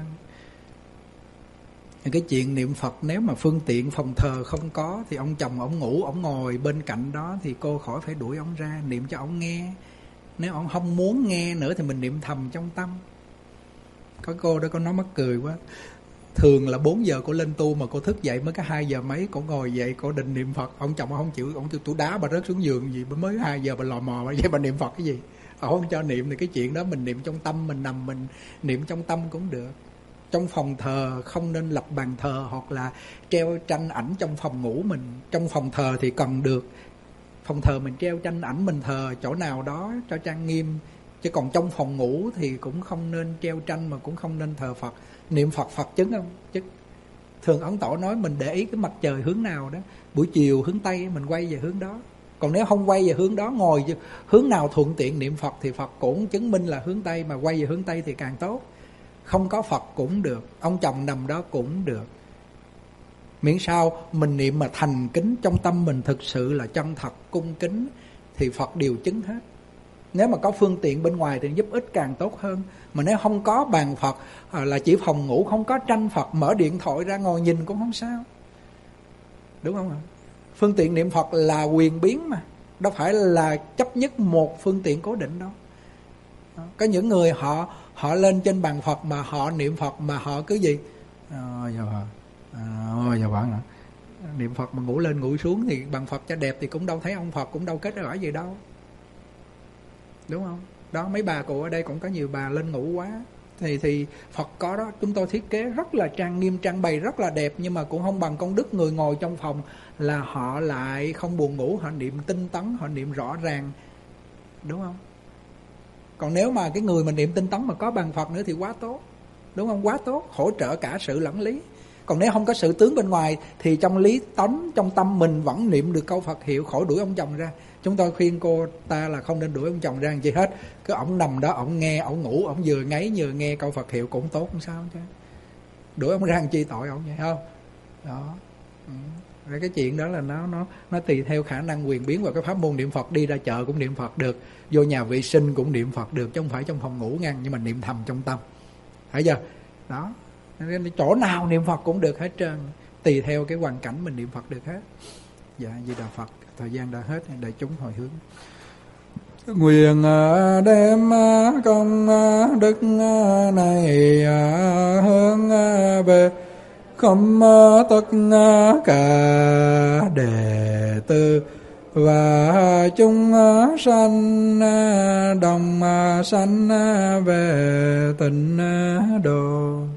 Speaker 4: Cái chuyện niệm Phật nếu mà phương tiện phòng thờ không có thì ông chồng ổng ngủ, ổng ngồi bên cạnh đó thì cô khỏi phải đuổi ổng ra, niệm cho ổng nghe. Nếu ổng không muốn nghe nữa thì mình niệm thầm trong tâm. Có cô đó có nói mắc cười quá. Thường là 4 giờ cô lên tu mà cô thức dậy mới có 2 giờ mấy, cô ngồi dậy cô định niệm Phật. Ông chồng không chịu, ông kêu tủ đá bà rớt xuống giường gì, mới 2 giờ bà lò mò vậy bà niệm Phật cái gì. Ông không cho niệm thì cái chuyện đó mình niệm trong tâm, mình nằm mình niệm trong tâm cũng được. Trong phòng thờ không nên lập bàn thờ hoặc là treo tranh ảnh trong phòng ngủ mình. Trong phòng thờ thì cần được. Phòng thờ mình treo tranh ảnh mình thờ chỗ nào đó cho trang nghiêm. Chứ còn trong phòng ngủ thì cũng không nên treo tranh mà cũng không nên thờ Phật. Niệm Phật Phật chứng không? Chứ thường Ấn Tổ nói mình để ý cái mặt trời hướng nào đó. Buổi chiều hướng Tây mình quay về hướng đó. Còn nếu không quay về hướng đó, ngồi hướng nào thuận tiện niệm Phật thì Phật cũng chứng minh là hướng Tây. Mà quay về hướng Tây thì càng tốt. Không có Phật cũng được, ông chồng nằm đó cũng được. Miễn sao mình niệm mà thành kính trong tâm mình thực sự là chân thật, cung kính thì Phật đều chứng hết. Nếu mà có phương tiện bên ngoài thì giúp ích càng tốt hơn. Mà nếu không có bàn Phật là chỉ phòng ngủ không có tranh Phật, mở điện thoại ra ngồi nhìn cũng không sao. Đúng không ạ? Phương tiện niệm Phật là quyền biến mà, đâu phải là chấp nhất một phương tiện cố định đâu. Có những người họ lên trên bàn Phật mà họ niệm Phật mà họ cứ gì dạ bạn ạ. Niệm Phật mà ngủ lên ngủ xuống thì bàn Phật cho đẹp thì cũng đâu thấy ông Phật, cũng đâu kết quả gì đâu. Đúng không? Đó, mấy bà cụ ở đây cũng có nhiều bà lên ngủ quá. Thì Phật có đó, chúng tôi thiết kế rất là trang nghiêm, trang bày rất là đẹp, nhưng mà cũng không bằng công đức người ngồi trong phòng là họ lại không buồn ngủ, họ niệm tinh tấn, họ niệm rõ ràng. Đúng không? Còn nếu mà cái người mình niệm tinh tấn mà có bàn Phật nữa thì quá tốt. Đúng không? Quá tốt, hỗ trợ cả sự lẫn lý. Còn nếu không có sự tướng bên ngoài thì trong lý tánh, trong tâm mình vẫn niệm được câu Phật hiệu, khỏi đuổi ông chồng ra. Chúng tôi khuyên cô ta là không nên đuổi ông chồng ra làm gì hết. Cứ ổng nằm đó, ổng nghe, ổng ngủ, ổng vừa ngáy vừa nghe câu Phật hiệu cũng tốt, không sao chứ. Đuổi ông ra làm chi tội ổng vậy không? Đó. Cái chuyện đó là nó tùy theo khả năng quyền biến. Và cái pháp môn niệm Phật, đi ra chợ cũng niệm Phật được, vô nhà vệ sinh cũng niệm Phật được, chứ không phải trong phòng ngủ ngăn, nhưng mà niệm thầm trong tâm. Thấy chưa? Đó, chỗ nào niệm Phật cũng được hết trơn, tùy theo cái hoàn cảnh mình niệm Phật được hết. Dạ, Di Đà Phật. Thời gian đã hết, đại chúng hồi hướng. Nguyện đem công đức này hướng về khắp tất cả đệ tử và chúng sanh đồng sanh về tịnh độ.